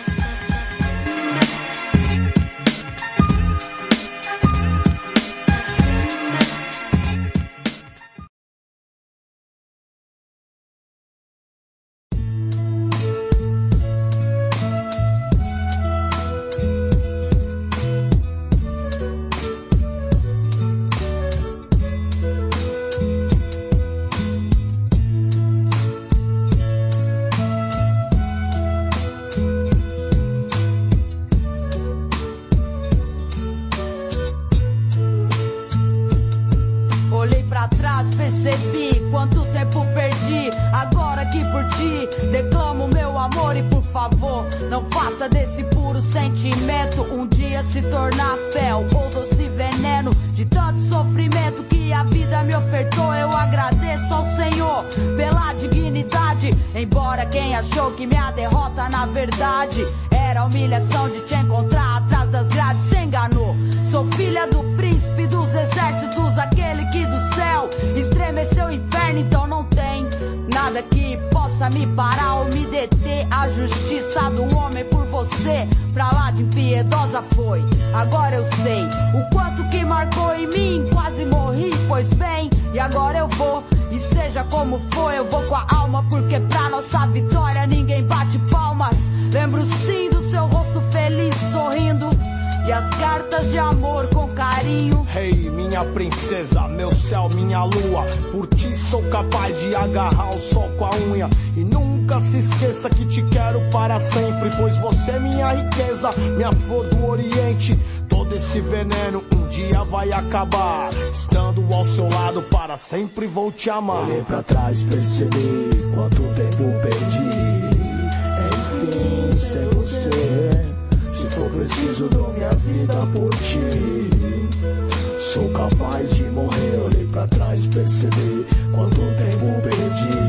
Era a humilhação de te encontrar atrás das grades, se enganou. Sou filha do príncipe dos exércitos, aquele que do céu estremeceu o inferno. Então não tem nada que possa me parar ou me deter. A justiça do homem por você pra lá de impiedosa foi. Agora eu sei o quanto que marcou em mim, quase morri, pois bem, e agora eu vou. E seja como for, eu vou com a alma, porque pra nossa vitória ninguém bate palmas. Lembro sim do seu rosto feliz sorrindo e as cartas de amor com carinho. Hey, minha princesa, meu céu, minha lua, por ti sou capaz de agarrar o sol com a unha. E nunca se esqueça que te quero para sempre, pois você é minha riqueza, minha flor do oriente. Todo esse veneno um dia vai acabar, estando ao seu lado para sempre vou te amar. Olhei pra trás, percebi quanto tempo perdi. Enfim, sem você, se for preciso dou minha vida por ti. Sou capaz de morrer, olhei pra trás, percebi quanto tempo perdi.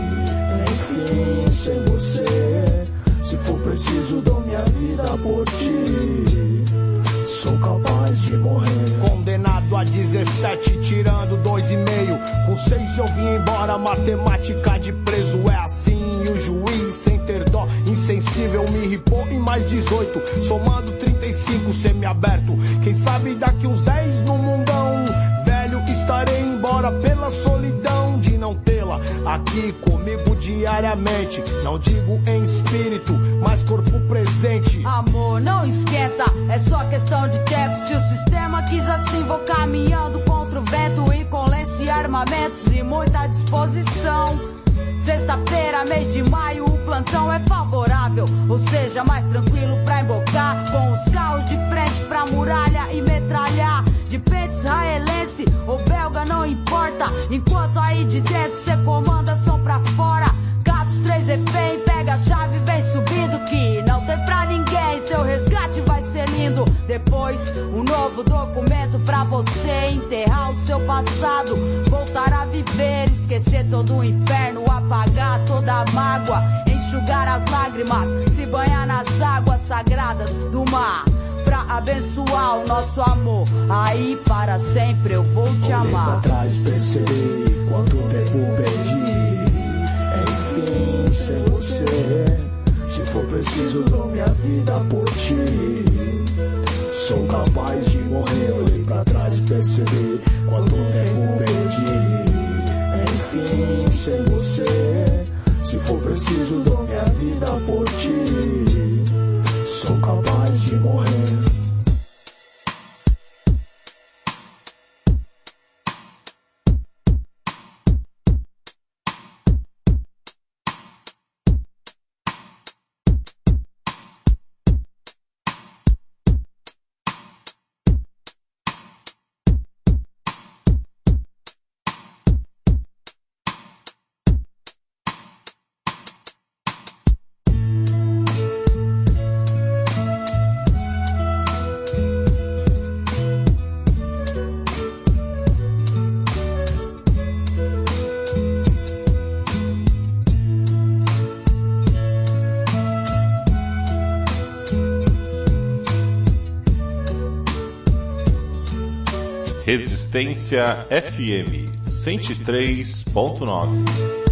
Enfim, sem você, se for preciso dou minha vida por ti. Sou capaz de morrer. Condenado a 17, tirando 2,5. Com 6 eu vim embora, matemática de preso é assim. E o juiz, sem ter dó, insensível, me ripou em mais 18. Somando 35, semi-aberto. Quem sabe daqui uns 10 no mundão velho estarei embora pela solidão de não tê-la aqui comigo diariamente. Não digo em espírito, mas corpo presente. Amor, não esquenta, é só questão de tempo. Se o sistema quis assim, vou caminhando contra o vento. E com lenço e armamentos e muita disposição. Sexta-feira, mês de maio, o plantão é favorável, ou seja, mais tranquilo pra embocar. Com os carros de frente pra muralha e metralhar. De peito israelense ou belga, não importa. Enquanto aí de dentro cê comanda som pra fora. Gatos 3 refém, pega a chave e vem subindo. Que não tem pra ninguém, seu resgate vai ser lindo. Depois, um novo documento pra você enterrar o seu passado. Voltar a viver, esquecer todo o inferno. Apagar toda a mágoa, enxugar as lágrimas. Se banhar nas águas sagradas do mar. Pra abençoar o nosso amor, aí para sempre eu vou te amar. Olhei pra trás, percebi quanto tempo perdi. Enfim, sem você, se for preciso dou minha vida por ti. Sou capaz de morrer, olhei pra trás, percebi quanto tempo perdi. Enfim, sem você, se for preciso dou minha vida por ti. Sou capaz de morrer. Resistência FM 103.9.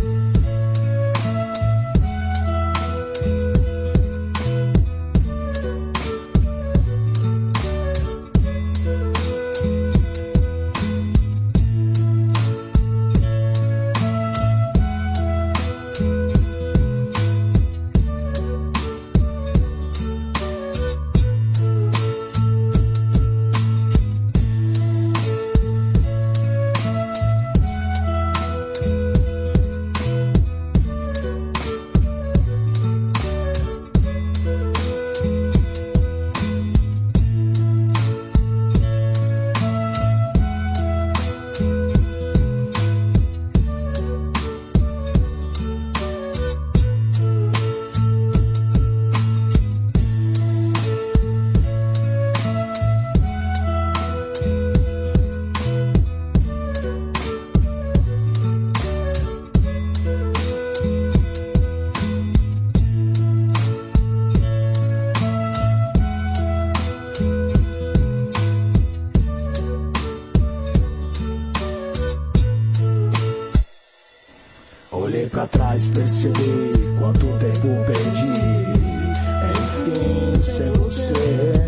Olhei pra trás, percebi quanto tempo perdi. Enfim, sem você.